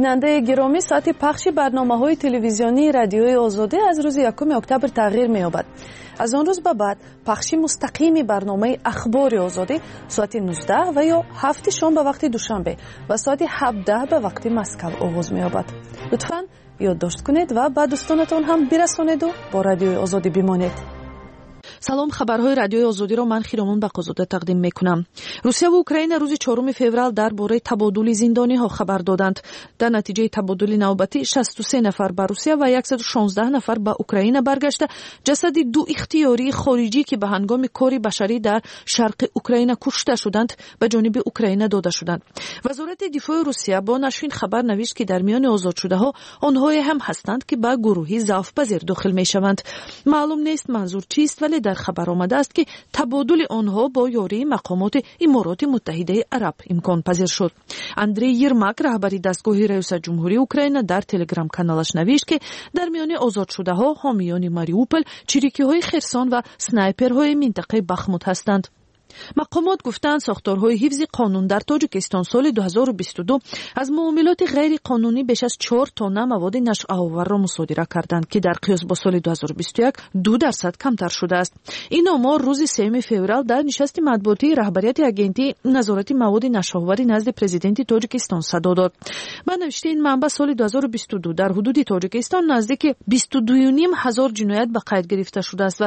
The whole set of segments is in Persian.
بیننده گرامی، ساعت پخش برنامه‌های تلویزیونی رادیوی آزادی از روز 1 اکتبر تغییر می‌یابد. از آن روز به بعد پخش مستقیم برنامه اخبار آزادی ساعت 19 و یا 7 شام به وقت دوشنبه و ساعت 17 به وقت مسکو آغاز می‌یابد. لطفاً یادداشت کنید و به دوستانتان هم برسانید و با رادیوی آزادی بمانید. سلام، خبرهای رادیوی آزادی را من خیرامون بقازاده تقدیم میکنم. روسیه و اوکراین روز 4 فوریه درباره تبادل زندانی ها خبر دادند. در نتیجه تبادل نوبتی 63 نفر به روسیه و 116 نفر به اوکراین برگشته جسد دو اختیاری خارجی که به هنگام کار بشری در شرق اوکراین کشته شدند به جانب اوکراین داده شدند. وزارت دفاع روسیه با نشریه خبر نوشت که در میان آزاد شده ها آنها هم هستند که به گروهی ضعف‌پذیر داخل میشوند. معلوم نیست منظور چیست، ولی در خبر آمده است که تبادل آنها با یاری مقامات امارات متحده عرب امکان پذیر شد. اندری یرماک رهبری دستگاه رئیس جمهوری اوکراین در تلگرام کانالش نوشت که در میان آزاد شده ها حامیان ماریوپل، چریکی های خرسان و سنایپرهای منطقه بخموت هستند. مقامات گفتند ساختارهای حفظ قانون در تاجیکستان سال 2022 از معاملات غیر قانونی بیش از 4 تن مواد نشع‌آور را مصادره کردند که در قیاس با سال 2021 2% کمتر شده است. این آمار روز 3 فوریه در نشست مطبوعاتی رهبریت آژانس نظارت مواد نشع‌آور نزد پرزیدنت تاجیکستان صدا داد. با نوشته این منبع سال 2022 در حدود تاجیکستان نزدیک 22,500 جنایت به قید گرفته شده است و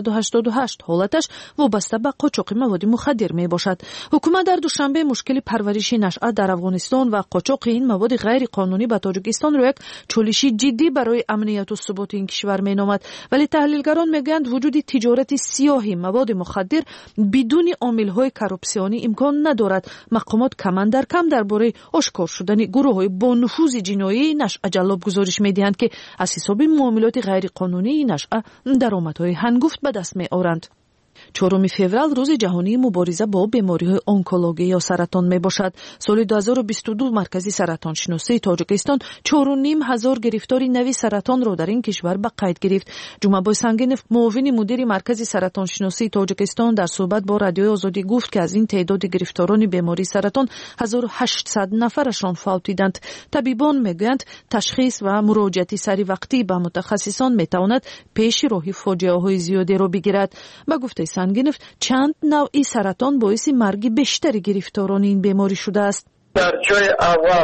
688 حالتش وابسته به قاچاق مواد مخدر می باشد. حکومت در دوشنبه مشکل پرورش نشأه در افغانستان و قاچاق این مواد غیر قانونی به تاجیکستان را یک چالش جدی برای امنیت و ثبات این کشور می نامد، ولی تحلیلگران میگویند وجود تجارت سیاهی مواد مخدر بدون عامل‌های کراپسیونی امکان ندارد. مقامات کم در کم درباره آشکار شدن گروه‌های با نفوذ جنایی نشأه جلاب گزارش می‌دهند که از حساب معاملات غیر قانونی نشأه درآمدهای هنگفت به دست می‌آورند. 4 فوریه روز جهانی مبارزه با بیماری‌های онکولوژی یا سرطان میباشد. سال 2022 مرکز سرطان شناسی تاجیکستان 4,500 گرفتاری نوی سرطان را در این کشور به قید گرفت. جمعه سنگینف معاون مدیر مرکز سرطان شناسی تاجیکستان در صحبت با رادیوی آزادی گفت که از این تعداد گرفتاران بیماری سرطان 1800 نفرشان فوتیدند. طبیبان میگویند تشخیص و مراجعت سری وقتی به متخصصان میتواند پیش راه فاجعه‌های زیادی را بگیرد. با گفته سنگینف چند نوعی سرطان باعث مرگ بیشتری گرفتاران این بیماری شده است. در جای اول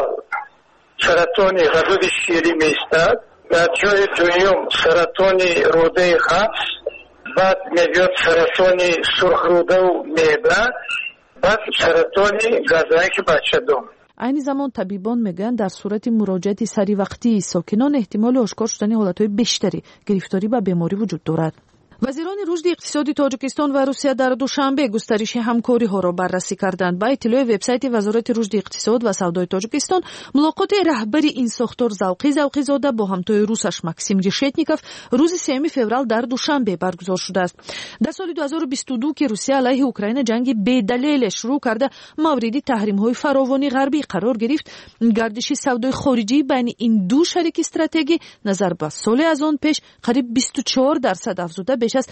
سرطان غدود شیری میستد، در جای دوم سرطان روده قبض، بعد میاد سرطان سرخ روده و معده، بعد سرطان گزنک بچه دم. این زمان طبیبان میگن در صورت مراجعت سری وقتی ساکنان احتمال آشکار شدن حالتهای بیشتری گرفتاری به بیماری وجود دارد. وزیران رشد اقتصادی تاجیکستان و روسیه در دوشنبه گسترش همکاری ها را بررسی کردند. با اطلاع وبسایت وزارت رشد اقتصاد و سودای تاجیکستان، ملاقات رهبری این ساختار زوقی زاده با همتای روسش ماکسیم رشتنیکوف روز 3 فوریه در دوشنبه برگزار شده است. در سال 2022 که روسیه علیه اوکراین جنگ بی‌دلیل شروع کرده، مورد تحریم های فراوانی غربی قرار گرفت. گردش سودای خارجی بین این دو شریک استراتژی نظر به سال از آن پیش قریب 24% افزوده بیش از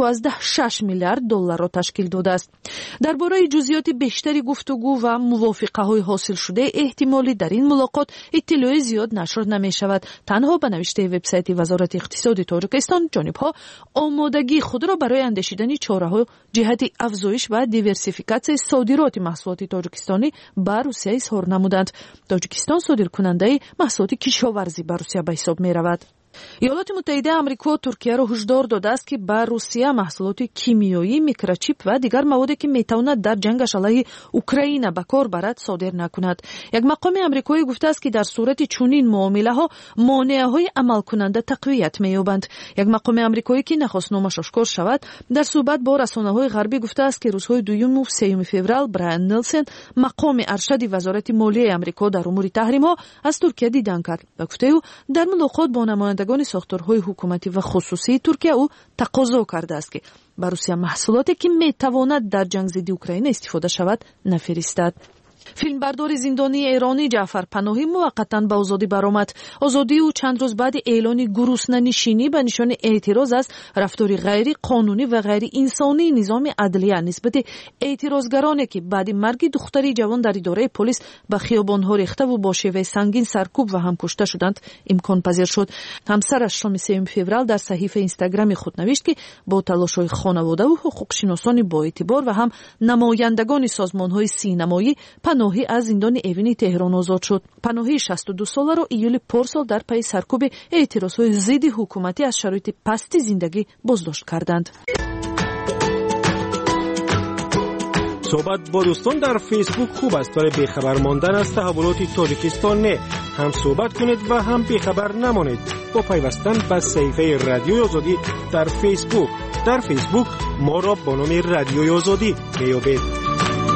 1.6 میلیارد دلار را تشکیل داده است. درباره جزئیات بیشتری گفتگو و موافقه‌های حاصل شده احتمالی در این ملاقات اطلاع زیاد نشر نمی شود. تنها به نوشته وبسایت وزارت اقتصاد تاجیکستان جانب‌ها آمادگی خود را برای اندیشیدن چاره‌های جهت افزایش و دیورسیفیکاسیون صادرات محصولات تاجیکستانی به روسیه اظهار نمودند. تاجیکستان صادرکننده محصولات کشاورزی به روسیه به حساب می‌رود. ایالات متحده آمریکا و ترکیه را هشدار داده است که به روسیه محصولات کیمیایی، میکروچیپ و دیگر موادی که میتواند در جنگش علیه اوکراین به کار برد صادر نکند. یک مقام آمریکایی گفته است که در صورت چنین معامله ها مانعهای عمل کننده تقویت می‌یابند. یک مقام آمریکایی که نخواست نامش آشکار شود در صحبت با رسانه‌های غربی گفته است که روزهای 2 و 3 فوریه برایان نلسن مقام ارشد وزارت مالیه آمریکا در امور تحریم‌ها از ترکیه دیدن کرد. با گفته او در ملاقات با نمایندگان ساختارهای حکومتی و خصوصی ترکیه او تقاضا کرده است که به روسیه محصولاتی که میتواند در جنگ ضد اوکراین استفاده شود نفرستد. فیلمبردار زندانی ایرانی جعفر پناهی موقتا به آزادی برآمد. آزادی او چند روز بعد اعلان گروسنه‌نشینی به نشان اعتراض از رفتار غیر قانونی و غیر انسانی نظام عدلیه نسبت اعتراضگرانی که بعد مرگ دختری جوان در اداره پلیس به خیابان‌ها ریخته و با شیوه سنگین سرکوب و هم کشته شدند امکان پذیر شد. همسرش شام 3 فوریه در صحیفه اینستاگرامی خود نوشت که با تلاش‌های خانواده و حقوق‌شناسان با اعتبار و هم نمایندگان سازمان‌های سینمایی پناهی از زندان اوین تهران آزاد شد. پناهی 62 ساله را ایول پارسال در پی سرکوب اعتراض‌های ضد حکومتی از شرایط پست زندگی بازداشت کردند. صحبت با دوستان در فیسبوک خوب است ولی بیخبر ماندن از تحولات تاجیکستان نه. هم صحبت کنید و هم بیخبر نمانید با پیوستن به صفحه رادیوی آزادی در فیسبوک. در فیسبوک ما را با نام رادیوی آزادی میابید.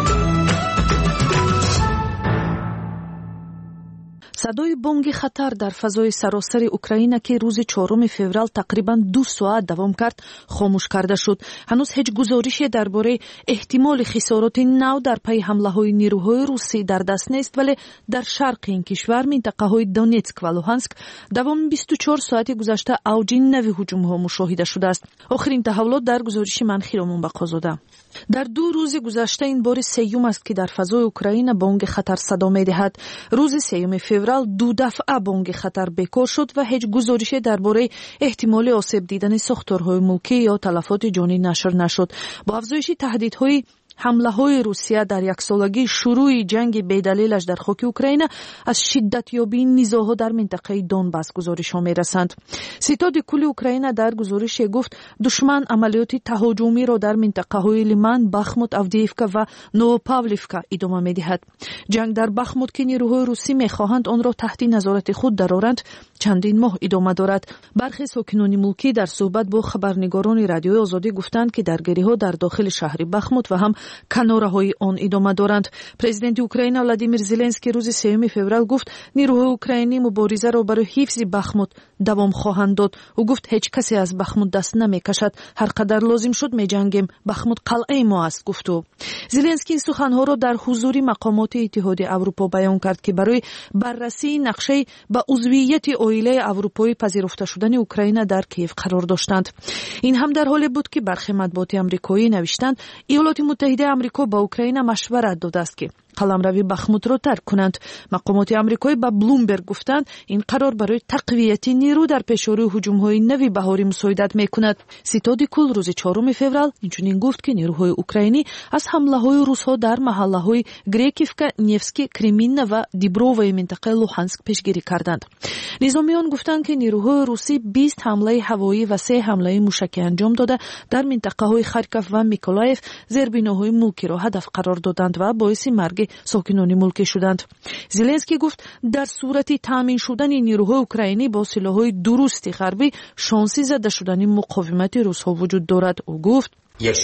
صدای بانگ خطر در فضای سراسر اوکراین که روز 4 فوریه تقریبا 2 ساعت دوام کرد خاموش کرده شد. هنوز هیچ گزارشی درباره احتمال خسارات نو در پی حمله‌های نیروهای روسی در دست نیست، ولی در شرق این کشور منطقه‌های دونتسک و لوهانسک دوام 24 ساعت گذشته اوج نوی هجوم‌ها مشاهده شده است. آخرین تحولات در گزارش منخی رامون بقازاده. در 2 روز گذشته این بار سیوم است که در فضای اوکراین بانگ خطر صدا می‌دهد. روز 3 فوریه 2 دفعه بانگ خطر بکار شد و هیچ گزارشی درباره احتمال آسیب دیدن ساختارهای ملکی یا تلفات جانی نشر نشد. با افزایش تهدیدهای حمله‌های روسیه در یک سالگی شروع جنگ بی‌دلیلش در خاک اوکراین از شدت یابی نزاع‌ها در منطقه دونباس گزارش‌ها می‌رسند. ستاد کل اوکراین در گزارش گفت دشمن عملیات تهاجمی را در منطقه‌های لیمان، بخموت، آودییفکا و نووپاولیفکا ادامه می‌دهد. جنگ در بخموت که نیروهای روسی می‌خواهند آن را تحت نظارت خود درآورند چندین ماه ادامه دارد. برخی ساکنان ملکی در صحبت با خبرنگاران رادیوی آزادی گفتند که درگیری‌ها در داخل شهر بخموت و هم کناره‌های آن ادامه دارند. پرزیدنت اوکراین ولادیمیر زلنسکی روز 3 فوریه گفت نیروهای اوکراینی مبارزه را برای حفظ بخموت دوام خواهند داد. او گفت هیچ کسی از بخموت دست نمی‌کشد، هر قدر لازم شد می‌جنگیم، بخموت قلعه ما است گفت او. زلنسکی این سخن‌ها را در حضور مقامات اتحادیه اروپا بیان کرد که برای بررسی نقشه به عضویت عائله اروپایی پذیرفته شدن اوکراین در کیف قرار داشتند. این هم در حالی بود که برخی مطبوعات آمریکایی نوشتند ایالات متحده آمریکا با اوکراین مشورت داده است که قلمروی بخموت را ترک کنند. مقامات آمریکایی به بلومبرگ گفتند این قرار برای تقویت نیرو در پیشروی هجوم‌های نوی بهاری مساعدت می‌کند. ستاد کل روز 4 فوریه اینچنین گفت که نیروهای اوکراینی از حمله‌های روس‌ها در محله‌های گریکیفکا، نیفسکی، کریمین و دیبرووی منطقه لوهانسک پیشگیری کردند. نظامیان گفتند که نیروهای روسی 20 حمله هوایی و 3 حمله موشکی انجام داده در منطقه‌های خارکوف و میکولایف زیربناهای ملکی را هدف قرار دادند و باعث مرگ ساکنان ملکی شدند. زلنسکی گفت در صورت تامین شدن نیروهای اوکراینی با سلاح‌های درستی غربی شانسی زده شدن مقاومت روس‌ها وجود دارد. او گفت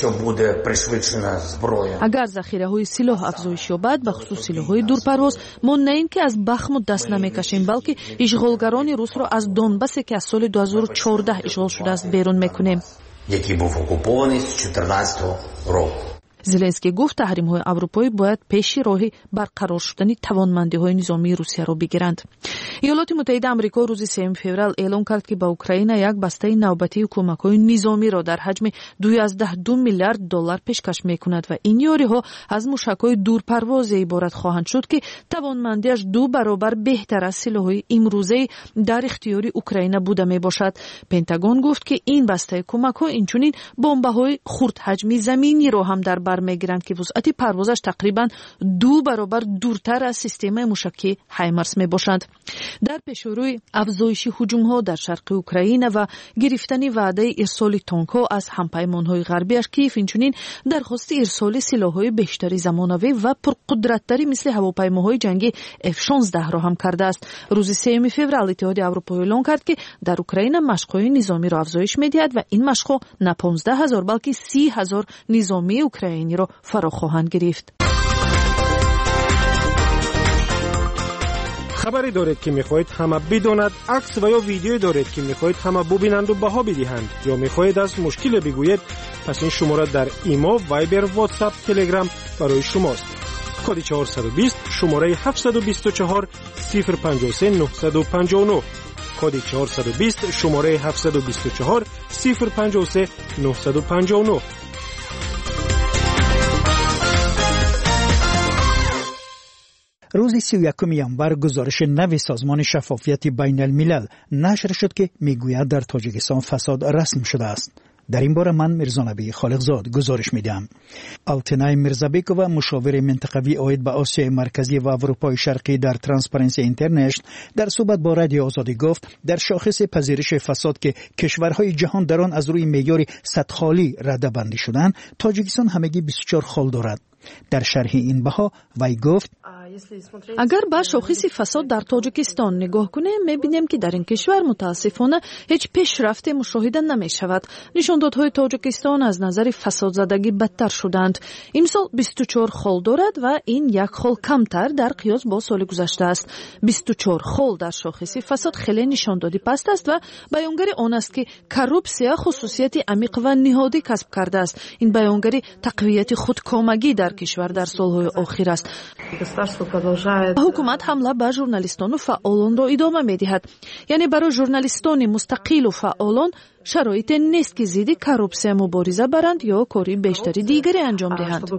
اگر ذخیره‌های سلاح افزایش یابد به خصوص سلاح‌های دورپرواز ما نه اینکه از بخموت دست نمی‌کشیم بلکه اشغالگران روس را از دونباس که از سال 2014 اشغال شده است بیرون می‌کنیم. який був окупований з 2014 року. زلنسکی گفت تحریم‌های اروپایی باید پیش راه برقرار شدن توانمندی‌های نظامی روسیه را بگیرند. ایالات متحده آمریکا روز 3 فوریه اعلام کرد که به اوکراین یک بسته نوبتی کمک‌های نظامی را در حجم 2.2 میلیارد دلار پیشکش می‌کند و این یاری‌ها از موشک‌های دورپرواز عبارت خواهند شد که توانمندی‌اش 2 برابر بهتر از سلاح‌های امروزه در اختیار اوکراین بوده میباشد. پنتاگون گفت که این بسته کمک‌ها اینچنین بمب‌های خرد حجمی زمینی را هم در بر می‌گیرند که وسعت پروازش تقریباً 2 برابر دورتر از سیستم موشکی هایمارس میباشند. در پیشروی افزایش هجوم‌ها در شرق اوکراین و گرفتن وعده ارسال تانک‌ها از همپیمان‌های غربیش کیف اینچنین درخواست ارسال سلاح‌های بیشتری زمانوی و پرقدرت‌تری مثل هواپیماهای جنگی F-16 را هم کرده است. روز 3 فوریه اتحادیه اروپا اعلام کرد که در اوکراین مشق‌های نظامی را افزایش می‌دهد و این مشق‌ها نه 15,000 بلکه 30,000 نظامی اوکراینی را فرا خواهند گرفت. خبری دارید که میخواهید همه بداند، عکس و یا ویدیو دارید که میخواهید همه ببینند و بها بدهند یا میخواهید از مشکل بگویید، پس این شماره در ایما، وایبر، واتساپ، تلگرام برای شماست. کد 420 شماره 724 053 959 کد 420 شماره 724 053 959. روز 31 ینور گزارش نو سازمان شفافیت بین الملل نشر شد که میگوید در تاجیکستان فساد رسم شده است. در این باره من میرزانبی خالقزاد گزارش میدم. آلتنای میرزابیکووا مشاور منطقوی عاید به آسیای مرکزی و اروپای شرقی در ترانسپرنسی اینترنشنال در صحبت با رادیو آزادی گفت در شاخص پذیرش فساد که کشورهای جهان در آن از روی معیار صدخالی رده‌بندی شدند، تاجیکستان همگی 24 خال دارد. در شرح این بها وی گفت اگر به شاخص فساد در تاجیکستان نگاه کنیم می‌بینیم که در این کشور متاسفانه هیچ پیشرفتی مشاهده نمی‌شود. نشاندادهای تاجیکستان از نظر فسادزدگی بدتر شدند. امسال 24 خال دارد و این یک خال کمتر در قیاس با سال گذشته است. 24 خال در شاخص فساد خیلی نشاندادی پست است و بیانگر آن است که کروپسیا خصوصیت عمیق و نهادی کسب کرده است. این بیانگری تقویت خودکامگی در کشور در سالهای آخر است. حکومت حمله به ژورنالیستان و فعالان را ادامه می‌دهد. یعنی برای ژورنالیستان مستقل و فعالان شرایط نیست که ضد کروپسیا مبارزه برند یا کاری بیشتری دیگری انجام دهند.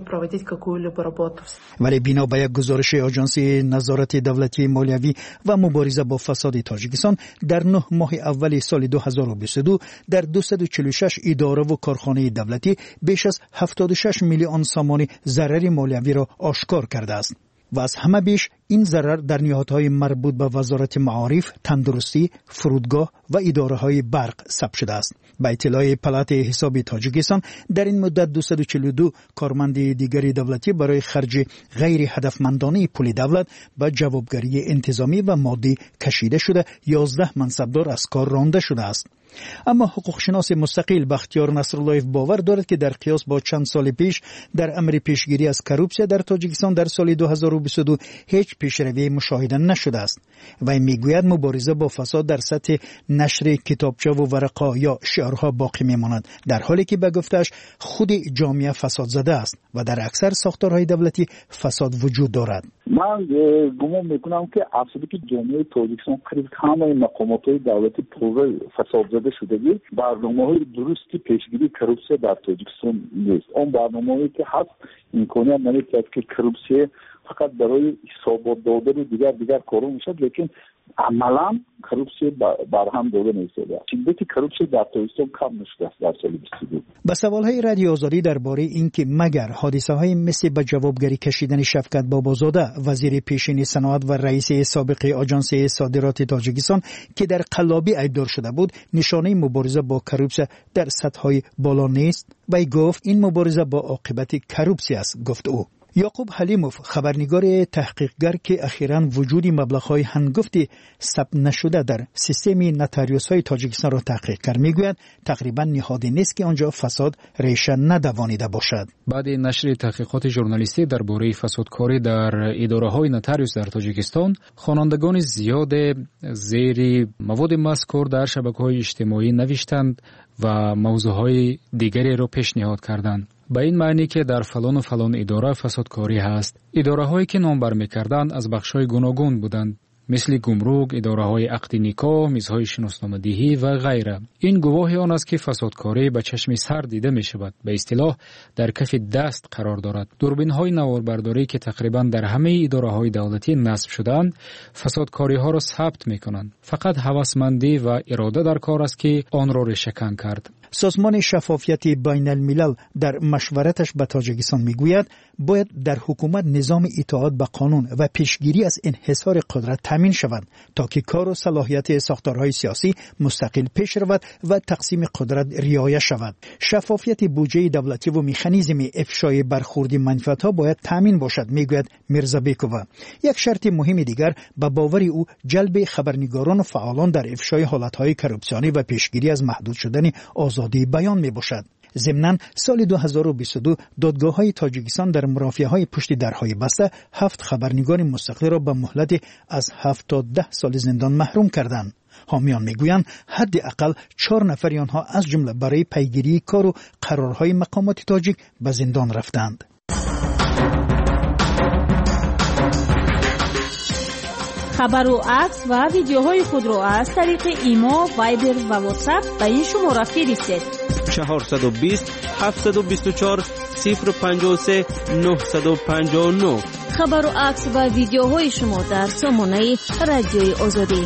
ولی بنا به یک گزارش آژانس نظارت دولتی مالیوی و مبارزه با فساد تاجیکستان در 9 ماه اول سال 2022 در 246 اداره و کارخانه دولتی بیش از 76 میلیون سوم ضرر مالیوی را آشکار کرده است. و از همه بیش این ضرر در نهادهای مربوط به وزارت معارف، تندرستی، فرودگاه و اداره‌های برق ثبت شده است. به اطلاع پلات حساب تاجیکستان در این مدت 242 کارمند دیگری دولتی برای خرج غیر هدفمندانه پول دولت به جوابگری انتظامی و مادی کشیده شده، 11 منصبدار از کار رانده شده است. اما حقوقشناس مستقل بختیار نصراللهیف باور دارد که در قیاس با چند سال پیش در امر پیشگیری از کروپسیا در تاجیکستان در سال 2022 هیچ پیشروی مشاهده نشده است. و میگوید مبارزه با فساد در سطح نشر کتابچه و ورقا یا شعارها باقی میماند، در حالی که به گفتش خود جامعه فساد زده است و در اکثر ساختارهای دولتی فساد وجود دارد. من گمان میکنم که اصلی که جامعه تاجیکستان قریب همه مقامات دولتی پر فساد زده شده بود. برنامه‌های درستی پیشگیری کروپسیا در تاجیکستان نیست. اون برنامه‌ای که هست امکانیت نداره که کروپسیا فقط برای حسابات دادن دیگر کارو میشه، لیکن عملا کروپسیا برهم داده نمیشه. شدت کروپسیا در تاجیکستان کم نشده در سال 2022. با سوال‌های رادیو آزادی درباره اینکه مگر حادثه‌های مثل به جوابگری کشیدن شفقت بابازاده وزیر پیشین صنعت و رئیس سابق آژانس صادرات تاجیکستان که در قلابی ایبدار شده بود نشانه مبارزه با کروپسیا در سطح‌های بالا نیست، و گفت این مبارزه با عاقبت کروپسیا است. گفت او. یعقوب حلیموف خبرنگار تحقیقگر که اخیراً وجود مبلغ‌های هنگفتی ثبت نشده در سیستم نوتاریوس‌های تاجیکستان را تحقیق کرد، میگوید تقریباً نهادی نیست که آنجا فساد ریشه ندوانیده باشد. بعد نشر تحقیقات ژورنالیستی درباره فسادکاری در اداره‌های نوتاریوس در تاجیکستان، خوانندگان زیاد زیر مواد مذکور در شبکه‌های اجتماعی نوشتند و موضوعهای دیگری را پیشنهاد کردند. به این معنی که در فلان و فلان اداره فسادکاری هست. اداره‌هایی که نام بر می‌کردند از بخش‌های گوناگون بودند، مثل گمرک، اداره‌های عقد نکاح، میزهای شناسنامه‌دهی و غیره. این گواهی آن است که فسادکاری به چشم سر دیده می‌شود. به اصطلاح در کف دست قرار دارد. دوربین‌های نواربرداری که تقریباً در همه اداره‌های دولتی نصب شده‌اند، فسادکاری‌ها را ثبت می‌کنند. فقط هوسمندی و اراده در کار است که آن را ریشه‌کن کرد. سازمان شفافیت بین الملل در مشورتش به تاجیکستان میگوید باید در حکومت نظام اطاعت به قانون و پیشگیری از انحصار قدرت تامین شود تا که کار و صلاحیت ساختارهای سیاسی مستقل پیش رود و تقسیم قدرت رعایت شود. شفافیت بودجه دولتی و مکانیزم افشای برخوردی منفعت‌ها باید تامین باشد، میگوید میرزابیکووا. یک شرط مهم دیگر به باور او جلب خبرنگاران و فعالان در افشای حالت‌های کروپسیونی و پیشگیری از محدود شدن آزادی بیان می باشد. ضمناً سال 2022 دادگاه‌های تاجیکستان در مرافعه‌های پشت درهای بسته 7 خبرنگار مستقل را به مهلت از 7 تا 10 سال زندان محروم کردند. حامیان میگویند حداقل 4 نفر آنها از جمله برای پیگیری کار و قرارهای مقامات تاجیک به زندان رفتند. خبر و عکس و ویدیوهای خود را از طریق ایما، وایبر و واتساپ به این شماره فرستید: 420 724 053 959. خبر و عکس و ویدیوهای شما در سامانه رادیوی آزادی.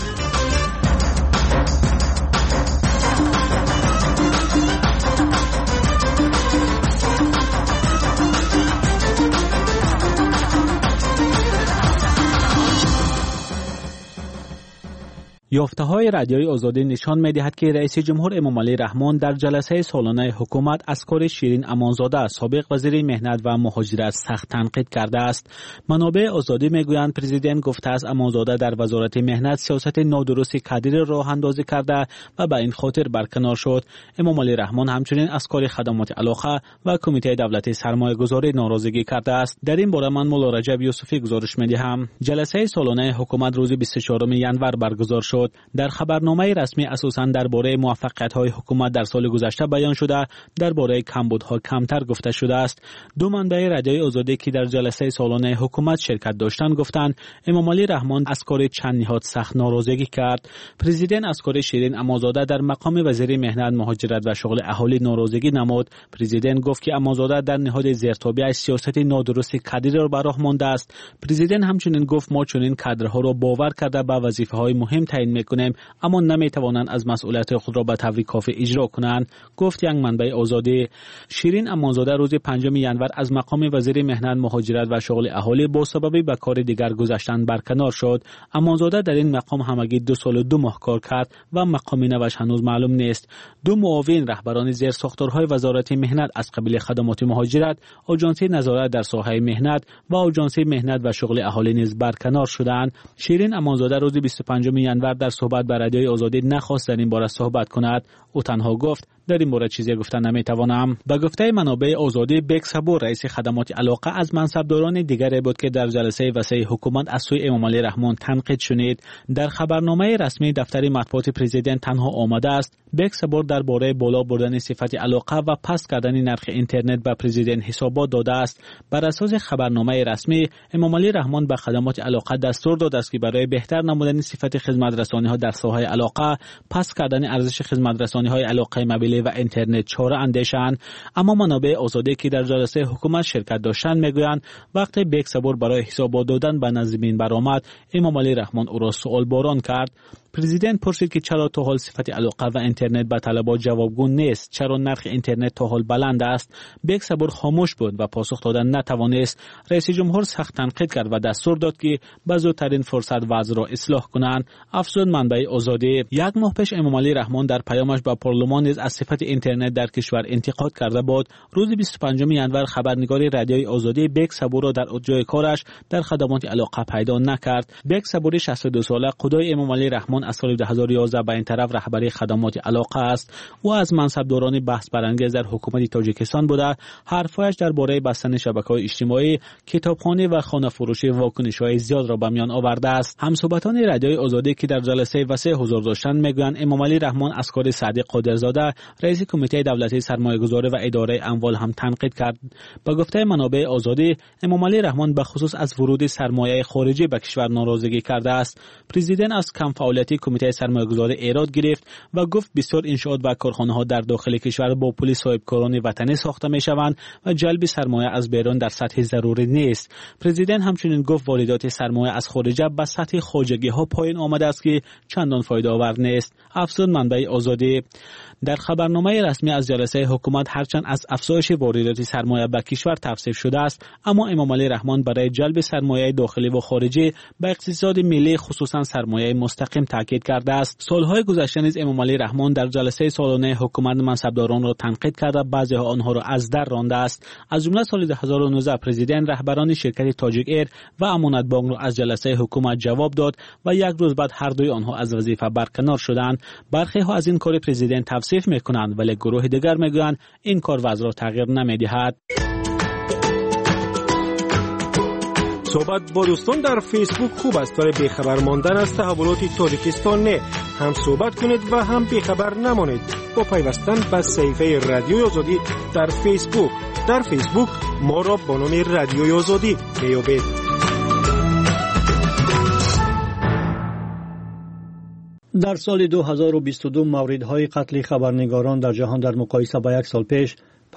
یافته‌های رادیوی آزادی نشان می‌دهد که رئیس جمهور امامعلی رحمان در جلسه سالانه حکومت از کار شیرین امانزاده سابق وزیر مهنت و مهاجرت سخت تنقید کرده است. منابع آزادی می‌گویند پرزیدنت گفته است امانزاده در وزارت مهنت سیاست نادرست کادری راه اندازی کرده و به این خاطر برکنار شد. امامعلی رحمان همچنین از کار خدمات علاقه و کمیته دولتی سرمایه‌گذاری ناراضگی کرده است. در این باره من مولا رجب یوسفی گزارش می‌دهم. جلسه سالانه حکومت روز 24 ژانویه برگزار شد. در خبرنامه رسمی اساساً درباره موفقیت‌های حکومت در سال گذشته بیان شده، درباره کمبودها کمتر گفته شده است. دو منبع رادیوی آزادی که در جلسه سالانه حکومت شرکت داشتند گفتند امامعلی رحمان از کار چند نهاد سخت ناراضگی کرد. پرزیدنت از کار شیرین امانزاده در مقام وزیر مهنت، مهاجرت و شغل اهالی ناراضگی نمود. پرزیدنت گفت که امانزاده در نهاد زیرتابی سیاست نادرست کادری را به راه مانده است. پرزیدنت همچنین گفت ما چنین کادرها را باور کرده به وظیفه‌های مهم تعیین میکنیم، اما نمیتوانند از مسئولیت خود را به طور کافی اجرا کنند. گفت یک منبع آزادی. شیرین امانزاده روز 5 ژانویه از مقام وزیر مهنت، مهاجرت و شغل اهالی با سبب به کار دیگر گذاشتن برکنار شد. امانزاده در این مقام همگی 2 سال و 2 ماه کار کرد و مقام نوش هنوز معلوم نیست. دو معاون رهبران زیر ساختارهای وزارت مهنت از قبیل خدمات مهاجرت، آژانس نظارت در ساحه مهنت و آژانس مهنت و شغل اهالی نیز برکنار شدند. شیرین امانزاده روز 25 ژانویه در صحبت با رادیوی آزادی نخواست در این باره صحبت کند. او تنها گفت در این باره چیزی گفتن نمیتوانم. به گفته منابع آزادی، بک صبور رئیس خدمات علاقه از منصبداران دیگری بود که در جلسه وسیع حکومت از سوی امامعلی رحمان تنقید شنید. در خبرنامه رسمی دفتر مطبوعات پرزیدنت تنها آمده است بک صبور درباره بالا بردن صفت علاقه و پست کردن نرخ اینترنت به پرزیدنت حسابات داده است. بر اساس خبرنامه رسمی، امامعلی رحمان به خدمات علاقه دستور داده است که برای بهتر نمودن صفت خدمت رسانی‌ها در ساحه علاقه، پست کردن ارزش خدمت رسانی‌های علاقه موبیل و اینترنت چاره اندیشند. اما منابع آزادی که در جلسه حکومت شرکت داشتند میگویند وقتی بک صبور برای حسابات دادن به نظمین برآمد، امامعلی رحمان او را سوال باران کرد. پرزیدنت پرسید که چرا تا حال صفت علاقه و اینترنت به طلبات جوابگو نیست، چرا نرخ اینترنت تا حال بلند است. بک صبور خاموش بود و پاسخ دادن نتوانست. رئیس جمهور سخت تنقید کرد و دستور داد که به زودترین فرصت وضع را اصلاح کنند. افزود منبع آزادی. یک ماه پیش امامعلی رحمان در پیامش به پارلمان نیز از صفت اینترنت در کشور انتقاد کرده بود. روز 25 ژانویه خبرنگار رادیوی آزادی بک صبور را در جای کارش در خدمات علاقه پیدا نکرد. بک صبور 62 ساله خدای امامعلی رحمان از سال 2011 به این طرف رهبری خدمات علاقه است. او از منصبداران بحث برانگیز در حکومت تاجیکستان بوده. حرفایش درباره بستن شبکه‌های اجتماعی، کتابخانه و خانه فروشی واکنش‌های زیاد را به میان آورده است. همصحبتان رادیوی آزادی که در جلسه وسیع حضور داشتند میگویند امامعلی رحمان از کار صادق قادرزاده، رئیس کمیته دولتی سرمایه‌گذاری و اداره اموال هم تنقید کرد. با گفته منابع آزادی، امامعلی رحمان به خصوص از ورود سرمایه خارجی به کشور ناراضگی کرده است. پرزیدنت از کم فعالیتی کمیته سرمایه‌گذاری ایراد گرفت و گفت بسیار انشاءات و کارخانه‌ها در داخل کشور با پول صاحبکاران وطنی ساخته می‌شوند و جلب سرمایه از بیرون در سطح ضروری نیست. پرزیدنت همچنین گفت واردات سرمایه از خارج به سطح خواجگی‌ها پایین آمده است که چندان فایده آور نیست. افزود منبع آزادی. در خبرنامه رسمی از جلسه حکومت هرچند از افزایش واردات سرمایه به کشور توصیف شده است، اما امامعلی رحمان برای جلب سرمایه داخلی و خارجی به اقتصاد ملی خصوصا سرمایه مستقیم تاکید کرده است. سالهای گذشته نیز امامعلی رحمان در جلسه سالانه حکومت منصبداران را تنقید کرده، بعضی‌ها آنها را از در رانده است. از جمله سال 2019 پرزیدنت رهبران شرکت تاجیک ایر و امانت بانک را از جلسه حکومت جواب داد و یک روز بعد هر دوی آنها از وظیفه برکنار شدند. برخی ها از این کار پرزیدنت توصیف میکنند، ولی گروه دیگر میگویند این کار وضع را تغییر نمیدهد. صحبت با دوستان در فیسبوک خوب است، برای بیخبر ماندن از تحولات تاجیکستان نه. هم صحبت کنید و هم بیخبر نمانید با پیوستن به صفحه رادیوی آزادی در فیسبوک. در فیسبوک ما را با نام رادیوی آزادی میابید. در سال 2022 موردهای قتل خبرنگاران در جهان در مقایسه با یک سال پیش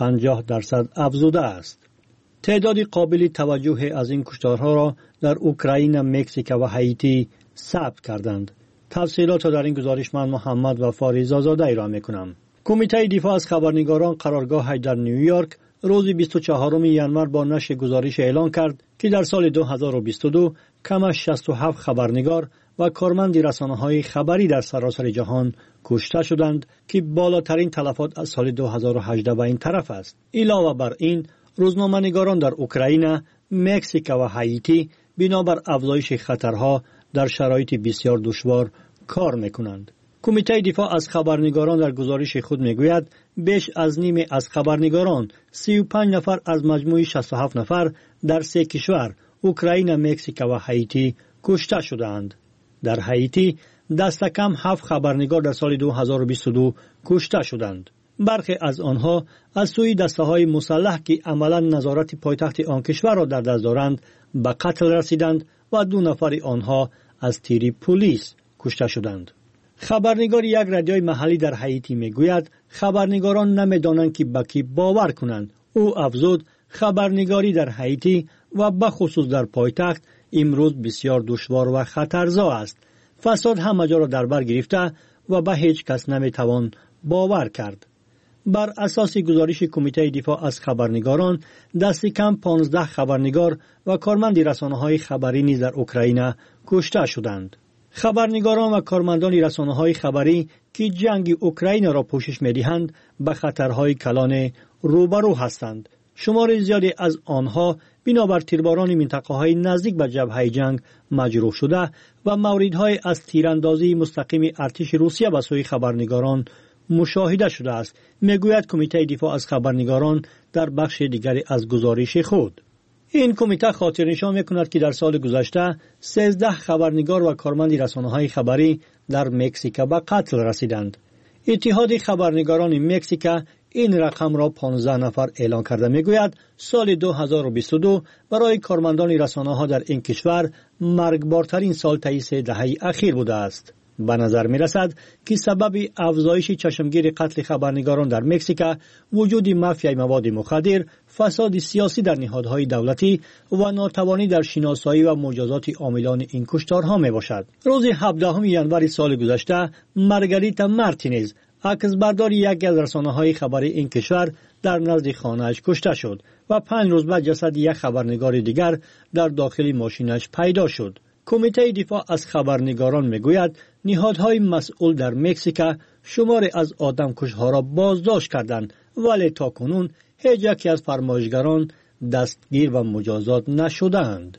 50% افزوده است. تعداد قابل توجه از این کشتارها را در اوکراین، مکزیک و هایتی ثبت کردند. تفصیلات را در این گزارش من محمد و فاریزاده را میکنم. کمیته دفاع از خبرنگاران قرارگاه در نیویورک روز 24 ژانویه با نشر گزارش اعلان کرد که در سال 2022 کم از 67 خبرنگار و کارمند رسانه‌های خبری در سراسر جهان کشته شدند که بالاترین تلفات از سال 2018 به این طرف است. علاوه بر این، روزنامه‌نگاران در اوکراین، مکزیک و هایتی بنابر افزایش خطرها در شرایط بسیار دشوار کار می‌کنند. کمیته دفاع از خبرنگاران در گزارش خود میگوید بیش از نیمه از خبرنگاران 35 نفر از مجموع 67 نفر در 3 کشور اوکراین، مکزیک و هایتی کشته شدند. در هایتی دست کم 7 خبرنگار در سال 2022 کشته شدند. برخی از آنها از سوی دسته‌های مسلح که عملاً نظارت پایتخت آن کشور را در دست دارند به قتل رسیدند و 2 نفر آنها از تیر پلیس کشته شدند. خبرنگار یک رادیوی محلی در هایتی میگوید خبرنگاران نمیدانند که به کی باور کنند. او افزود خبرنگاری در هایتی و به خصوص در پایتخت امروز بسیار دشوار و خطرزا است. فساد همه جا را در بر گرفته و به هیچ کس نمیتوان باور کرد. بر اساس گزارش کمیته دفاع از خبرنگاران دست کم 15 خبرنگار و کارمند رسانه‌های خبری نیز در اوکراین کشته شدند. خبرنگاران و کارمندان رسانه‌های خبری که جنگ اوکراین را پوشش می‌دهند به خطرهای کلان روبرو هستند. شمار زیادی از آنها بنابر تیرباران منطقه‌های نزدیک به جبهه جنگ مجروح شده و موردهای از تیراندازی مستقیم ارتش روسیه به سوی خبرنگاران مشاهده شده است، میگوید کمیته دفاع از خبرنگاران در بخش دیگری از گزارش خود. این کمیته خاطر نشان میکند که در سال گذشته 13 خبرنگار و کارمند رسانه‌های خبری در مکزیک به قتل رسیدند. اتحاد خبرنگاران مکزیک این رقم را 15 نفر اعلان کرده. میگوید سال 2022 برای کارمندان رسانه‌ها در این کشور مرگبارترین سال طی 3 دهه اخیر بوده است. به نظر می رسد که سبب افزایش چشمگیر قتل خبرنگاران در مکزیک وجود مافیای مواد مخدر، فساد سیاسی در نهادهای دولتی و ناتوانی در شناسایی و مجازات عاملان این کشتارها می باشد. روز 17 ژانویه سال گذشته مارگاریتا مارتینز، عکسبردار یکی از رسانه‌های خبری این کشور، در نزد خانه‌اش کشته شد و 5 روز بعد جسد یک خبرنگار دیگر در داخل ماشینش پیدا شد. کمیته دفاع از خبرنگاران میگوید نهادهای مسئول در مکزیک شمار از آدمکش‌ها را بازداشت کردند، ولی تاکنون هیچ یکی از فرمایشگران دستگیر و مجازات نشدند.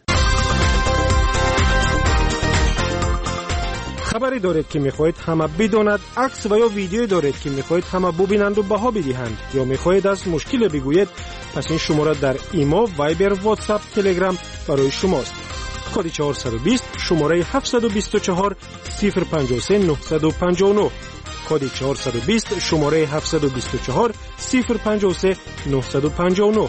خبری دارید که میخواهید همه بداند، عکس و یا ویدیویی دارید که میخواهید همه ببینند و بها بدهند، یا میخواهید از مشکل بگویید، پس این شماره در ایمو، وایبر، واتساپ، تلگرام برای شماست. کد 420 شماره 724 053 959. کد 420 شماره 724 053 959.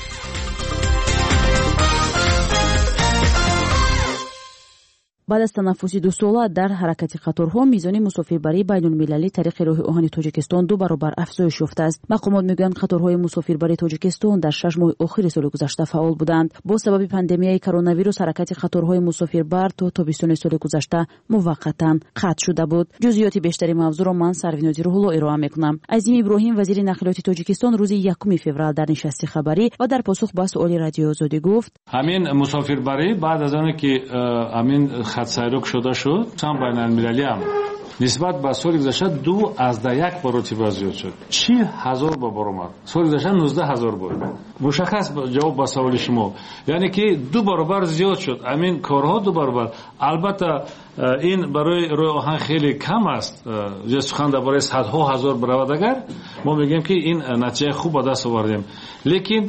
بعد از تنفس 2 ساله در حرکت قطارها میزان مسافربری بین‌المللی طریق راه آهن تاجیکستان 2 برابر افزایش یافته است. مقامات میگویند قطارهای مسافربری تاجیکستان در 6 ماه آخر سال گذشته فعال بودند. با سبب پاندمیای کرونا ویروس حرکت قطارهای مسافربر تا تابستان سال گذشته موقتا قطع شده بود. جزئیات بیشتری موضوع را من سروینازی روح الله ارائه میکنم. عظیم ابراهیم وزیر نقلیات تاجیکستان روز 1 فوریه در نشست خبری و در پاسخ به سوال رادیو آزادی گفت: همین مسافربری بعد از آنکه همین خط سیرک شده شد، هم بین المللی هم نسبت به سال گذشته 2 از 1 مرتبه زیاد شد. 40,000 برابر. سال گذشته 19,000 بود. مشخص جواب به سوال شما، یعنی که 2 برابر زیاد شد. همین کارها 2 برابر. البته این برای راه آهن خیلی کم است. یه سخن درباره صدها هزار برآوردگر ما میگیم که این نتیجه خوب به دست آوردیم. لیکن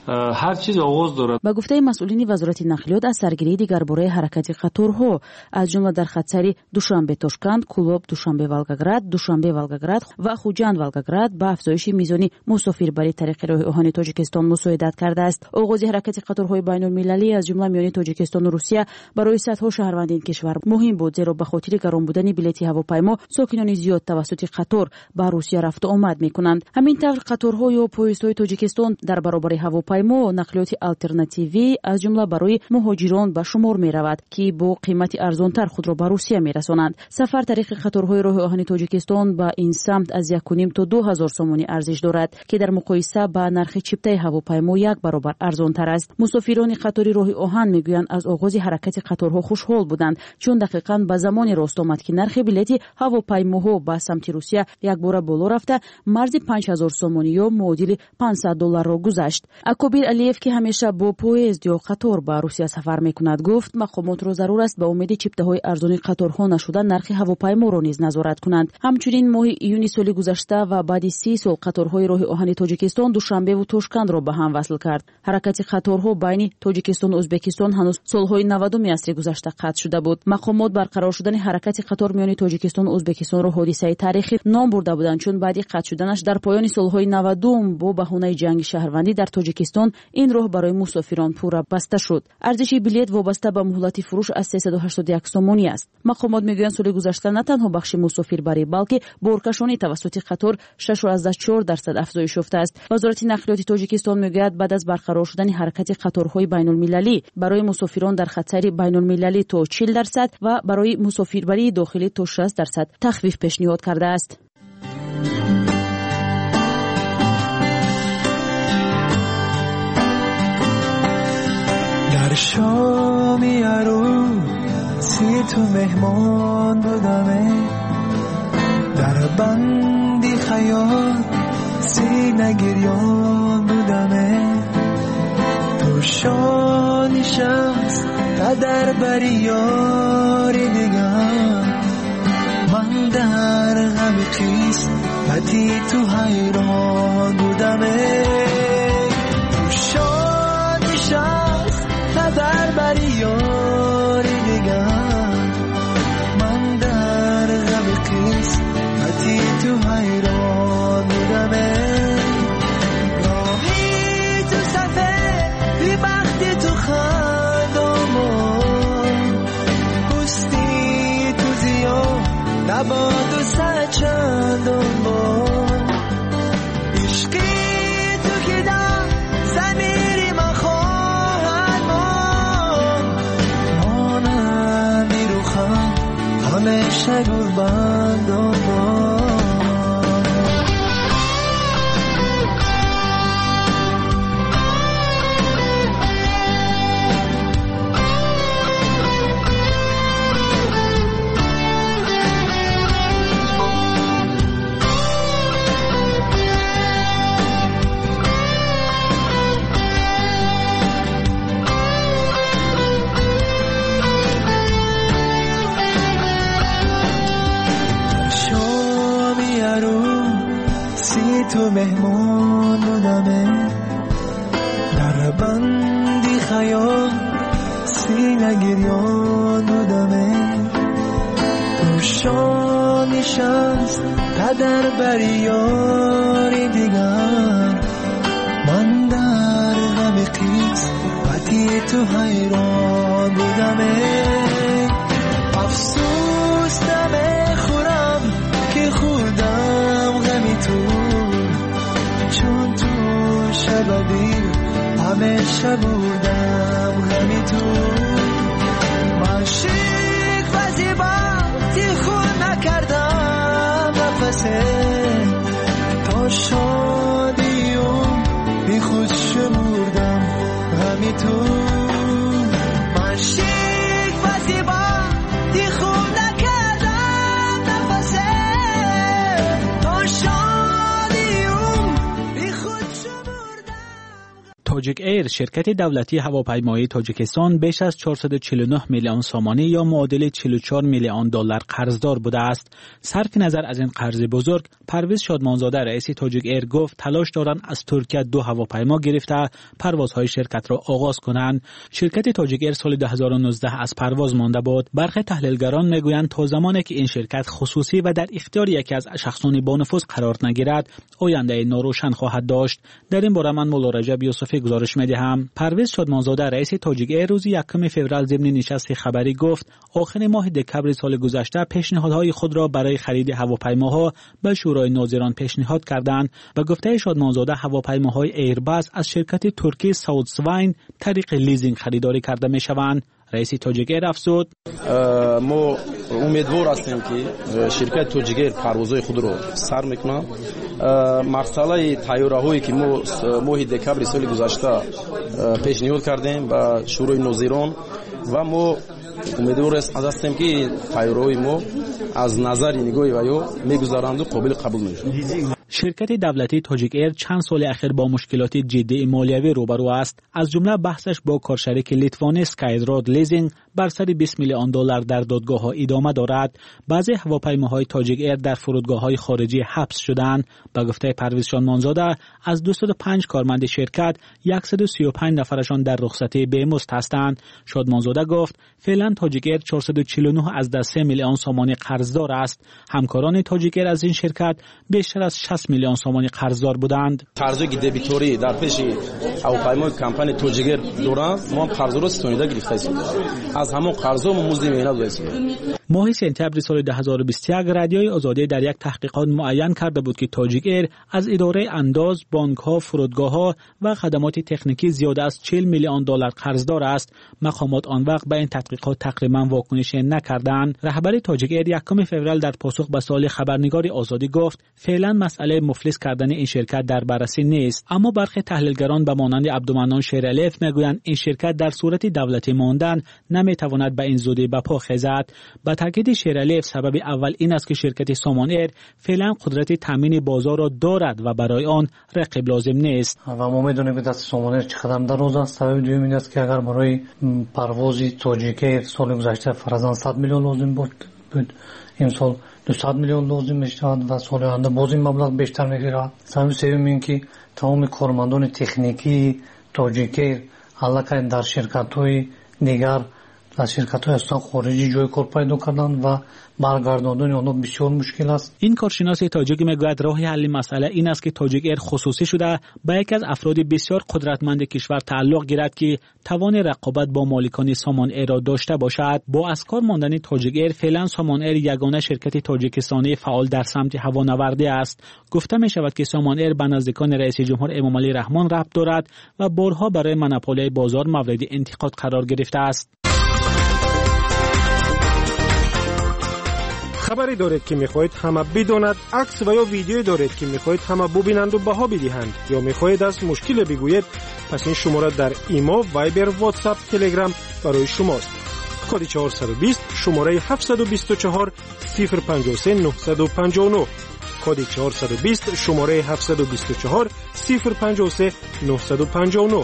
هر چیز آغاز دارد. با گفته مسئولین وزارت نقلیات از سرگیری دیگرباره حرکت قطارها از جمله در خطسری دوشنبه تاشکند، کولوب دوشنبه ولگگراد، دوشنبه ولگگراد و خوجند ولگگراد با افزایش میزان مسافربری طریق راه آهن تاجیکستان مساعدت کرده است. آغاز حرکت قطارهای بین‌المللی از جمله میان تاجیکستان و روسیه برای صدها شهروند این کشور مهم بود، زیرا به خاطر گران بودن بلیط هواپیما ساکنان زیاد توسط قطار به روسیه رفت و آمد میکنند. همین طور قطارها یا پویزهای تاجیکستان در برابر هواپیما نقلیات آلترناتیوی از جمله برای مهاجران به شمار می رود که با قیمت ارزانتر خود را به روسیه می رسانند. سفر طریق قطارهای راه آهن تاجیکستان به این سمت از 1.5 تا 2000 سومانی ارزش دارد که در مقایسه با نرخ چپتای هواپیما یک برابر ارزانتر است. مسافران قطار راه آهن میگویند از آغاز حرکت قطارها خوشحال بودند، چون دقیقاً به زمان راست آمد که نرخ بلیط هواپیماها به سمت روسیه یک بار بالا رفته مرز 5000 سومانی یا معادل $500 را گذشت. اکبر علیف که همیشه با پویزد یا قطار به روسیه سفر میکند گفت مقامات را ضرور است به امید چپته‌های ارزان قطارها نشدن نرخ هواپیما را نیز نظارت کنند. همچنین ماه ایون سال گذشته و بعد 30 سال قطارهای راه آهن تاجیکستان دوشنبه و تاشکند را به هم وصل کرد. حرکت قطارها بین تاجیکستان و ازبکستان هنوز سالهای 90 عصر گذشته قطع شده بود. مقامات برقرار شدن حرکت قطار میان تاجیکستان و ازبکستان را حادثه تاریخی نام برده بودند، چون بعد قطع شدنش در پایان سالهای 90 با بهانه جنگ شهروندی در تاجیکستان این راه برای مسافران پورا بسته شد. ارزش بلیط وابسته به مهلت فروش از 381 سومانی است. مقامات میگویند سال گذشته نه تنها بخش مسافربری بلکه بارکشانی توسط قطار 6.4% افزایش یافته است. وزارت نقلیات تاجیکستان میگوید بعد از برقرار شدن حرکت قطارهای بین‌المللی برای مسافران در خطسری بین‌المللی تا 40% و برای مسافربری داخلی تا 60% تخفیف پیشنهاد کرده است. در شامی عروسی تو مهمان بودمه، در بندی خیال سینه گریان بودمه، تو شانی شمس قدر بری یاری دیگر، من در غم خیس بدی تو حیران بودمه، تو شانی شمس قدر بری یاری دیگر، من در غم خیس بدی تو حیران بودمه، راهی تو صفه بی بختی تو خندامون، پستی تو زیاد نباد و سچندان بان، عشقی تو که در زمیری من خواهد مانمی رو خم همیشه گربندان بان. تو مهمان بودمه، در بندی خیال سینه گریان بودمه، تو شانی شمس قدر بری یاری دیگر، من در غم خیس بدی تو حیران بودمه، افسوس نمیخورم که خوردم غمی تو، چون تو شبابی همیشه بودم غمی تو، من شیک و زیبا تی خون نکردم نفسه، تا شادی و بی خود شمردم غمی تو، من شیک و زیبا تی خون نکردم نفسه، تا شادی تاجیک ایر شرکت دولتی هواپیمایی تاجیکستان بیش از 449 میلیون سامانه یا معادل 44 میلیون دلار قرضدار بوده است. صرف نظر از این قرض بزرگ، پرویز شادمانزاده رئیس تاجیک ایر گفت تلاش دارند از ترکیه 2 هواپیما گرفته پروازهای شرکت را آغاز کنند. شرکت تاجیک ایر سال 2019 از پرواز مانده بود. برخی تحلیلگران میگویند تا زمانی که این شرکت خصوصی و در اختیار یکی از شخصان با نفوذ قرار نگیرد، آینده ناروشن خواهد داشت. در این باره من مولا رجب یوسفی گزارش می‌دهم. پرویز شادمانزاده رئیس تاجیک ایر روز 1 فوریه ضمن نشست خبری گفت آخر ماه دکمبر سال گذشته پیشنهادهای خود را برای خرید هواپیماها به شورای ناظران پیشنهاد کردند. به گفته شادمانزاده هواپیماهای ایرباس از شرکت ترکی ساوتسواین طریق لیزینگ خریداری کرده می‌شوند. رئیس تاجیک ایر افزود ما امیدوار هستیم که شرکت تاجیک ایر پروازهای خود را سر میکنه. مرحله تیاراهایی که ما ماه دکمبر سال گذشته پیشنهاد کردیم به شورای ناظران و ما امیدوار هستیم که تیاراهای ما از نظر نگاه ویو میگذارند و قابل قبول میشوند. شرکت دولتی تاجیک ایر چند سال اخیر با مشکلات جدی مالیوی روبرو است. از جمله بحثش با کارشریک لیتوانی سکایراد لیزینگ بر سر 20 میلیون دلار در دادگاه‌ها ادامه دارد. بعضی هواپیماهای تاجیک ایر در فرودگاه‌های خارجی حبس شدند. به گفته پرویز شادمانزاده از 205 کارمند شرکت 135 نفرشان در رخصتی بیمزد هستند. شادمانزاده گفت فعلا تاجیک ایر 449 از 3 میلیون سامانه قرضدار است. همکاران تاجیک ایر از این شرکت بیشتر از 60 میلیون سامانه قرضدار بودند. قرضی دبیتوری در پیش هواپیمای کمپانی تاجیک ایر دارند. ما قرض را ستونیده گرفته ایم. از همون قرضا ما مزد مینا داشتیم. ماه سپتامبر سال 2021 رادیوی آزادی در یک تحقیقات معین کرده بود که تاجیک ایر از اداره انداز، بانک‌ها، فرودگاه‌ها و خدمات تکنیکی زیاده از 40 میلیون دلار قرضدار است. مقامات آن وقت به این تحقیقات تقریبا واکنش نکردند. رهبر تاجیک ایر 1 فوریه در پاسخ به سوال خبرنگار آزادی گفت فعلا مسئله مفلس کردن این شرکت در بررسی نیست. اما برخی تحلیلگران به مانند عبدالمنان شیرالیف میگویند این شرکت در صورت دولتی ماندن نمیتواند به این زودی به پا خیزد. با تاکید شیرالیف سبب اول این است که شرکت سامان ایر فعلا قدرت تامین بازار را دارد و برای آن رقیب لازم نیست. و ما میدونیم که دست سامان ایر چقدر دراز است. سبب دوم این است که اگر برای پروازی تاجیک ایر سال گذشته فرضاً 100 میلیون لازم بود، این سال 200 میلیون لازم میشود و سال آینده باز این مبلغ بیشتر میگیرد. سبب سوم این که تمام کارمندان تکنیکی تاجیک ایر علاقه در شرکت‌های دیگر از شرکت‌های استان خارجی جای کار پیدا کردند و برگرداندن آنها بسیار مشکل است. این کارشناس تاجیک میگوید راه حل مسئله این است که تاجیک ایر خصوصی شده به یکی از افراد بسیار قدرتمند کشور تعلق گیرد که توان رقابت با مالکان سامان ایر را داشته باشد. با از کار ماندن تاجیک ایر فعلا سامان ایر یگانه شرکت تاجیکستانی فعال در سمت هوانوردی است. گفته می شود که سامان ایر به نزدیکان رئیس جمهور امامعلی رحمان ربط دارد و بارها برای مونوپولی بازار مورد انتقاد قرار گرفته است. خبری دارید که میخواهید همه بداند، عکس و یا ویدیویی دارید که میخواهید همه ببینند و بها بدهند، یا میخواهید از مشکل بگویید، پس این شماره در ایما، وایبر، واتساپ، تلگرام برای شماست. کد 420 شماره 724 053 959 کد 420 شماره 724 053 959.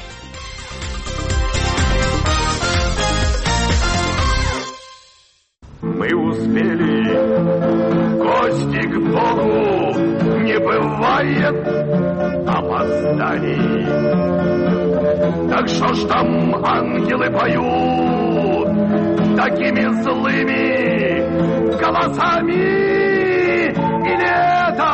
Мы успели, гости к Богу, не бывает опозданий. Так что ж там ангелы поют такими злыми голосами? Или это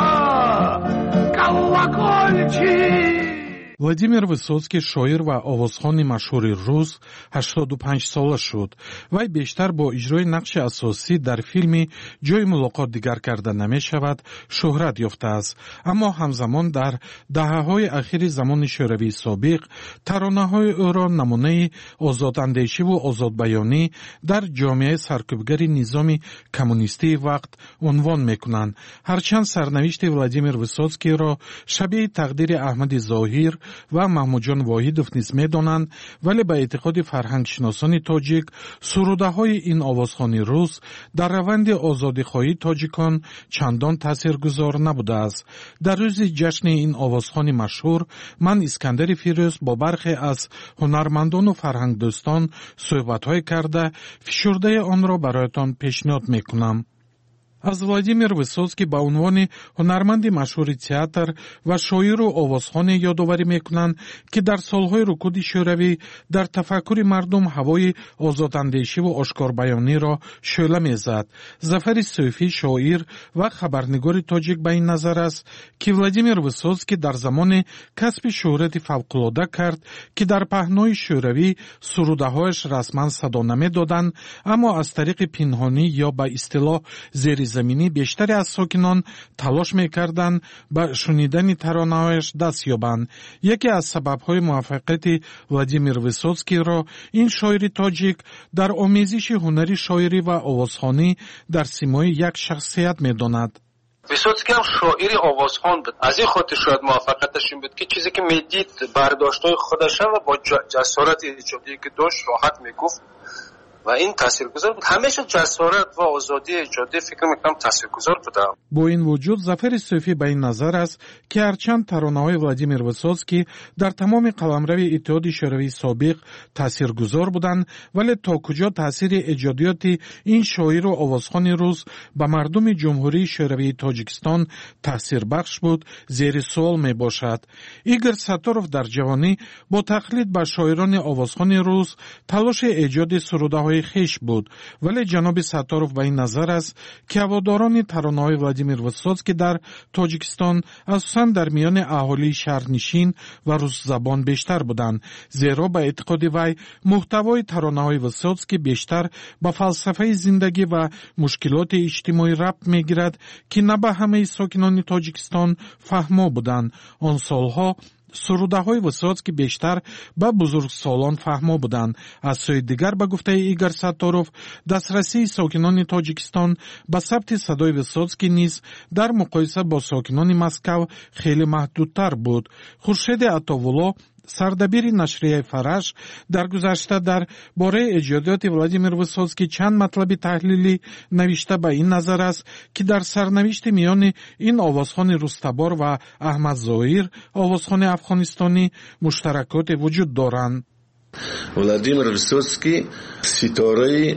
колокольчик? Владимир Высоцкий шоир ва овозхони машҳури рус 85 сола шуд. Вай бештар бо иҷрои нақши асосӣ дар филми ҷои мулоқот дигар карда намешавад шӯҳрат ёфтааст. Аммо ҳамзамон дар даҳаҳои ахири замони шӯравии собиқ таронаҳои ӯро намунаи озодандешиву озодбаёнӣ дар ҷомеаи саркӯбгари низоми коммунистии вақт унвон мекунанд. ҳарчанд сарнавишти Владимир Высоцкийро шабеҳи тақдири Аҳмади Зоҳир و محمودجان واحدов نیز می‌دانند، ولی به اعتقاد فرهنگشناسان تاجیک سروده‌های این آوازخوانی روس در روند آزادی‌خواهی تاجیکان چندان تاثیرگذار نبوده است. در روز جشن این آوازخوانی مشهور من اسکندر فیروز با برخی از هنرمندان و فرهنگدوستان صحبت‌های کرده فشرده آن را برایتان پیشنهاد می‌کنم. از ولادیمیر ویسوцкий به عنوان هنرمند مشهور تئاتر و شاعر و آوازخوان یادآوری میکنند که در سالهای رکود شوروی در تفکر مردم هوای آزاداندیشی و آشکاربیانی را شعله میزد. ظفر صوفی شاعر و خبرنگار تاجیک به این نظر است که ولادیمیر ویسوцкий در زمان کسب شهرت فوق‌العاده کرد که در پهنای شوروی سروده‌هایش رسما صدا نمیدادند، اما از طریق پنهانی یا به اصطلاح زیر زمینی بیشتری از ساکنان تلاش می‌کردند به شنیدن ترانه‌هایش دست یابند. یکی از سبب‌های موفقیت ولادیمیر ویسوцкий را این شاعر تاجیک در آمیزش هنری شاعری و آوازخوانی در سیمای یک شخصیت می‌داند. ویسوцкий هم شاعر آوازخوان بود. از این خاطر شاید موفقیتش این بود که چیزی که میدید برداشت‌های خودش و با جسارت ایجادی که داشت راحت میگفت و این تاثیرگذار بود. همیشه جسارت و آزادی ایجادی فکر میکنم تاثیرگذار بوده. با این وجود ظفر صوفی به این نظر است که هرچند ترانه‌های ولادیمیر ویسوцкий در تمام قلمرو اتحاد شوروی سابق تاثیرگذار بودند، ولی تا کجا تاثیر ایجادیات این شاعر و آوازخوان روس به مردم جمهوری شوروی تاجیکستان تاثیر بخش بود زیر سوال می باشد. ایگور ساتاروف در جوانی با تقلید به شاعران آوازخوان روس تلاش ایجاد سروده‌های خیش بود، ولی جناب ساتاروف به این نظر است که هواداران ترانه‌های ولادیمیر ویسوцкий در تاجیکستان اساساً در میان اهالی شهرنشین و روس زبان بیشتر بودند، زیرا به اعتقاد وی محتوای ترانه‌های ویسوцкий بیشتر به فلسفه زندگی و مشکلات اجتماعی ربط می‌گیرد که نه به همه ساکنان تاجیکستان فهمو بودند. آن سالها سروده‌های ویسوцкий بیشتر به بزرگسالان فهمو بودند. از سوی دیگر به گفته ایگور ساتاروف دسترسی ساکنان تاجیکستان به ثبت صدای ویسوцкий نیز در مقایسه با ساکنان مسکو خیلی محدودتر بود. خورشید عطاوالله سردبیر نشریه فرش در گذشته در باره ایجادات ولادیمیر ویسوцкий چند مطلب تحلیلی نوشته به این نظر است که در سرنوشت میان این آوازخوان روستبار و احمد ظاهر آوازخوان افغانستانی مشترکات وجود دارند. ولادیمیر ویسوцкий ستاره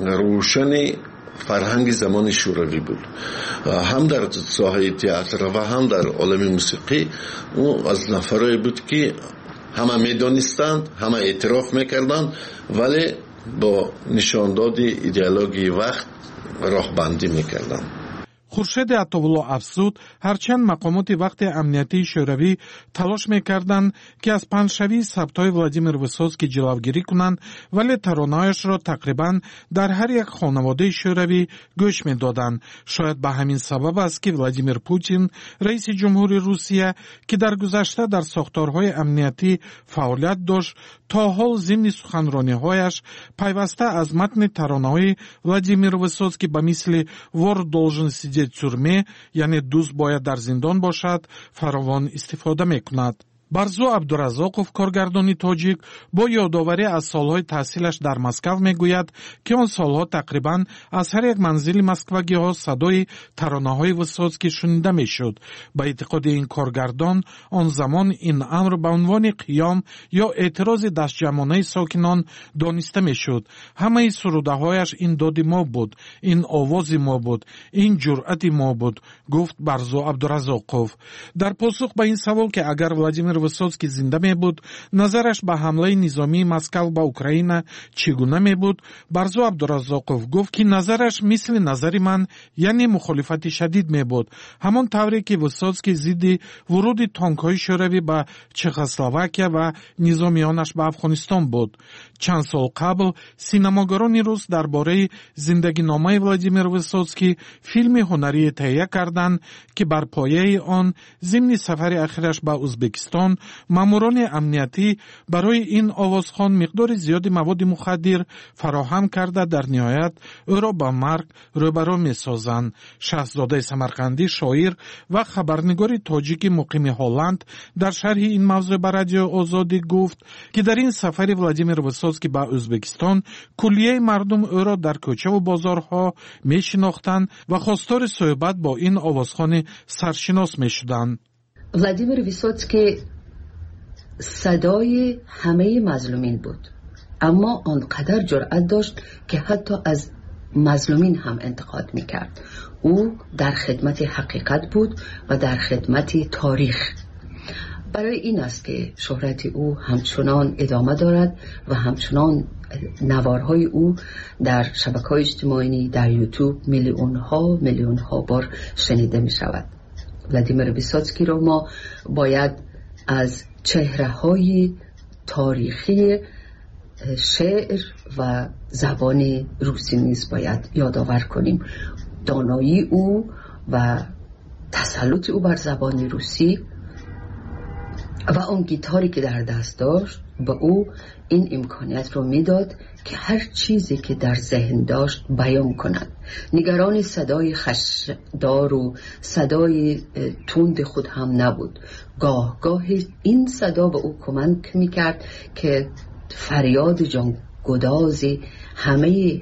روشن فرهنگ زمان شوروی بود، هم در ساحه تئاتر و هم در عالم موسیقی. او از نفرایی بود که همه میدانستند، همه اعتراف میکردند، ولی با نشانداد ایدئولوژی وقت راهبندی میکردند. خورشید عطاوالله افزود هرچند مقامات وقت امنیتی شوروی تلاش میکردند که از پنجشوی ثبت‌های ولادیمیر ویسوцкий جلوگیری کنند، ولی ترانه‌هایش را تقریباً در هر یک خانواده شوروی گوش میدادند. شاید به همین سبب است که ولادیمیر پوتین رئیس جمهوری روسیه که در گذشته در ساختارهای امنیتی فعالیت داشت تا حال ضمن سخنرانی‌هایش پیوسته از متن ترانه‌های ولادیمیر ویسوцкий به مثل وار должен сидеть в тюрьме، یعنی دوست باید در زندان باشد، فراوان استفاده میکند. برزو عبدالرزاقов کارگردانی تاجیک با یادآوری از سالهای تحصیلش در مسکو میگوید که آن سالها تقریباً از هر یک منزل مسکوگی‌ها صدای ترانه‌های ویسوцкий شنیده میشد. به اعتقاد این کارگردان آن زمان این امر به عنوان قیام یا اعتراض دستجمعانه ساکنان دانسته میشد. همه سروده‌هایش این داد ما بود، این آواز ما بود، این جرأت ما بود، گفت برزو عبدالرزاقов. در پاسخ به این سوال که اگر ولادیمیر ویسوцкий زنده می بود نظرش به حمله نظامی مسکو به اوکراین چگونه می بود، برزو عبدالرزاقов گفت که نظرش مثل نظر من، یعنی مخالفت شدید می بود، همان طوری که ویسوцкий ضد ورود تانک‌های شوروی به چخسلواکیه و نظامیانش به افغانستان بود. چند سال قبل سینماگران روس درباره زندگی نامه ولادیمیر ویسوتسکی فیلم هنری تهیه کردند که بر پایه آن ضمن سفر اخیرش به ازبکستان ماموران امنیتی برای این آوازخوان مقدار زیادی مواد مخدر فراهم کرده در نهایت او را به مرگ روبرو می‌سازند. شهزاده سمرقندی شاعر و خبرنگار تاجیک مقیم هلند در شرح این موضوع به رادیو آزادی گفت که در این سفر ولادیمیر ویسوتسکی به ازبکستان کلیه مردم او را در کوچه و بازارها می‌شناختند و خواستار صحبت با این آوازخوان سرشناس می‌شدند. ولادیمیر ویسوتسکی صدای همه مظلومین بود، اما آنقدر جرأت داشت که حتی از مظلومین هم انتقاد میکرد. او در خدمت حقیقت بود و در خدمت تاریخ. برای این است که شهرت او همچنان ادامه دارد و همچنان نوارهای او در شبکه‌های اجتماعی، در یوتیوب میلیون ها بار شنیده می شود. ولادیمیر ویسوتسکی را ما باید از چهره‌های تاریخی شعر و زبان روسی نیز باید یادآور کنیم. دانایی او و تسلط او بر زبان روسی و اون گیتاری که در دست داشت به او این امکانیت رو میداد که هر چیزی که در ذهن داشت بیان کند. نگران صدای خشدار و صدای تند خود هم نبود. گاهی این صدا به او کمک میکرد که فریاد جانگداز همه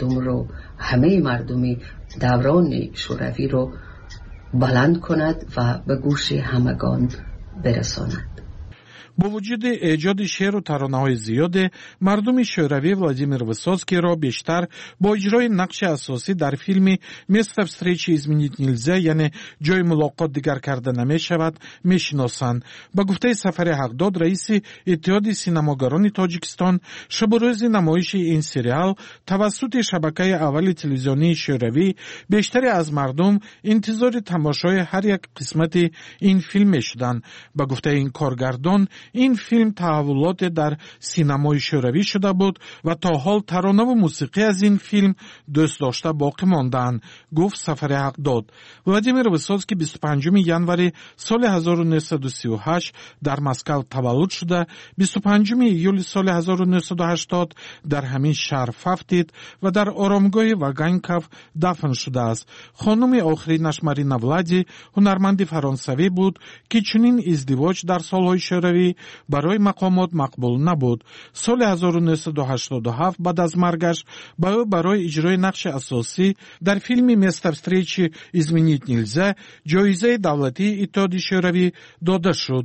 مردمی دوران شوروی رو بلند کند و به گوش همگان برساند. با وجود ایجاد شعر و ترانه‌های زیاد، مردم شوروی ولادیمیر ویسوتسکی را بیشتر با اجرای نقش اساسی در فیلم «Место встречи изменить нельзя» یعنی جای ملاقات دیگر کرده نمی‌شود میشناسند. با گفته سفر حقداد، رئیس اتحاد سینماگران تاجیکستان، شب و روز نمایش این سریال توسط شبکه اول تلویزیونی شوروی بیشتری از مردم انتظار تماشای هر یک قسمت این فیلم می‌شدند. با گفته این کارگردان، این فیلم تحولات در سینمای شوروی شده بود و تا حال ترانه و موسیقی از این فیلم دوست داشته باقی ماندند، گفت سفر حقداد. ولادیمیر ویسوتسکی 25 ینوری سال 1938 در مسکو تولد شده، 25 ایول سال 1980 در همین شهر ففتید و در آرامگاه واگانکوف دفن شده است. خانم آخرینش مارینا ولادی هنرمند فرانسوی بود که چنین ازدواج در سالهای شوروی برای مقامات مقبول نبود. سال 1987 بعد از مرگش به او برای اجرای نقش اساسی در فیلم «Место встречи изменить нельзя» جایزه دولتی اتحاد شوروی داده شد.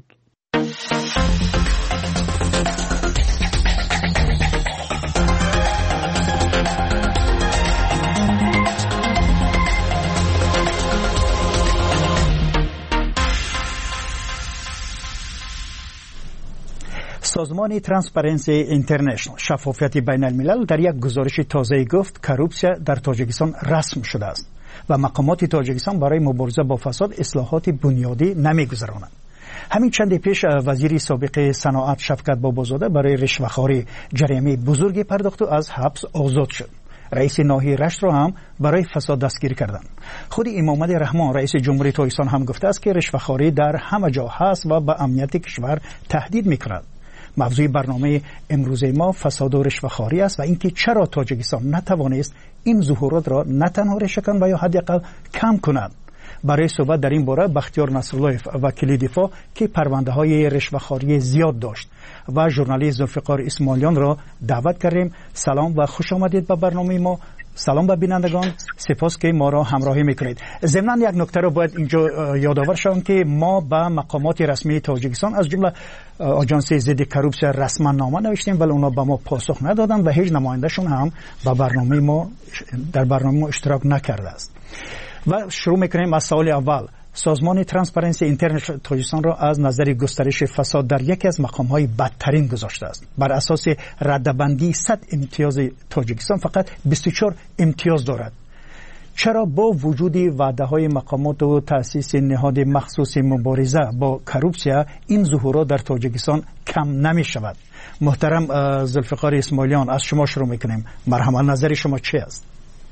سازمان ترانسپرنسی اینترنشنال شفافیت بین الملل در یک گزارش تازه گفت کروپسیا در تاجیکستان رسم شده است و مقامات تاجیکستان برای مبارزه با فساد اصلاحات بنیادی نمی‌گذرانند. همین چند پیش وزیر سابق صنعت شفقت بابازاده برای رشوه‌خواری جریمه بزرگی پرداخت و از حبس آزاد شد. رئیس ناحیه رشت را هم برای فساد دستگیر کردند. خود امامد رحمان رئیس جمهوری تاجیکستان هم گفته است که رشوه‌خواری در همه جا هست و به امنیت کشور تهدید می‌کند. موضوع برنامه امروز ما فساد و رشوه‌خواری است و اینکه چرا تاجیکستان نتوانست این ظهورات را نه تنها ریشه‌کن و یا حداقل کم کند. برای صحبت در این باره بختیار نصرالله وکیل دفاع که پرونده‌های رشوه‌خواری زیاد داشت و ژورنالیست ذوالفقار اسماعیلیان را دعوت کردیم. سلام و خوش آمدید به برنامه ما. سلام به بینندگان، سپاس که ما را همراهی میکنید. ضمن یک نکته را باید اینجا یادآور شوم که ما به مقامات رسمی تاجیکستان از جمله آژانس ضد کروپسیا رسما نامه نوشتیم ولی اونا به ما پاسخ ندادند و هیچ نمایندهشون هم به برنامه ما در برنامه ما اشتراک نکرده است. و شروع میکنیم از سوال اول. سازمان ترانسپرنسی اینترنشنال تاجیکستان را از نظر گسترش فساد در یکی از مقام‌های بدترین گذاشته است. بر اساس رده‌بندی 100 امتیاز تاجیکستان فقط 24 امتیاز دارد. چرا با وجود وعده‌های مقامات و تأسیس نهاد مخصوص مبارزه با کروپسیا این ظهورات در تاجیکستان کم نمی‌شود؟ محترم ذوالفقار اسماعیلیان، از شما شروع میکنیم. مرحبا، نظر شما چی است؟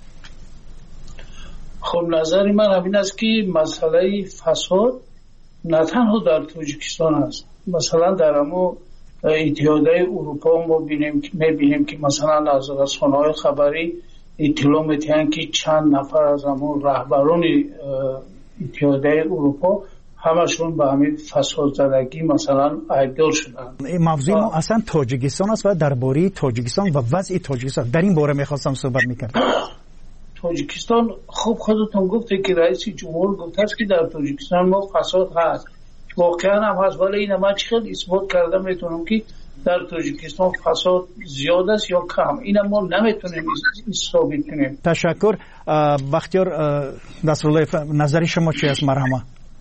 خب نظر من همین است که مسئله فساد نه تنها در تاجیکستان است، مثلا در همون اتحادیه اروپا ما میبینیم که مثلا از رسانه‌های خبری اطلاع میدهند که چند نفر از همون رهبران اتحادیه اروپا همشون به همین فساد زدگی مثلا عیبدار شدن. این موضوع ما اصلا تاجیکستان است و درباره تاجیکستان و وضع تاجیکستان در این باره میخواستم صحبت میکردم. تاجیکستان خب خودتون گفته که رئیس جمهور گفته است که در تاجیکستان ما فساد هست، واقعا هم هست، ولی این من چقدر اثبات کرده میتونم که در تاجیکستان فساد زیاد است یا کم، این ما نمیتونیم ثابت کنیم. تشکر. بختیار نصرالله، نظر شما چی است؟ مرحبا.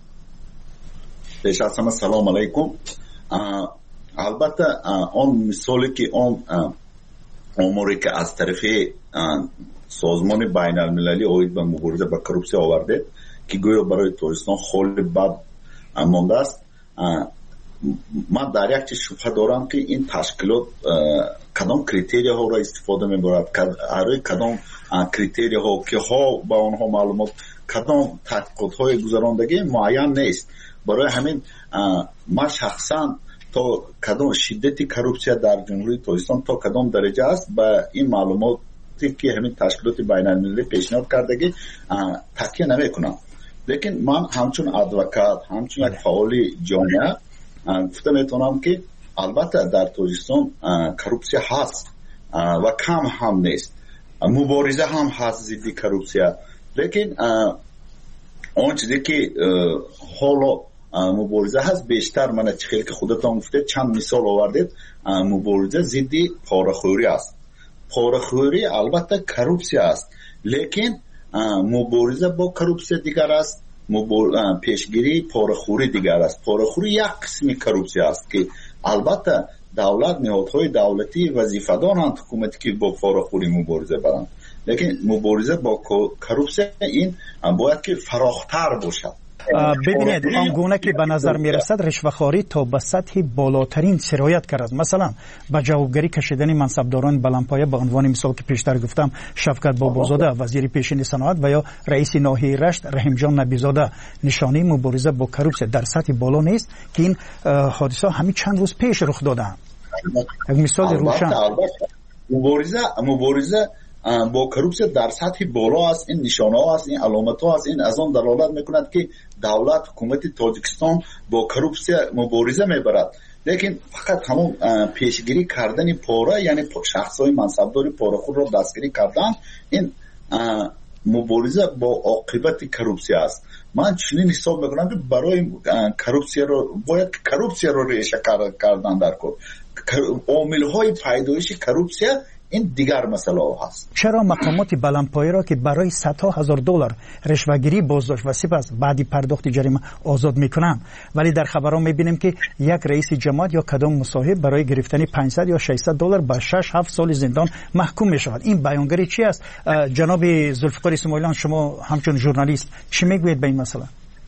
پیش از همه سلام علیکم. البته اون مثالی که اون اموری که از طرف سازمان بین المللی اوید به مبارزه با کروپسیا آورده که گویا برای تاجیکستان خیلی بد مانده است، من در یک چیز شبهه دارم که این تشکیلات کدام کریتریا ها را استفاده میبرد، کدام کریتریا ها که ها با آنها معلومات، کدام تحقیقات های گذراندگی معین نیست. برای همین من شخصا تا کدام شدت کروپسیا در جمهوری تاجیکستان تا کدام درجه است به این معلوماتی که همین تشکیلات بین المللی پیشنهاد کردگی تکیه نمی کنم. لیکن من همچون ادوکات، همچون یک فعال جامعه گفته میتونم که البته در تاجیکستان کروپسیا هست و کم هم نیست، مبارزه هم هست ضد کروپسیا، لیکن اون چیزی که حالا مبارزه هست بیشتر من چخیل که خودتان گفته چند مثال آوردید، مبارزه ضد پاره‌خوری است. پاره‌خوری البته کروپسیا است، لیکن مبارزه با کروپسیا دیگر است، پیشگیری پاره‌خوری دیگر است. پاره‌خوری یک قسمی کروپسیا است که البته دولت، نهادهای دولتی وظیفه‌دارند حکومتی که با پاره‌خوری مبارزه برند، لیکن مبارزه با کروپسیا این باید که فراختر باشد. ببینید آنگونه که به نظر میرسد رشوه‌خواری تا به سطح بالاترین سرایت کرد. مثلا به جوابگری کشیدن منصبداران بلندپایه به عنوان مثال که پیشتر گفتم شفقت بابازاده وزیر پیشین صنعت و یا رئیس ناحیه رشت رحیم جان نبیزاده نشانه مبارزه با کروپسیا در سطح بالا نیست که این حادثه همین چند روز پیش رخ دادند. یک مثال روشن. مبارزه با کروپسیا در سطح بالا است. این نشانه ها است، این علامت ها است، این از آن دلالت میکند که دولت، حکومت تاجیکستان با کروپسیا مبارزه میبرد. لیکن فقط همون پیشگیری کردن پاره، یعنی شخص های منصبداری پاره خود را دستگیری کردن، این مبارزه با عاقبت کروپسیا است. من چنین حساب میکنم که برای کروپسیا را باید کروپسیا را ریشه کردن در کار. عامل های پیدایش کروپسیا این دیگر مسئله هست. چرا مقامات بلندپایه را که برای صدها هزار دلار رشوه‌گیری بازداشت و سپس بعدی پرداخت جریمه آزاد میکنن، ولی در خبرها میبینیم که یک رئیس جماعت یا کدام مصاحب برای گرفتن 500 یا 600 دلار به 6-7 سال زندان محکوم میشود؟ این بیانگری چی است؟ جناب ذوالفقار اسماعیلیان، شما همچون ژورنالیست چی میگویید به این مسئله؟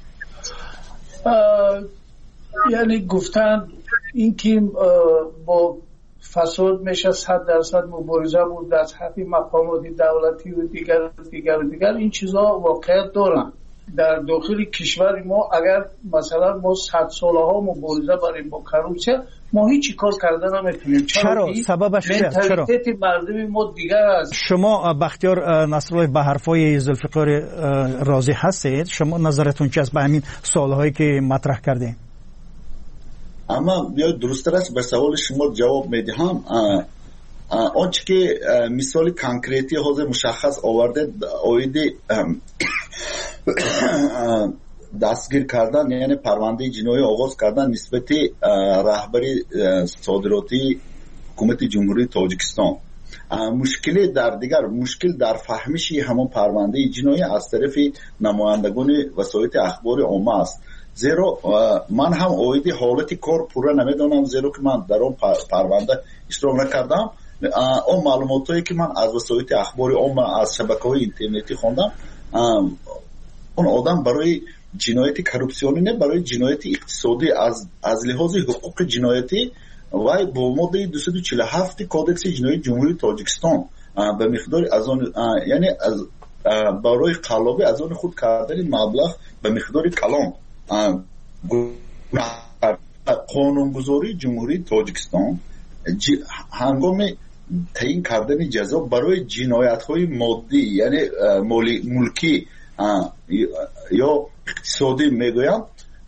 یعنی گفتن اینکه با فساد میشه 100% مبارزه بود در سطح مقامات دولتی و دیگر این چیزا واقعیت دارن. در داخل کشور ما اگر مثلا ما 100 سالها مبارزه بریم با کروپسیا، ما هیچ کار کردن نمیتونیم. چرا؟ سببش چیه؟ چرا؟ منتالیته مردم ما دیگر است. شما بختیار نصرالله به حرفای ذوالفقار راضی هستید؟ شما نظرتون چی است به همین سوالهایی که مطرح کردین؟ اما بیاید درست‌تر است به سوال شما جواب میدهم. آنچه که مثال کانکریتی حوزه مشخص آورده اوید دستگیر کردن، یعنی پرونده جنایی آغاز کردن نسبت رهبری صادراتی حکومت جمهوری تاجیکستان. مشکل در فهمش همون پرونده جنایی از طرف نمایندگان وسایل اخبار عامه است. زیرا من هم اویدی حالت کار پورا نمیدونم، زیرا که من در اون پرونده اشتراک نکردم. اون معلوماتی که من از وسایل اخبار عامه از شبکه‌های اینترنتی خوندم، اون آدم برای جنایت کروپسیونی نه، برای جنایت اقتصادی از لحاظ حقوق جنایتی وای با ماده 247 کودکس جنایی جمهوری تاجیکستان به مقدار از آن یعنی از برای قلابی از آن خود کردن مبلغ به مقدار کلان قانونگذاری جمهوری تاجیکستان هنگام تعیین کردن جزا برای جنایت‌های مادی یعنی ملکی یا اقتصادی میگویم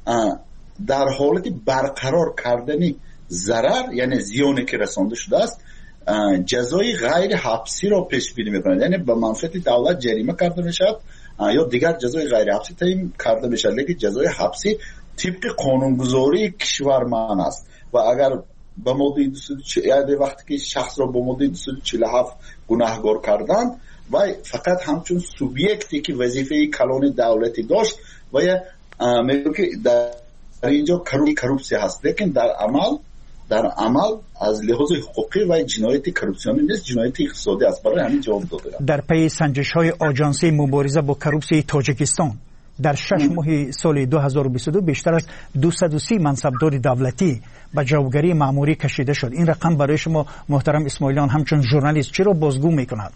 در حالت برقرار کردن ضرر یعنی زیانی که رسانده شده است جزای غیر حبسی را پیش بینی میکنند، یعنی به منفعت دولت جریمه کرده میشد یا دیگر جزای غیر حبسی تعیین کرده میشد، لیکن جزای حبسی طبق قانونگذاری کشورمان است و اگر به ماده 240 وقتی که شخص را با ماده 247 گناهکار کردند و فقط همچون سوبیکتی که وظیفه کلان دولتی داشت و میگه که در اینجا کروپسی هست، لیکن در عمل از لحاظ حقوقی و جنایت کروپسیونی نیست، جنایت اقتصادی است. برای همین جواب داده. در پی سنجش‌های آژانسی مبارزه با کروپسی تاجیکستان در 6 ماه سال 2022 بیشتر از 230 منصبدار دولتی به جوابگری مأموری کشیده شد. این رقم برای شما محترم اسماعیلیان همچون ژورنالیست چرا بازگو میکند؟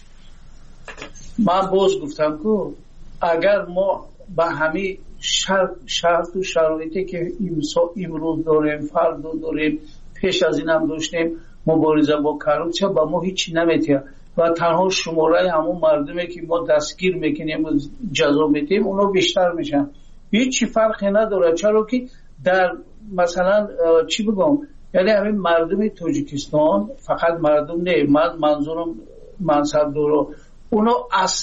من باز گفتم که اگر ما به همین شرط و شرایطی که امروز داریم فردا داریم پیش از این هم داشتیم مبارزه با کروپسیا با ما هیچی نمیتونه و تنها شماره همون مردمی که ما دستگیر میکنیم و جزا میدیم اونا بیشتر میشن، هیچی فرقی نداره. چرا که در مثلا چی بگم یعنی همین مردم تاجیکستان فقط مردم نه، من منظورم منصبدارا اونا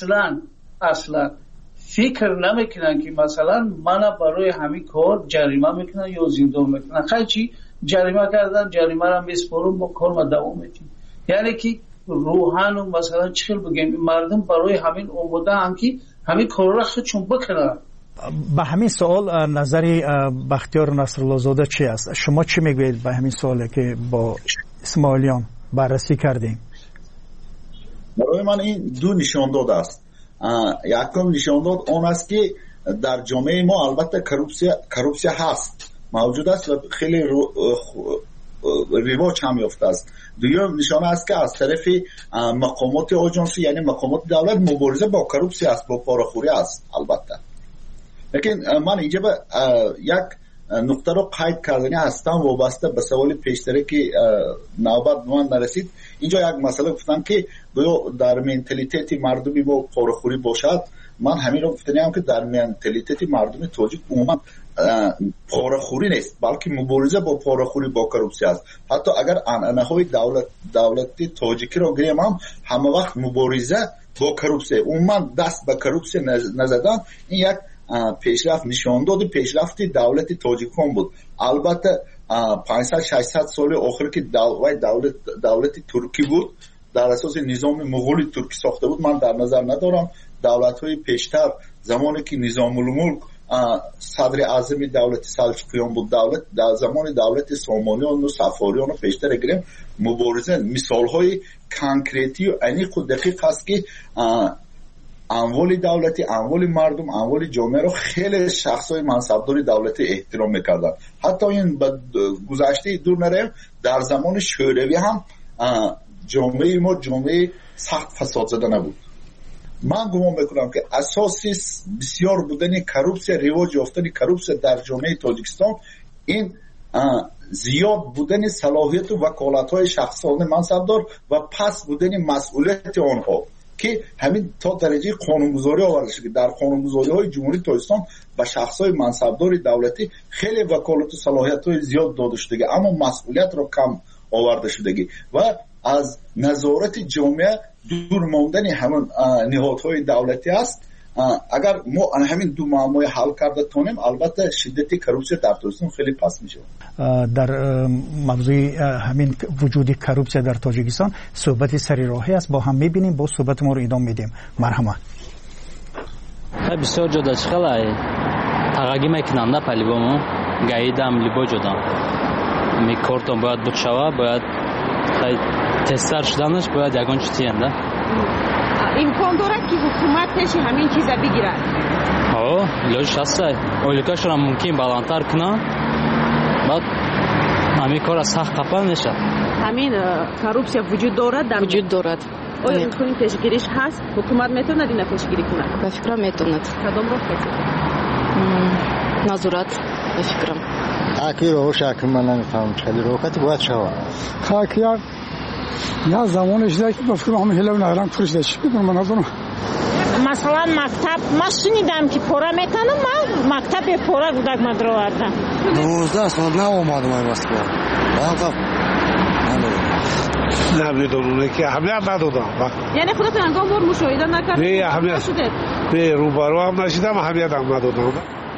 اصلا فکر نمیکنن که مثلا من برای همین کار جریمه میکنن یا زندان میکنن. خیلی جریمه کردن جریمه را میسپارم با کار ما دوام میدیم، یعنی که روحان و مثلا چخیل بگیم مردم برای همین اومده هم که همین کار را خودشون بکنن. به همین سوال نظر بختیار نصرالله زاده چی است؟ شما چی میگوید به همین سوالی که با اسماعیلیان بررسی کردیم؟ برای من این دو نشان داد است. یکم نشان داد اون است که در جامعه ما البته کروپسیا هست، موجود است و خیلی رواج هم یافته است. دوم نشانه است که از طرف مقامات آژانسی یعنی مقامات دولت مبارزه با کروپسیا است، با پاره‌خوری است البته. لیکن من اینجا به یک نقطه رو قید کردنی هستم وابسته به سوال پیشتری که نوبت من نرسید. اینجا یک مسئله گفتم که در منتالیته مردمی با پاره‌خوری باشد. من همین رو گفتنیم که در منتالیته مردم تاجیک عموما پاره‌خوری نیست بلکه مبارزه با پاره‌خوری با کروپسیا است. حتی اگر عنعنه‌های دولتی تاجیکی رو گیریم همه وقت مبارزه با کروپسیا عموما دست به کروپسیا نزدن این یک پیشرفت نشان داد پیشرفت دولت تاجیکستان بود. البته 500-600 سال آخر که دولت ترکی بود در اساس نظام مغول ترکی ساخته بود من در نظر ندارم. دولت‌های پیشتر زمانی که نظام الملک صدر اعظم دولت سلجوقیان بود، در زمان دولت سامانیان و صفاریان و پیشتر گریم مبارزه مثال‌های کانکریتی و عمیق و دقیق است که اموال دولتی، اموال مردم، اموال جامعه رو خیلی شخصای منصبدار دولتی احترام میکردن. حتی این به گذشته دور نریم در زمان شوروی هم جامعه ما جامعه سخت فساد زده نبود. من گمان میکنم که اساسی بسیار بودن کروپسیا، رواج یافتن کروپسیا در جامعه تاجیکستان این زیاد بودن صلاحیت و وکالت‌های شخصان منصبدار و پس بودن مسئولیت آنها که همین تا درجه قانونگذاری آورده شده. در قانونگذاری‌های جمهوری تاجیکستان به شخص‌های منصبدار دولتی خیلی وکالت و صلاحیت‌های زیاد داده شده اما مسئولیت را کم آورده شده و از نظارت جامعه دور ماندن همون نهادهای دولتی است. اگر ما همین دو معمای حل کرده تونیم البته شدت کروپسیا در تاجیکستان خیلی پس میشه. در موضوع همین وجود کروپسیا در تاجیکستان صحبت سری راهی است، با هم میبینیم، با صحبت ما رو ادامه میدیم. مرحمت. بسیار جدا چخلای تاگی میکنن نه پلیبامو گایدم لیبو جدا میکورتون باید بچوا باید تستر شدنش باید یگان چیزی انده امکان دارد که حکومت پیش همین چیزا بگیرد. لوجش هسته اولیکاش را ممکن بلندتر کنن بعد همین کار از سخت قبل نشد. همین کارپسیا وجود دارد. وجود دارد. آیا می‌کنیم پیشگیریش هست؟ حکومت میتونه اینا پیشگیری کنه؟ به فکرم میتوند. کدام راه پیشگیری؟ نظارت به فکرم. اکی رو شکل من نمی‌فهمم چه روکتی باید شود. خاکیار یا زمانش دیگه به فکر همه هلو نهران پروش داشت. من نظرم. مثلا مکتب ما شنیدم که پورا میتونم ما مکتب پورا گودک مدرو آوردم 12 سال نمی‌آمدم این واسه واقعا نمیدونم که اهمیت ندادم. یعنی خودتون انگام بار مشاهده نکردید؟ نه اهمیت شده. به روبرو هم نشیدم اهمیت هم ندادم.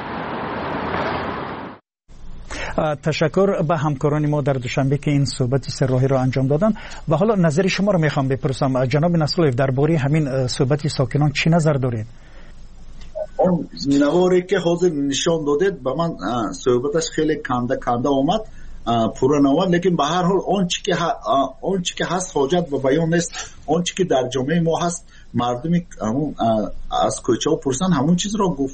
تشکر به همکاران ما در دوشنبه که این صحبت سه راهی را انجام دادن و حالا نظر شما را میخوام بپرسم جناب نصرالله درباره همین صحبت ساکنان چی نظر دارید؟ اون نواری که حاضر نشان دادید به من صحبتش خیلی کنده اومد پورا نوار، لیکن به هر حال اون چی که هست حاجت به بیان نیست. اون چی که در جامعه ما هست مردمی از کوچه ها پرسن همون چیز را گفت.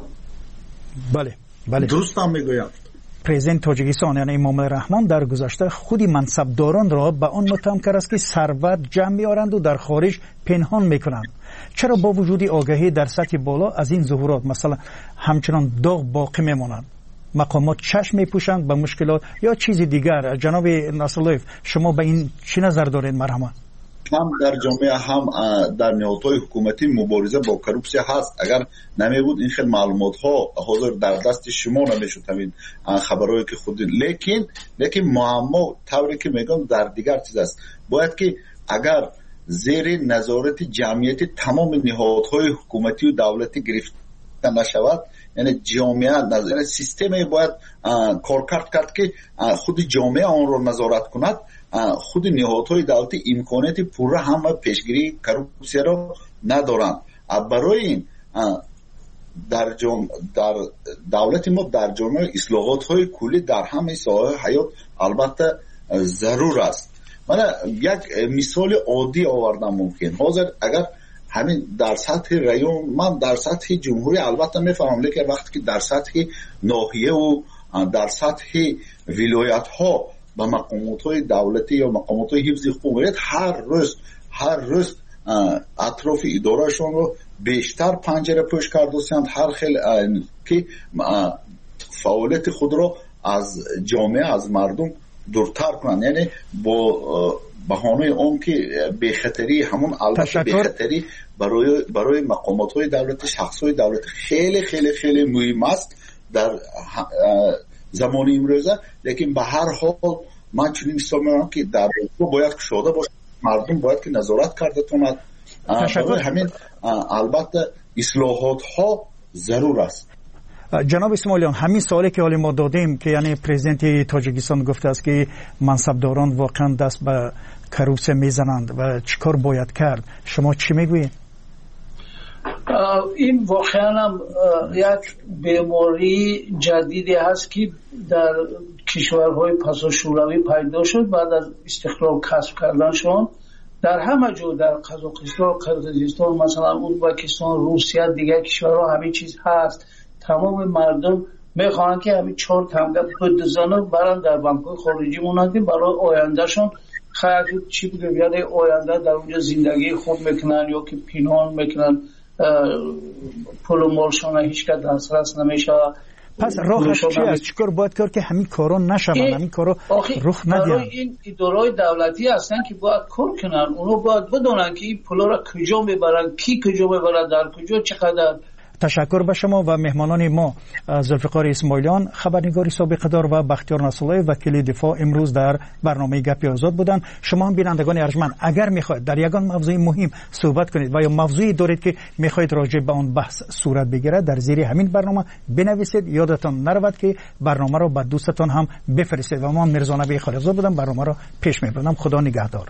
بله درست هم میگویم. پرزیدنت تاجیکستان یعنی امام رحمان در گذشته خودی منصبداران را به آن متهم کرد است که ثروت جمع می‌آورند و در خارج پنهان می‌کنند. چرا با وجود آگاهی در سطح بالا از این ظهورات مثلا همچنان داغ باقی می‌مانند؟ مقامات چشم می‌پوشند به مشکلات یا چیز دیگر؟ جناب نصرالله شما به این چی نظر دارید؟ مرحمت. هم در جامعه هم در نهادهای حکومتی مبارزه با کروپسیا هست. اگر نمی بود این خیلی معلومات ها حاضر در دست شما نمیشد همین خبرهایی که خود لیکن معما طوری که میگم در دیگر چیز است. باید که اگر زیر نظارت جمعیت تمام نهادهای حکومتی و دولتی گرفته نشود، یعنی جامعه یعنی سیستمی باید کار کرد که خود جامعه آن را نظارت کند. خود نهادهای دولتی امکانات پوره هم پیشگیری کروپسیا را ندارند. برای این در دولت ما در جامعه اصلاحات های کلی در همه ساحه حیات البته ضرور است. من یک مثال عادی آوردم. ممکن حاضر اگر همین در سطح ریون، من در سطح جمهوری البته میفهمم، لیکن وقتی که در سطح ناحیه و در سطح ولایت ها با مقامات دولتی یا مقامات حفظ حقوق هر روز اطراف ادارهشون رو بیشتر پنجره پوش کردند، هر خیلی که فعالیت خود رو از جامعه از مردم دورتر کنند. یعنی با بهانه اون که بی‌خطری همون البته بی‌خطری برای مقامات های دولتی، شخص های دولتی خیلی خیلی خیلی مهم است در زمان امروزه. لیکن به هر حال من چنین حساب می‌کنم که در باید کشاده باشه، مردم باید که نظارت کرده تواند. برای همین البته اصلاحات ها ضرور است. جناب اسماعیلیان همین سوالی که حالی ما دادیم که یعنی پرزیدنت تاجیکستان گفته است که منصبداران واقعا دست به کروپسیا میزنند و چیکار باید کرد، شما چی میگویید؟ این واقعا هم یک بیماری جدیدی هست که در کشورهای پسا شوروی پیدا شد بعد از استقلال کسب کردنشون. در همه جا در قزاقستان، قرقیزستان، مثلا ازبکستان، روسیه، دیگر کشورها همین چیز هست. تمام مردم میخوان که همین 4 تمگه بدزنه برن در بانک‌های خارجی مونند برای آیندهشون خیلی چی بگم، یعنی آینده در اونجا زندگی خود میکنن یا که پنهان میکنن، پول و مالشون هیچ که دسترس نمیشه. پس راهش چی است؟ چیکار باید کرد که همین کارا نشون، همین کارا رخ ندهند؟ برای این اداره‌های دولتی هستن که باید کار کنن. اونها باید بدونن که این پولا را کجا میبرن، کی کجا میبرن، در کجا چقدر. تشکر به شما و مهمانان ما ذوالفقار اسماعیلیان خبرنگار سابق دار و بختیار نصرالله وکیل دفاع امروز در برنامه گپی آزاد بودند. شما هم بینندگان ارجمند اگر میخواهید در یگان موضوع مهم صحبت کنید و یا موضوعی دارید که میخواهید راجع به آن بحث صورت بگیرد در زیر همین برنامه بنویسید. یادتان نرود که برنامه را به دوستتان هم بفرستید. و ما میرزا نبی خالقزاده بودم برنامه را پیش میبردم. خدا نگهدار.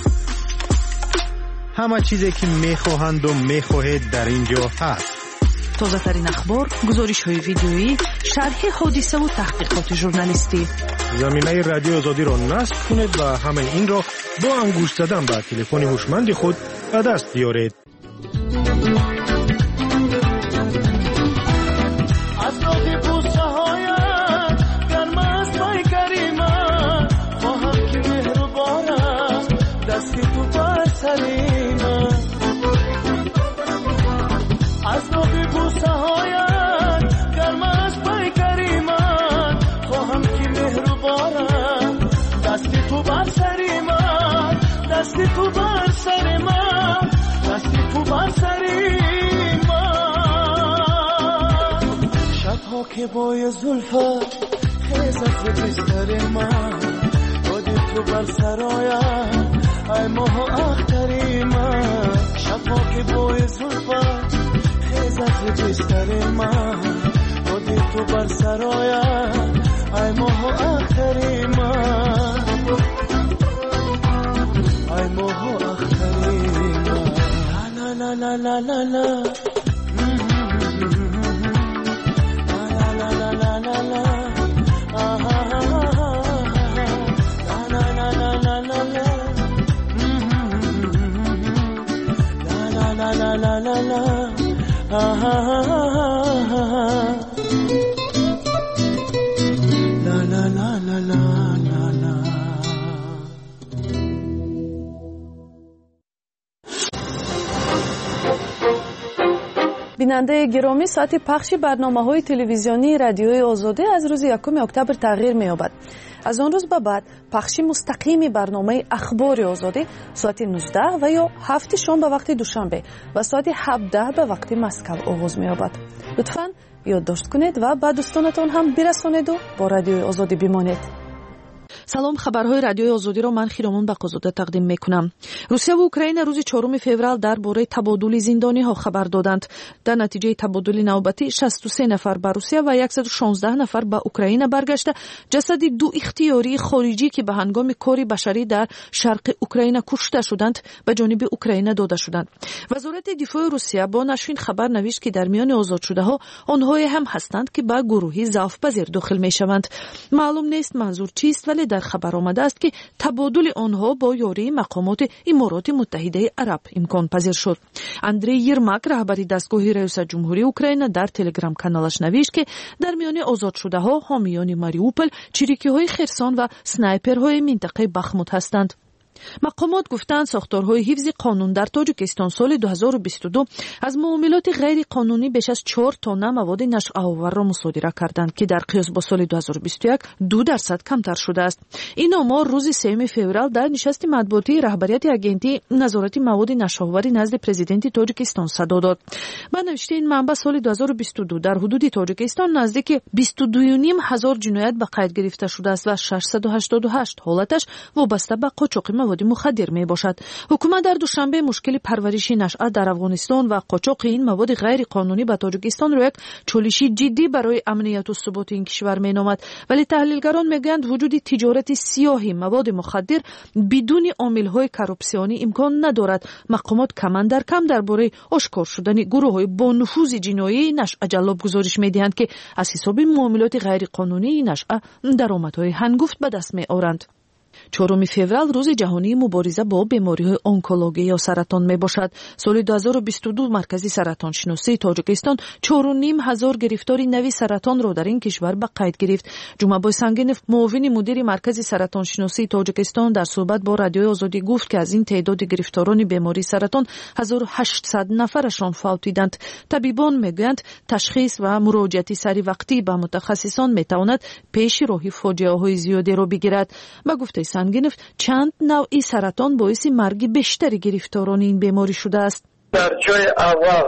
همه چیزی که میخواهند و میخواهید در اینجا هست. тозатарин ахбор, гузоришҳои видеоӣ, шарҳи ҳодисаву таҳқиқоти журналистӣ. заминаи радиои озодиро насб кунед ва ҳамаи инро бо ангушт задан ба телефони ҳушманди худ ба даст биёред. دستی تو بر سر من، دستی تو بر سر من. شبها که بای زلفت خیزت به بستر من، بادی تو بر سرایم ای ماه و اختری من. شبها که بای زلفت خیزت به بستر من، بادی تو بر سرایم ای ماه و اختری من. ای ماه و اختری من. لا لا لا لا لا لا بیننده گرامی، ساعت پخش برنامه‌های تلویزیونی رادیوی آزادی از روز 1 اکتبر تغییر می‌یابد. از آن روز به بعد پخش مستقیم برنامه اخبار آزادی ساعت 19 و یا 7 شام به وقت دوشنبه و ساعت 17 به وقت مسکو آغاز می‌یابد. لطفاً یادداشت کنید و به دوستانتان هم برسانید و با رادیوی آزادی بمانید. سلام، خبرهای رادیوی آزادی را من خیرامون بقازاده تقدیم میکنم. روسیه و اوکراین روز 4 فوریه درباره تبادل زندانی ها خبر دادند. در نتیجه تبادل نوبتی 63 نفر به روسیه و 116 نفر به اوکراین برگشته جسد 2 اختیاری خارجی که به هنگام کار بشری در شرق اوکراین کشته شدند به جانب اوکراین داده شدند. وزارت دفاع روسیه با نشر خبر نوشت که در میان آزاد شده ها آنها هم هستند که به گروهی ضعف‌پذیر داخل میشوند. معلوم نیست منظور چیست، ولی در خبر آمده است که تبادل آنها با یاری مقامات امارات متحده عرب امکان پذیر شد. اندری یرماک رهبری دستگاه رئیس جمهوری اوکراین در تلگرام کانالش نوشت که در میان آزاد شده ها حامیان ماریوپل، چریکی های خرسان و سنایپرهای منطقه بخموت هستند. مقامات گفتند ساختارهای حفظ قانون در تاجیکستان سال 2022 از معاملات غیر قانونی بیش از 4 تن مواد نشع‌آور را مصادره کردند که در قیاس با سال 2021 2% کمتر شده است. این آمار روز 3 فوریه در نشست مطبوعاتی رهبریت آژانس نظارت مواد نشع‌آور نزد پرزیدنت تاجیکستان صدا داد. با نوشته این منبع سال 2022 در حدود تاجیکستان نزدیک 22,500 جنایت به قید گرفته شده است و 688 حالتش وابسته به قاچاق مواد مخدر می باشد. حکومت در دوشنبه مشکل پرورش نشأه در افغانستان و قاچاق این مواد غیر قانونی به تاجیکستان را یک چالش جدی برای امنیت و ثبات این کشور می نامد، ولی تحلیلگران میگویند وجود تجارت سیاه مواد مخدر بدون عامل‌های کراپسیونی امکان ندارد. مقامات کم در کم درباره آشکار شدن گروه‌های با نفوذ جنایی نشأه جلاب گزارش می‌دهند که از حساب معاملات غیر قانونی نشأه درآمدهای هنگفت به دست می‌آورند. 4 فوریه روز جهانی مبارزه با بیماری‌های онкологی یا سرطان میباشد. سال 2022 مرکز سرطان شناسی تاجیکستان 4,500 گرفتاری نوی سرطان را در این کشور به قید گرفت. جمعه سنگینف معاون مدیر مرکز سرطان شناسی تاجیکستان در صحبت با رادیوی آزادی گفت که از این تعداد گرفتاران بیماری سرطان 1800 نفرشان فوتیدند. طبیبان میگویند تشخیص و مراجعت سری وقتی به متخصصان میتواند پیش راه فاجعه‌های زیادی را بگیرد. با گفته سنگینف چند نوع سرطان باعث مرگ بیشتری گرفتاران این بیماری شده است. در جای اول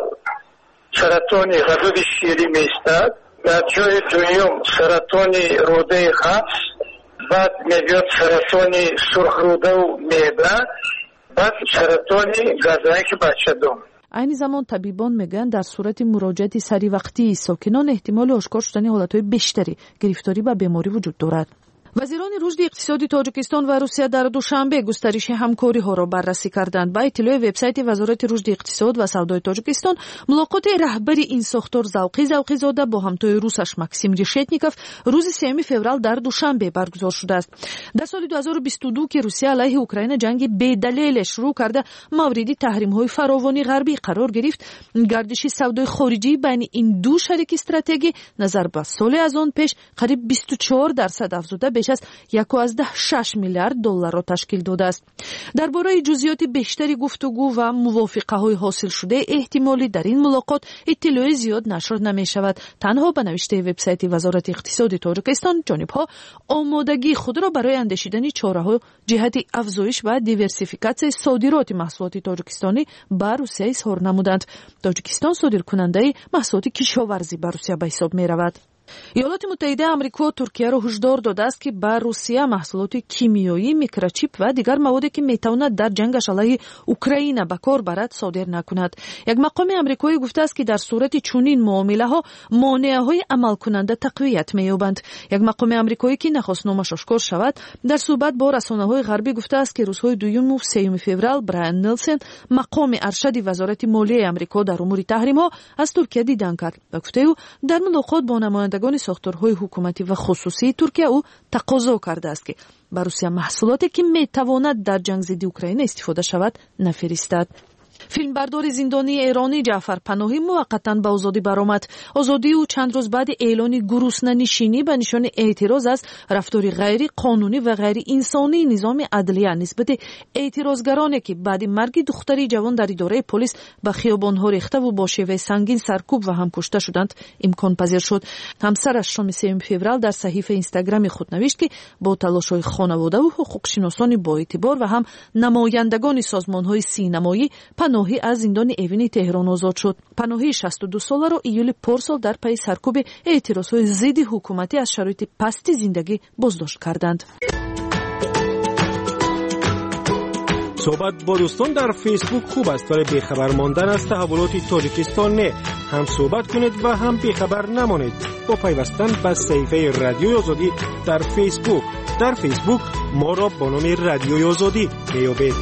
سرطان غدود شیری میستد، در جای دوم سرطان روده قبض، بعد میاد سرطان سرخ روده و معده، بعد سرطان گردنک بچه دم. این زمان طبیبان میگن در صورت مراجعت سری وقتی ساکنان احتمال آشکار شدن حالتهای بیشتری گرفتاری به بیماری وجود دارد. вазирони рушди иқтисоди тоҷикистон ва русия дар душанбе густариши ҳамкориҳоро баррасӣ карданд. Ба иттилои вебсайти вазорати рушди иқтисод ва савдои тоҷикистон, мулоқоти раҳбари ин сохтор Завқизода бо ҳамтои русаш Максим Решетников рӯзи 3 феврал дар душанбе баргузор шудааст. дар соли 2022 ки русия алайҳи украина ҷанги бедалеле шурӯъ карда мавриди таҳримҳои фаровони ғарбӣ қарор гирифт, гардиши савдои хориҷӣ байни ин ду шарики стратегӣ назар ба соли аз он пеш қариб 24% афзуда беш аз 1.6 миллиард долларро ташкил додааст. дар бораи ҷузъиёти бештари гуфтугӯ ва мувофиқаҳои ҳосилшуда эҳтимолӣ дар ин мулоқот иттилои зиёд нашр намешавад. танҳо ба навиштаи вебсайти вазорати иқтисоди тоҷикистон ҷонибҳо омодагии худро барои андешидани чораҳо ҷиҳати афзоиш ва диверсификатсияи содироти маҳсулоти тоҷикистонӣ ба русия изҳор намуданд. тоҷикистон содиркунандаи маҳсулоти кишоварзӣ ба русия ба ҳисоб меравад. иёлоти муттаҳидаи амрико Туркияро ҳушдор додааст, ки ба Русия маҳсулоти кимиёӣ, микрочип ва дигар маводе, ки метавонад дар ҷангаш алайҳи Украина ба кор барад, содир накунад. як мақоми амрикоӣ гуфтааст, ки дар сурати чунин муомилаҳо монеаҳои амалкунанда тақвият меёбанд. як мақоми амрикоӣ, ки нахост номаш ошкор шавад, дар суҳбат бо расонаҳои ғарбӣ гуфтааст, ки рӯзҳои 2-3 феврал Брайан Нелсон, мақоми аршади вазорати молияи амрико дар умури таҳримҳо, аз Туркия дидан кард. ба гуфтаи ӯ, дар мулоқот бо намояндагони сохторҳои ҳукуматӣ ва хусусии Туркия ӯ тақозо кардааст, ки ба Русия маҳсулоте, ки метавонад дар ҷанг зидди Украина истифода шавад, нафиристад. филмбардори зиндонии эронӣ Ҷаъфар Паноҳӣ муваққатан ба озодӣ баромад. озодии ӯ чанд рӯз баъди эълони гуруснанишинӣ ба нишони эътироз аз рафтори ғайриқонунӣ ва ғайриинсонии низоми адлия нисбати эътирозгароне, ки баъди марги духтари ҷавон дар идораи полис ба хиёбонҳо рехтаву бо шеваи сангин саркӯб ва ҳам кушта шуданд, имконпазир шуд. ҳамсараш шоми 3 феврал дар саҳифаи инстаграми худ навишт, ки бо талошҳои хонаводаву ҳуқуқшиносони боэътибор ва ҳам намояндагони созмонҳои синамоӣ Паноҳӣ аз зиндони Эвини Теҳрон озод шуд. Паноҳии 62 соларо июли порсол дар пайи саркӯби эътирозҳои зидди ҳукуматӣ аз шароити пасти зиндагӣ боздошт карданд. صحبت با دوستان در فیسبوک خوب است، ولی بیخبر ماندن از تحولات تاجیکستان نه. هم صحبت کنید و هم بیخبر نمانید با پیوستن به صفحه رادیوی آزادی در فیسبوک. در فیسبوک ما را با نام رادیوی آزادی میابید.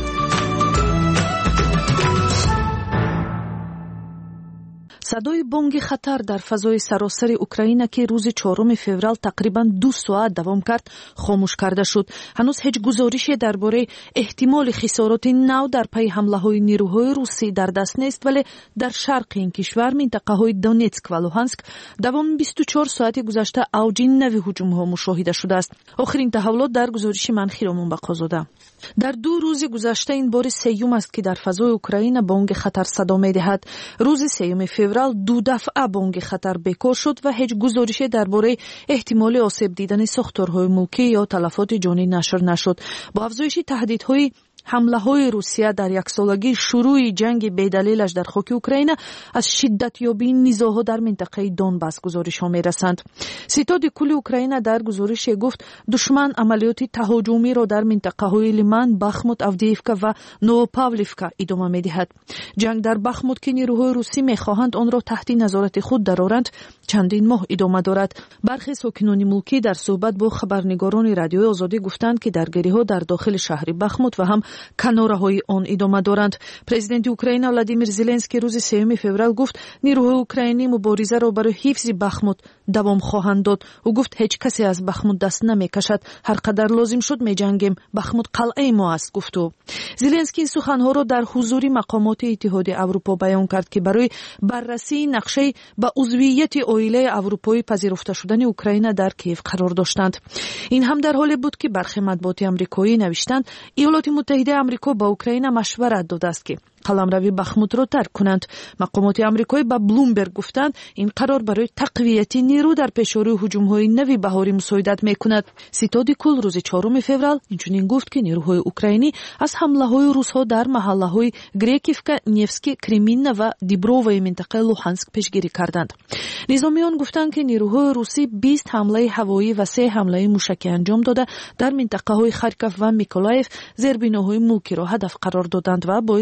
صدای بانگ خطر در فضای سراسر اوکراین که روز 4 فوریه تقریبا 2 ساعت دوام کرد خاموش کرده شد. هنوز هیچ گزارشی درباره احتمال خسارات نو در پی حمله‌های نیروهای روسی در دست نیست، ولی در شرق این کشور منطقه‌های دونتسک و لوهانسک دوام 24 ساعت گذشته اوج نوی هجوم‌ها مشاهده شده است. آخرین تحولات در گزارش منخیرامون بقازاده. در 2 روز گذشته این بار سیوم است که در فضای اوکراین بانگ خطر صدا می‌دهد. روز 3 فوریه 2 دفعه بانگ خطر بکار شد و هیچ گزارشی درباره احتمال آسیب دیدن ساختارهای ملکی یا تلفات جانی نشر نشد. با افزایش تهدیدهای حمله‌های روسیه در یک سالگی شروع جنگ بی‌دلیلش در خاک اوکراین از شدت یابی نزاع‌ها در منطقه دونباس گزارش‌ها می‌رسند. ستاد کل اوکراین در گزارش گفت دشمن عملیات تهاجمی را در منطقه‌های لیمان، باخموت، آودییفکا و نووپاولیفکا ادامه می‌دهد. جنگ در باخموت که نیروهای روسی می‌خواهند آن را تحت نظارت خود درآورند چندین ماه ادامه دارد. برخی ساکنان ملکی در صحبت با خبرنگاران رادیوی آزادی گفتند که درگیری‌ها در داخل شهر باخموت و هم کناره‌های آن ادامه دارند. پرزیدنت اوکراین ولادیمیر زلنسکی روز 3 فوریه گفت نیروهای اوکراینی مبارزه را برای حفظ باخموت دوام خواهند داد. او گفت هیچ کسی از باخموت دست نمی‌کشد. هر قدر لازم شد می‌جنگیم. باخموت قلعه ما است گفت او. زلنسکی این سخن‌ها را در حضور مقامات اتحاد اروپا بیان کرد که برای بررسی نقشه به عضویت عائله اروپایی پذیرفته شدن اوکراین در کیف قرار داشتند. این هم در حالی بود که برخی مطبوعات آمریکایی نوشتند ایالات متحده آمریکا با اوکراین مشورت داده است که قلمروی باخموت را ترک کنند. مقامات آمریکایی با بلومبرگ گفتند این قرار برای تقویت نیرو در پیشروی هجوم‌های نوی بهاری مساعدت می‌کند. ستاد کل روز 4 فوریه اینچنین گفت که نیروهای اوکراینی از حمله‌های روس‌ها در محله‌های گریکیفکا، نیفسکی، کریمین و دیبرووی منطقه لوهانسک پیشگیری کردند. نظامیان گفتند که نیروهای روسی 20 حمله هوایی و 3 حمله موشکی انجام داده در منطقه‌های خارکوف و میکولایف زیربناهای ملکی را هدف قرار دادند و باعث مرگ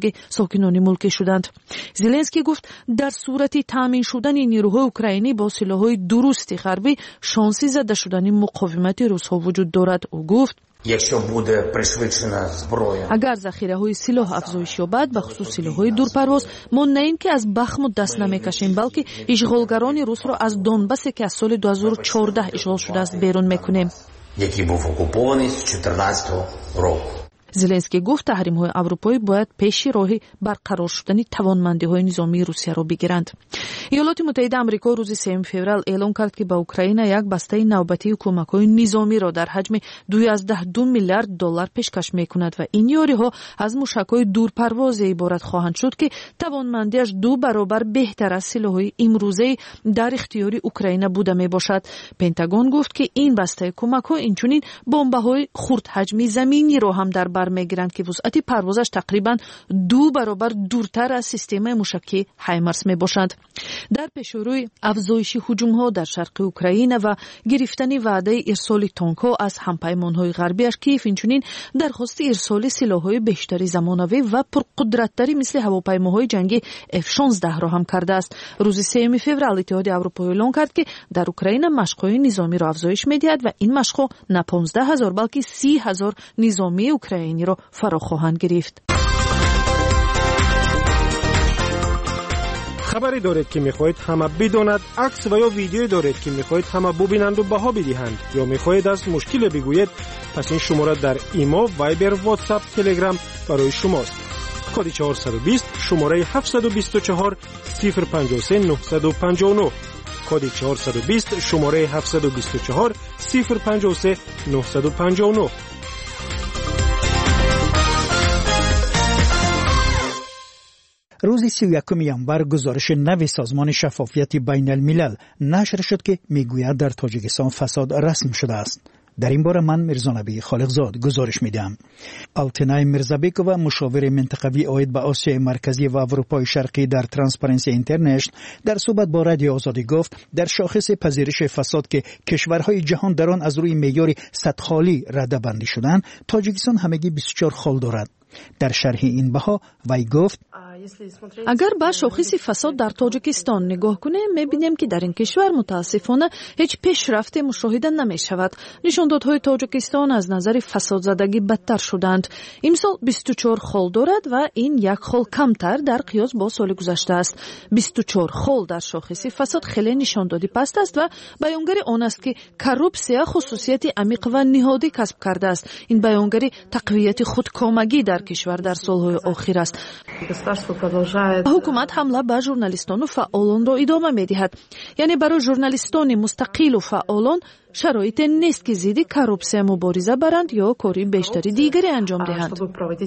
بزرگ ساکنان ملک شدند. زلنسکی گفت در صورت تامین شدن نیروهای اوکراینی با سلاح‌های درست غربی شانسی زده شدن مقاومت روس‌ها وجود دارد. او گفت اگر ذخیره‌های سلاح افزایش یابد به خصوص سلاح‌های دورپرواز ما نه اینکه از بخمود دست نمی‌کشیم بلکه اشغالگران روس را از دونباسی که از سال 2014 اشغال شده است بیرون می‌کنیم. زلنسکی گفت تحریم‌های اروپایی باید پیش راه برقرار شدن توانمندی‌های نظامی روسیه را بگیرند. ایالات متحده آمریکا روز 3 فوریه اعلام کرد که به اوکراین یک بسته نوبتی کمک‌های نظامی را در حجم 2.2 میلیارد دلار پیشکش می‌کند و این یاری‌ها از موشک‌های دورپرواز عبارت خواهند شد که توانمندی‌اش 2 برابر بهتر از سلاح‌های امروزه در اختیار اوکراین بوده میباشد. پنتاگون گفت که این بسته کمک‌ها اینچنین بمب‌های خرد حجمی زمینی را هم در بر می‌گیرند که وسعت پروازش تقریباً 2 برابر دورتر از سیستم موشکی هایمارس میباشد. در پیشروی افزایش هجوم‌ها در شرق اوکراین و گرفتن وعده ارسال تانک‌ها از همپیمان‌های غربیش کیف اینچنین درخواست ارسال سلاح‌های بیشتری زمانوی و پرقدرت‌تری مثل هواپیماهای جنگی F-16 را هم کرده است. روز 3 فوریه اتحاد اروپایی اعلام کرد که در اوکراین مشق‌های نظامی را افزایش می‌دهد و این مشق‌ها نه 15,000 بلکه 30,000 نظامی اوکراینی را فرا خواهند گرفت. خبری دارید که میخواهید همه بداند، عکس و یا ویدیو دارید که میخواهید همه ببینند و بها بدهند یا میخواهید از مشکل بگویید، پس این شماره در ایما، وایبر، واتساپ، تلگرام برای شماست. کد 420 شماره 724 053 959 کد 420 شماره 724 053 959. روز 31 ینور گزارش نو سازمان شفافیت بین الملل نشر شد که میگوید در تاجیکستان فساد رسم شده است. در این باره من میرزانبی خالقزاد گزارش میدم. آلتنای میرزابیکووا مشاور منطقوی عاید به آسیای مرکزی و اروپای شرقی در ترانسپرنسی اینترنشنال در صحبت با رادیو آزادی گفت در شاخص پذیرش فساد که کشورهای جهان در آن از روی معیار صدخالی رده بندی شدند، تاجیکستان همگی 24 خال دارد. در شرح این بها وی گفت اگر به شاخص فساد در تاجیکستان نگاه کنیم میبینیم که در این کشور متاسفانه هیچ پیشرفت مشاهده نمی شود. نشاندادهای تاجیکستان از نظر فساد زدگی بدتر شدند. امسال 24 خال دارد و این یک خال کمتر در قیاس با سال گذشته است. 24 خال در شاخص فساد خیلی نشاندادی پست است و بیانگر آن است که کروپسیا خصوصیت عمیق و نهادی کسب کرده است. این بیانگر تقویت خودکامگی در کشور در سالهای آخر است. حکومت حمله به ژورنالیستان و فعالان را ادامه می‌دهد. یعنی برای ژورنالیستان مستقل و فعالان شرایط نیست که ضد کروپسیا مبارزه برند یا کاری بیشتری دیگری انجام دهند.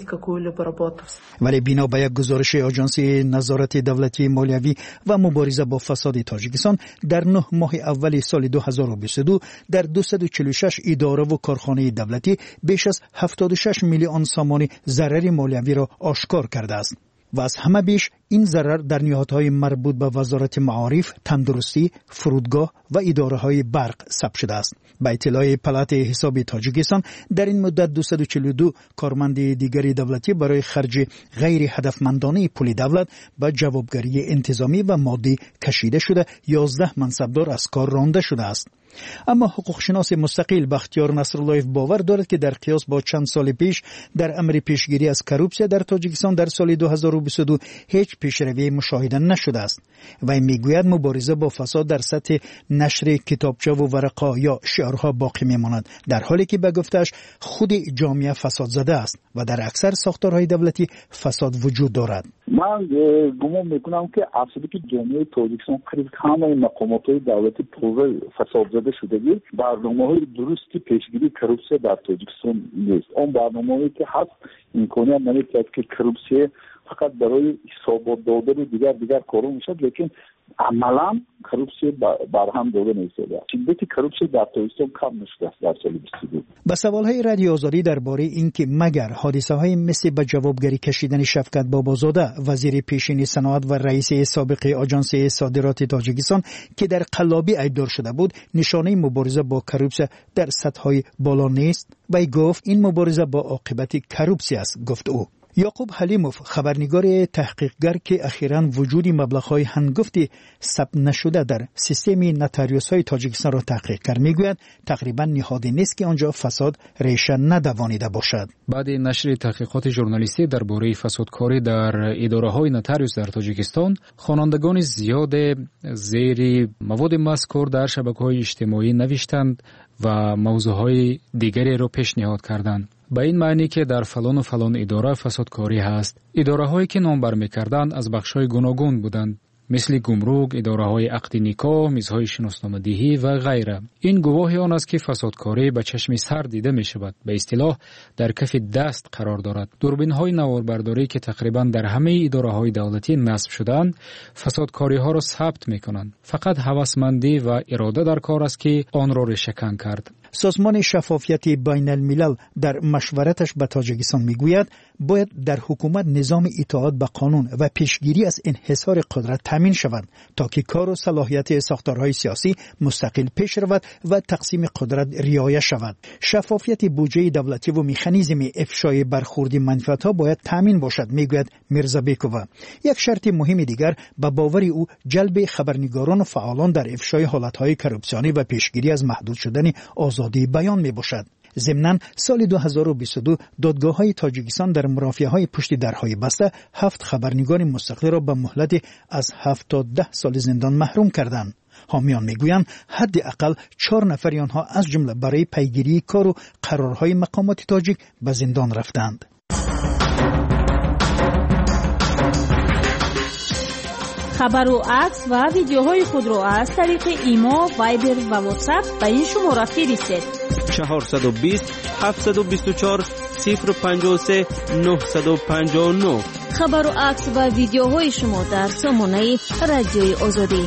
ولی بنا به یک گزارش آژانس نظارت دولتی مالیوی و مبارزه با فساد تاجیکستان در 9 ماه اول سال 2022 در 246 اداره و کارخانه دولتی بیش از 76 میلیون سوم ضرر مالیوی را آشکار کرده است. و از همه بیش این ضرر در نهادهای مربوط به وزارت معارف، تندرستی، فرودگاه و اداره‌های برق ثبت شده است. به اطلاع پلات حساب تاجیکستان در این مدت 242 کارمند دیگری دولتی برای خرج غیر هدفمندانه پول دولت به جوابگری انتظامی و مادی کشیده شده، 11 منصبدار از کار رانده شده است. اما حقوقشناس مستقل بختیار نصراللهیف باور دارد که در قیاس با چند سال پیش در امر پیشگیری از کروپسیا در تاجیکستان در سال 2022 هیچ پیشروی مشاهده نشده است. و میگوید مبارزه با فساد در سطح نشر کتابچه و ورقا یا شعارها باقی میماند، در حالی که به گفتش خود جامعه فساد زده است و در اکثر ساختارهای دولتی فساد وجود دارد. من گمان میکنم که اصلی که جامعه تاجیکستان قریب همه مقامات دولتی پر فساد زده شده بود. برنامه‌های درستی پیشگیری کروپسیا در تاجیکستان نیست. اون برنامه‌ای که هست امکانیت نمی‌دهد که کروپسیا فقط برای حسابات دادن دیگر کارو میشه، لیکن عملا کروپسیا برهم داده نمی‌شده. شدت کروپسیا در تاجیکستان کم نشده در سال 2022. با سوال‌های رادیو آزادی درباره اینکه مگر حادثه‌های مثل به جوابگری کشیدن شفقت بابازاده وزیر پیشین صنعت و رئیس سابق آژانس صادرات تاجیکستان که در قلابی عیبدار شده بود نشانه مبارزه با کروپسیا در سطح‌های بالا نیست، و گفت این مبارزه با عاقبت کروپسیا است. گفت او یعقوب حلیموف خبرنگار تحقیقگر که اخیراً وجود مبلغ‌های هنگفتی ثبت نشده در سیستم نوتاریوس‌های تاجیکستان را تحقیق کرد، میگوید تقریباً نهادی نیست که آنجا فساد ریشه ندوانیده باشد. بعد نشر تحقیقات ژورنالیستی درباره فسادکاری در اداره‌های نوتاریوس در تاجیکستان، خوانندگان زیاد زیر مواد مذکور در شبکه‌های اجتماعی نوشتند و موضوعهای دیگری را پیشنهاد کردند. به این معنی که در فلان و فلان اداره فسادکاری هست. اداره‌هایی که نام بر می‌کردند از بخش‌های گوناگون بودند، مثل گمرک، اداره‌های عقد نکاح، میزهای شناسنامه‌دهی و غیره. این گواهی آن است که فسادکاری به چشم سر دیده می‌شود، به اصطلاح در کف دست قرار دارد. دوربین‌های نواربرداری که تقریباً در همه اداره‌های دولتی نصب شده‌اند، فسادکاری‌ها را ثبت می‌کنند. فقط هوسمندی و اراده در کار است که آن را ریشه‌کن کرد. سازمان شفافیت بین الملل در مشورتش به تاجیکستان میگوید باید در حکومت نظام اطاعت به قانون و پیشگیری از انحصار قدرت تامین شود تا که کار و صلاحیت ساختارهای سیاسی مستقل پیش رود و تقسیم قدرت رعایت شود. شفافیت بودجه دولتی و مکانیزم افشای برخوردی منفعت‌ها باید تامین باشد، میگوید میرزا بیکووا. یک شرط مهم دیگر به باور او جلب خبرنگاران و فعالان در افشای حالت‌های کورپسیونی و پیشگیری از محدود شدن آزادی بیان می باشد. ضمناً سال 2022 دادگاه‌های تاجیکستان در مرافعه‌های پشت درهای بسته 7 خبرنگار مستقل را به مهلت از 7 تا 10 سال زندان محروم کردند. حامیان میگویند حداقل 4 نفر آنها از جمله برای پیگیری کار و قرارهای مقامات تاجیک به زندان رفتند. خبر و عکس و ویدیوهای خود را از طریق ایما، وایبر و واتساپ به این شماره فرستید: 420 724 053 959. خبر و عکس و ویدیوهای شما در سامانه رادیوی آزادی.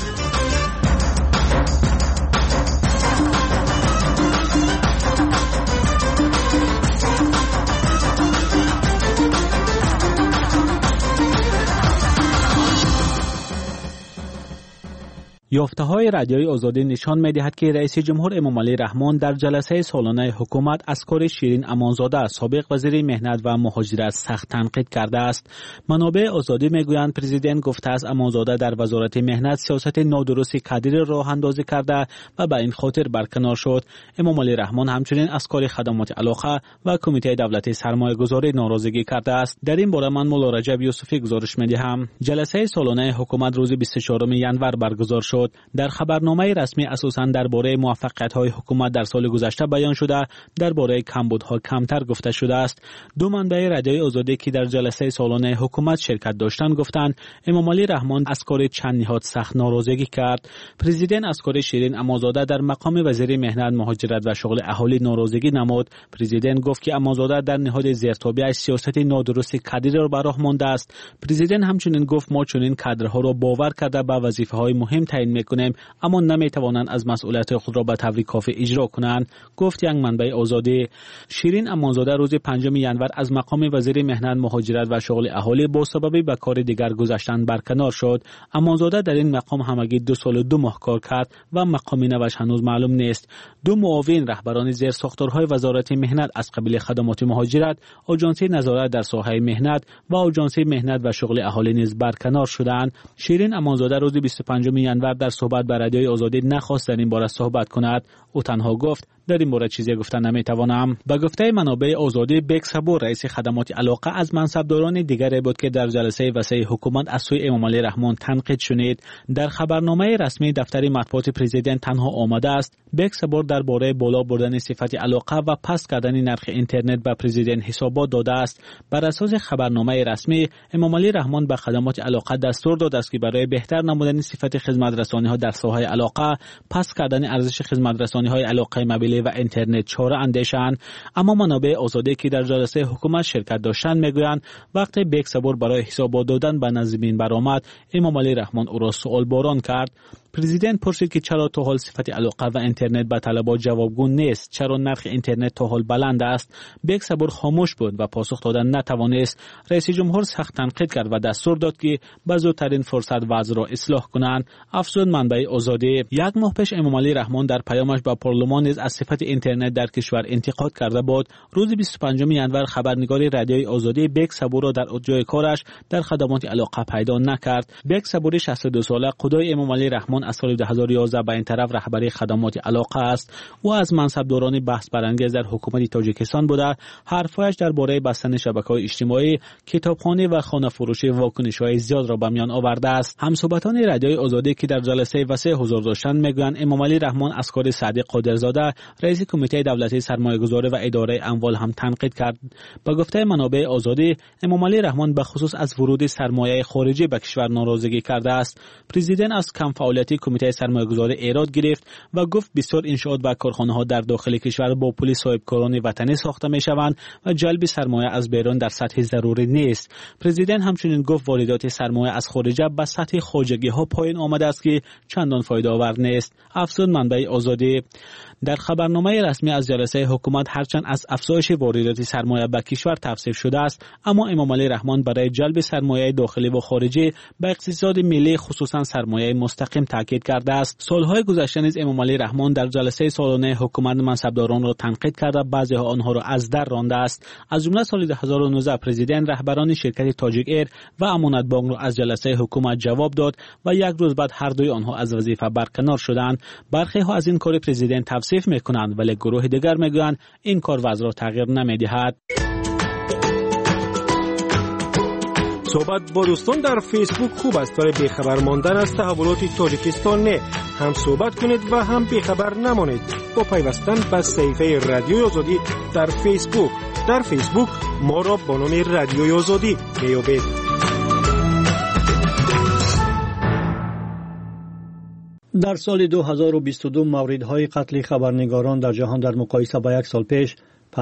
یافته‌های رادیوی آزادی نشان می‌دهد که رئیس جمهور امامعلی رحمان در جلسه سالانه حکومت از کار شیرین امانزاده سابق وزیر مهنت و مهاجرت سخت تنقید کرده است. منابع آزادی می‌گویند پرزیدنت گفته است امانزاده در وزارت مهنت سیاست نادرستی کادری راه اندازی کرده و به این خاطر برکنار شد. امامعلی رحمان همچنین از کار خدمات علاقه و کمیته دولتی سرمایه‌گذاری ناراضگی کرده است. در این باره من مولا رجب یوسفی گزارش می‌دهم. جلسه سالانه حکومت روز 24 ژانویه برگزار شد. در خبرنامه رسمی اساساً درباره موفقیت‌های حکومت در سال گذشته بیان شده، درباره کمبودها کمتر گفته شده است. دو منبع رادیوی آزادی که در جلسه سالانه حکومت شرکت داشتند گفتند امامعلی رحمان از کار چند نهاد سخت ناراضگی کرد. پرزیدنت از کار شیرین امانزاده در مقام وزیر مهنت، مهاجرت و شغل اهالی ناراضگی نمود. پرزیدنت گفت که امانزاده در نهاد زیرتابی‌اش سیاست نادرستی کادری را به راه مانده است. پرزیدنت همچنین گفت ما چنین کادرها را باور کرده به وظیفه‌های مهم تعیین می‌کنیم، اما نمی‌توانند از مسئولیت خود را به طور کافی اجرا کنند. گفت یک منبع آزادی. شیرین امانزاده روز 5 ژانویه از مقام وزیر مهنت، مهاجرت و شغل اهالی با سبب به کار دیگر گذاشتن برکنار شد. امانزاده در این مقام همگی 2 سال و 2 ماه کار کرد و مقام نوش هنوز معلوم نیست. دو معاون رهبران زیر ساختارهای وزارت مهنت از قبیل خدمات مهاجرت، آژانس نظارت در ساحه مهنت و آژانس مهنت و شغل اهالی نیز برکنار شدند. شیرین امانزاده روز 25 ژانویه در صحبت با رادیوی آزادی نخواست در این باره صحبت کند. او تنها گفت در این باره چیزی گفتن نمیتوانم. به گفته منابع آزادی، بیک صبور رئیس خدمات علاقه از منصبداران دیگری بود که در جلسه وسیع حکومت از سوی امامعلی رحمان تنقید شنید. در خبرنامه رسمی دفتر مطبوعات پرزیدنت تنها آمده است بیک صبور درباره بالا بردن صفت علاقه و پست کردن نرخ اینترنت به پرزیدنت حسابات داده است. بر اساس خبرنامه رسمی، امامعلی رحمان به خدمات علاقه دستور داده است که برای بهتر نمودن صفت خدمت رسانی‌ها در ساحه علاقه، پست کردن ارزش خدمت رسانی‌های علاقه موبیل و اینترنت چاره اندیشند. اما منابع آزادی که در جلسه حکومت شرکت داشتند میگویند وقتی بیک صبور برای حسابات دادن به نظمین برآمد، امامعلی رحمان او را سوال باران کرد. پرزیدنت پرسید که چرا تا حال صفت علاقه و اینترنت به طلبات جوابگو نیست، چرا نرخ اینترنت تا حال بلند است. بیگ صبور خاموش بود و پاسخ دادن نتوانست. رئیس جمهور سخت تنقید کرد و دستور داد که به زودترین فرصت وضع را اصلاح کنند. افزود منبع آزادی. یک ماه پیش امامعلی رحمان در پیامش به پارلمان نیز از صفت اینترنت در کشور انتقاد کرده بود. روز 25 ینور خبرنگار رادیوی آزادی بیگ صبور را در جای کارش در خدمات علاقه پیدا نکرد. بیگ صبور 62 ساله قدای امامعلی رحمان از سال 2011 به این طرف رهبری خدمات علاقه است. او از منصبداران بحث برانگیز در حکومت تاجیکستان بوده. حرفایش درباره بستن شبکه‌های اجتماعی، کتابخانه و خانه فروشی واکنش‌های زیاد را به میان آورده است. همصحبتان رادیوی آزادی که در جلسه وسیع حضور داشتند میگویند امامعلی رحمان از کار صادق قادرزاده رئیس کمیته دولتی سرمایه‌گذاری و اداره اموال هم تنقید کرد. با گفته منابع آزادی امامعلی رحمان به خصوص از ورود سرمایه خارجی به کشور ناراضگی کرده است. پرزیدنت از کم فعالیت کمیته سرمایه‌گذاری ایراد گرفت و گفت بسیار انشاءات و کارخانه‌ها در داخل کشور با پول صاحبکاران وطنی ساخته می‌شوند و جلب سرمایه از بیرون در سطح ضروری نیست. پرزیدنت همچنین گفت واردات سرمایه از خارج به سطح خواجگی‌ها پایین آمده است که چندان فایده آور نیست. افزود منبع آزادی. در خبرنامه رسمی از جلسه حکومت هرچند از افزایش واردات سرمایه به کشور توصیف شده است، اما امامعلی رحمان برای جلب سرمایه داخلی و خارجی به اقتصاد ملی خصوصا سرمایه مستقیم تاکید کرده است. سالهای گذشته نیز امامعلی رحمان در جلسه سالانه حکومت منصبداران را تنقید کرده، بعضی آنها را از در رانده است. از جمله سال 2019 پرزیدنت رهبران شرکت تاجیک ایر و امانت بانک را از جلسه حکومت جواب داد و یک روز بعد هر دوی آنها از وظیفه برکنار شدند. برخی ها از این کار پرزیدنت توصیف میکنند، ولی گروه دیگر میگویند این کار وضع را تغییر نمیدهد. صحبت با دوستان در فیسبوک خوب است، برای بیخبر ماندن از تحولات تاجیکستان نه. هم صحبت کنید و هم بیخبر نمانید با پیوستن به صفحه رادیوی آزادی در فیسبوک. در فیسبوک ما را با نام رادیوی آزادی بیابید. در سال 2022 موردهای قتل خبرنگاران در جهان در مقایسه با یک سال پیش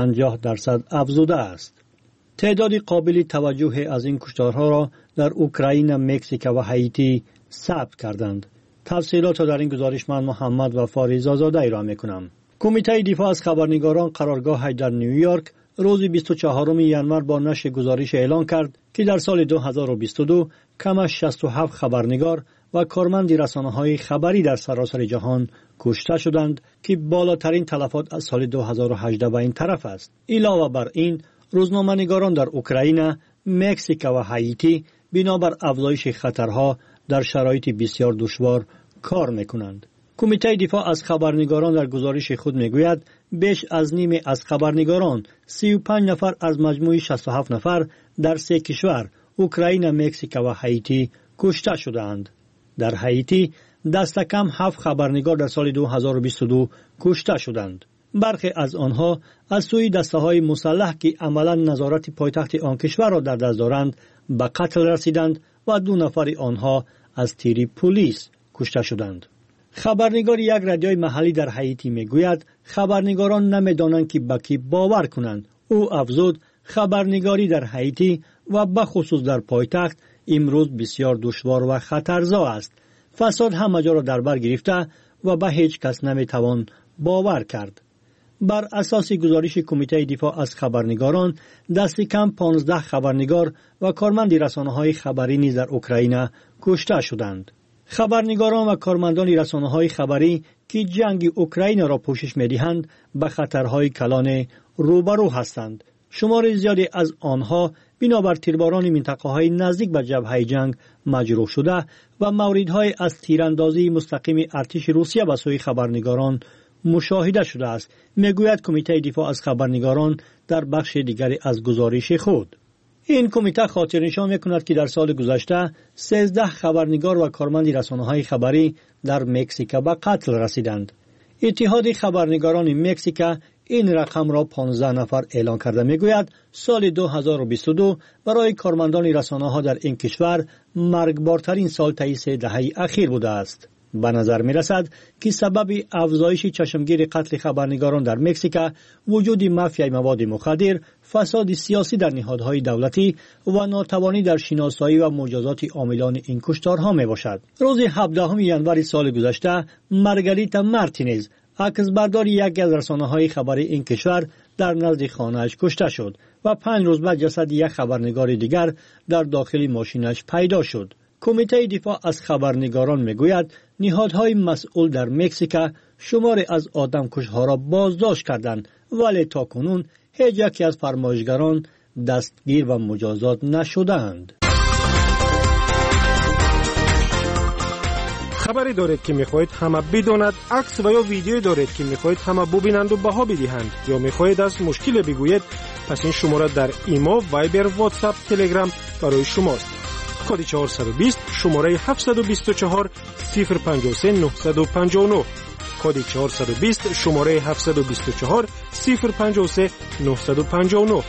50% افزوده است. تعداد قابل توجه از این کشتارها را در اوکراین، مکزیک و هایتی ثبت کردند. تفصیلات را در این گزارش من محمد و فاریز آزاده را میکنم. کمیته دفاع از خبرنگاران قرارگاه در نیویورک روز 24 ینور با نشر گزارش اعلان کرد که در سال 2022 کم از 67 خبرنگار و کارمند رسانه‌های خبری در سراسر جهان کشته شدند که بالاترین تلفات از سال 2018 به این طرف است. علاوه بر این، روزنامه‌نگاران در اوکراین، مکزیک و هایتی بنابر افزایش خطرها در شرایط بسیار دشوار کار می‌کنند. کمیته دفاع از خبرنگاران در گزارش خود میگوید بیش از نیمه از خبرنگاران 35 نفر از مجموع 67 نفر در 3 کشور اوکراین، مکزیک و هایتی کشته شدند. در هایتی دست کم 7 خبرنگار در سال 2022 کشته شدند. برخی از آنها از سوی دسته‌های مسلح که عملاً نظارت پایتخت آن کشور را در دست دارند به قتل رسیدند و 2 نفر آنها از تیر پلیس کشته شدند. خبرنگار یک رادیوی محلی در هایتی میگوید خبرنگاران نمیدانند که به کی باور کنند. او افزود خبرنگاری در هایتی و به خصوص در پایتخت امروز بسیار دشوار و خطرزا است. فساد همه جا را در بر گرفته و به هیچ کس نمیتوان باور کرد. بر اساس گزارش کمیته دفاع از خبرنگاران دست کم 15 خبرنگار و کارمند رسانه‌های خبری نیز در اوکراین کشته شدند. خبرنگاران و کارمندان رسانه‌های خبری که جنگ اوکراین را پوشش می‌دهند به خطرهای کلان روبرو هستند. شمار زیادی از آنها بنابر تیرباران منطقه‌های نزدیک به جبهه جنگ مجروح شده و موردهای از تیراندازی مستقیم ارتش روسیه به سوی خبرنگاران مشاهده شده است، میگوید کمیته دفاع از خبرنگاران در بخش دیگری از گزارش خود. این کمیته خاطر نشان میکند که در سال گذشته 13 خبرنگار و کارمند رسانه‌های خبری در مکزیک به قتل رسیدند. اتحاد خبرنگاران مکزیک این رقم را 15 نفر اعلان کرده. میگوید سال 2022 برای کارمندان رسانه‌ها در این کشور مرگبارترین سال طی 3 دهه اخیر بوده است. به نظر می رسد که سبب افزایش چشمگیر قتل خبرنگاران در مکزیک وجود مافیای مواد مخدر، فساد سیاسی در نهادهای دولتی و ناتوانی در شناسایی و مجازات عاملان این کشتارها می باشد. روز 17 ژانویه سال گذشته مارگاریتا مارتینز، عکسبردار یکی از رسانه‌های خبری این کشور، در نزد خانه‌اش کشته شد و 5 روز بعد جسد یک خبرنگار دیگر در داخل ماشینش پیدا شد. کمیته دفاع از خبرنگاران میگوید نهادهای مسئول در مکزیک شماری از آدمکش‌ها را بازداشت کردند، ولی تاکنون هیچ یکی از فرمایشگران دستگیر و مجازات نشدند. خبری دارید که میخواهید همه بداند، عکس و یا ویدیویی دارید که میخواهید همه ببینند و بها بدهند، یا میخواهید از مشکل بگویید، پس این شماره در ایمو، وایبر، واتساپ، تلگرام برای شماست. کد 420 شماره 724 053 959. کد 420 شماره 724 053 959.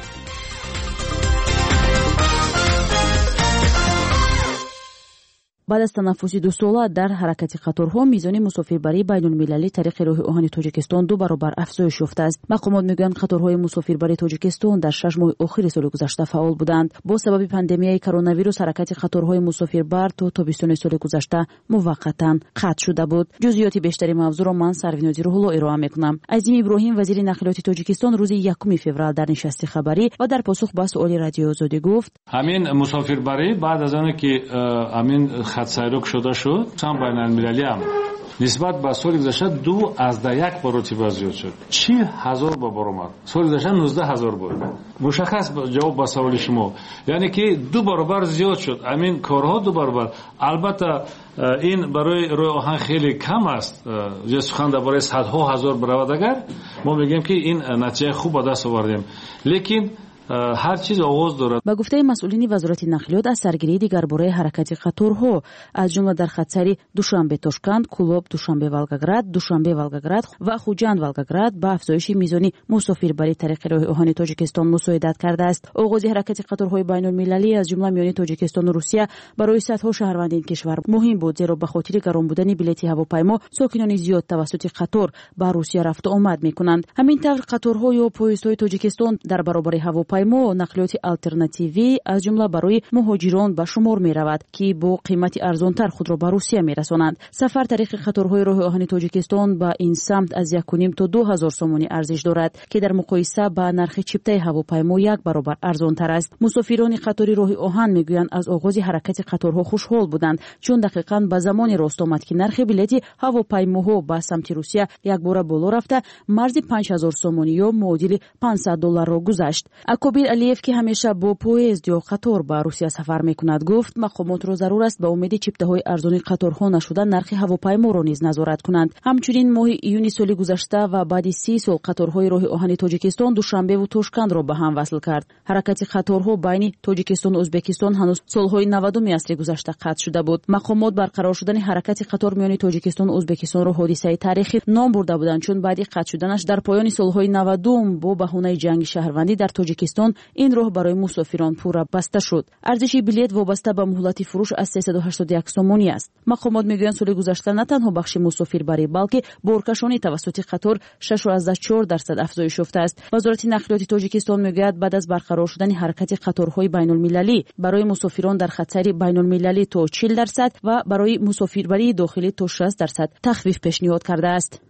بعد از تنفس 2 ساله در حرکت قطارها میزان مسافربری بین‌المللی طریق راه آهن تاجیکستان 2 برابر افزایش یافته است. مقامات میگویند قطارهای مسافربری تاجیکستان در 6 ماه آخر سال گذشته فعال بودند. با سبب پاندمیای کرونا ویروس حرکت قطارهای مسافربر تا تابستان سال گذشته موقتا قطع شده بود. جزئیات بیشتری موضوع را من سروینازی روح‌الله ارائه میکنم. عظیم ابراهیم وزیر نقلیات تاجیکستان روز 1 فوریه در نشست خبری و در پاسخ به سوال رادیو آزادی گفت: همین مسافربری بعد از آنکه همین خط سیرک شده شد، هم بین المللی هم نسبت به سال گذشته 2.1 مرتبه زیاد شد. 40,000 برابر. سال گذشته 19,000 بود. مشخص جواب به سوال شما، یعنی که 2 برابر زیاد شد. همین کارها 2 برابر. البته این برای راه آهن خیلی کم است. یه سخن درباره صدها هزار برآورد، اگر ما میگیم که این نتیجه خوب به دست آوردیم، لیکن هر چیز آغاز دارد. با گفته مسئولین وزارت نقلیات از سرگیری دیگرباره حرکت قطارها از جمله در خط سری دوشنبه تاشکند، کولوب دوشنبه ولگگراد، دوشنبه ولگگراد و خوجند ولگگراد با افزایش میزان مسافربری طریق راه آهن تاجیکستان مساعدت کرده است. آغاز حرکت قطارهای بین‌المللی از جمله میان تاجیکستان و روسیه برای صدها شهروند این کشور مهم بود، زیرا به خاطر گران بودن بلیط هواپیما ساکنان زیاد توسط قطار به روسیه رفت و آمد میکنند. همین طور قطارها یا پویزهای تاجیکستان در برابر هواپیما نقلیات آلترناتیوی از جمله برای مهاجران به شمار می رود که با قیمت ارزانتر خود را به روسیه می رسانند. سفر طریق قطارهای راه آهن تاجیکستان به این سمت از 1.5 تا 2,000 سومانی ارزش دارد که در مقایسه با نرخ چپتای هواپیما 1 برابر ارزانتر است. مسافران قطار راه آهن میگویند از آغاز حرکت قطارها خوشحال بودند، چون دقیقاً به زمان راست آمد که نرخ بلیط هواپیماها به سمت روسیه یک بار بالا رفته مرز 5,000 سومانی یا معادل $500 را گذشت. اکوبیر علیف که همیشه با پویزد یا قطار به روسیه سفر میکند گفت مقامات را ضرور است به امید چپته‌های ارزان قطارها نشدن نرخ هواپیما را نیز نظارت کنند. همچنین ماه ایونی سال گذشته و بعد 30 سال قطارهای راه آهن تاجیکستان دوشنبه و تاشکند را به هم وصل کرد. حرکت قطارها بین تاجیکستان و ازبکستان هنوز سالهای 90 عصر گذشته قطع شده بود. مقامات برقرار شدن حرکت قطار میان تاجیکستان و ازبکستان را حادثه تاریخی نام برده بودند، چون بعد قطع شدنش در پایان سالهای 90 با بهانه جنگ شهروندی در تاجیکستان این راه برای مسافران پورا بسته شد. ارزش بلیط وابسته به مهلت فروش از 381 سومانی است. مقامات میگویند سال گذشته نه تنها بخش مسافربری بلکه بارکشانی توسط قطار 6.4% افزایش یافته است. وزارت نقلیات تاجیکستان میگوید بعد از برقرار شدن حرکت قطارهای بین‌المللی برای مسافران در خطر بین‌المللی تا 40% و برای مسافربری داخلی تا 60% تخفیف پیشنهاد کرده است.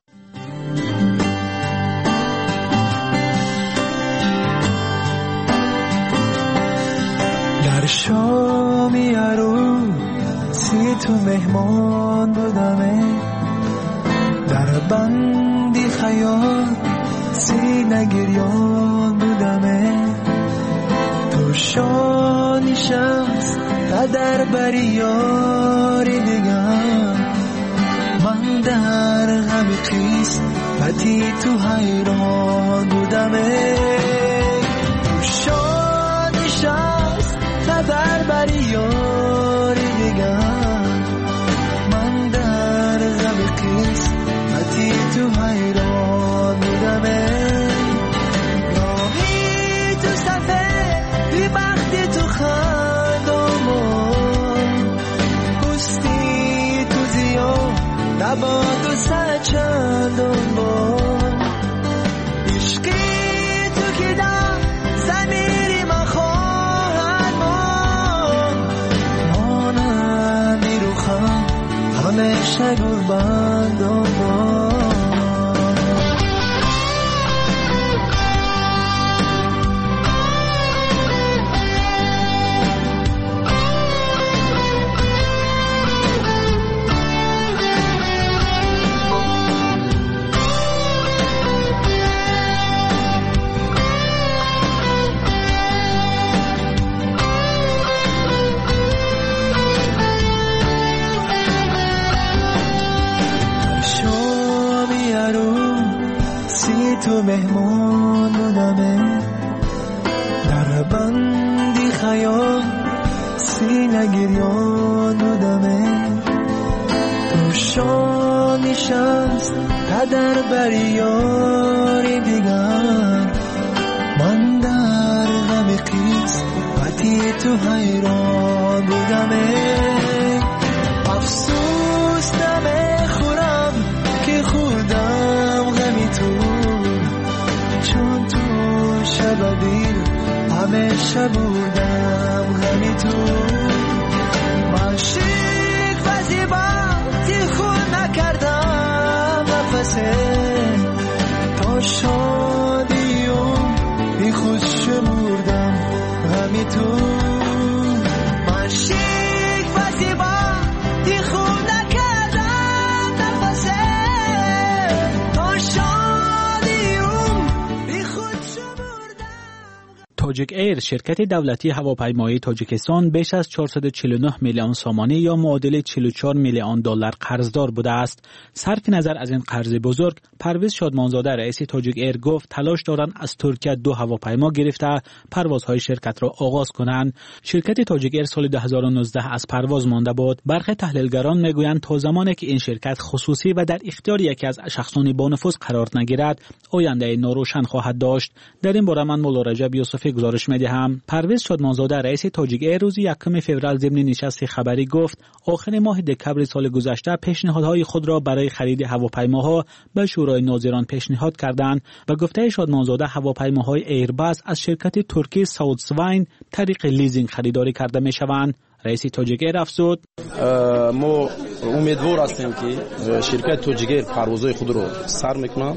در شامی عروسی تو مهمان بودمه، در بندی خیال سینه گریان بودمه، تو شانی شمس و در بری یاری دیگر، من در غم قسمتی تو حیران بودمه، تو شانی شمس در بری یاری دیگر، من در غم قسمتی تو حیران بودمه، راهی تو صفه بی بختی تو خندامون، پستی تو زیاد نباد و سچندان بار، عشقی تو که همیشه قربان تو مهمان بودمه در بندی خیال سینه گریان بودمه تو شانی شمس قدر بری یاری دیگر من در غم قسمتی تو حیران بودمه افسوس نمیخورم که خودم غمی تو چون تو شب دیر همیشه بودم غمی تو عاشق و زیبا خود نکردم نفسه تا شادی و بی خودش بردم غمی تو عاشق و زیبا خود نکردم نفسه تا شادی و بی خودش تاجیک ایر شرکت دولتی هواپیمایی تاجیکستان بیش از 449 میلیون سامانه یا معادل 44 میلیون دلار قرضدار بوده است. صرف نظر از این قرض بزرگ، پرویز شادمانزاده رئیس تاجیک ایر گفت تلاش دارند از ترکیه 2 هواپیما گرفته پروازهای شرکت را آغاز کنند. شرکت تاجیک ایر سال 2019 از پرواز مانده بود. برخی تحلیلگران میگویند تا زمانی که این شرکت خصوصی و در اختیار یکی از شخصان با نفوذ قرار نگیرد، آینده ناروشن خواهد داشت. در این باره من مولا رجب یوسفی گزارش می‌دهم. پرویز شادمانزاده رئیس تاجیک ایر روز 1 فوریه ضمن نشست خبری گفت آخر ماه دکمبر سال گذشته پیشنهادهای خود را برای خرید هواپیماها به شورای ناظران پیشنهاد کردند و گفته شادمانزاده هواپیماهای ایرباس از شرکت ترکی ساوتسواین طریق لیزینگ خریداری کرده می‌شوند. رئیس تاجیک ایر افزود ما امیدوار هستیم که شرکت تاجیک ایر پروازهای خود را سر میکنه.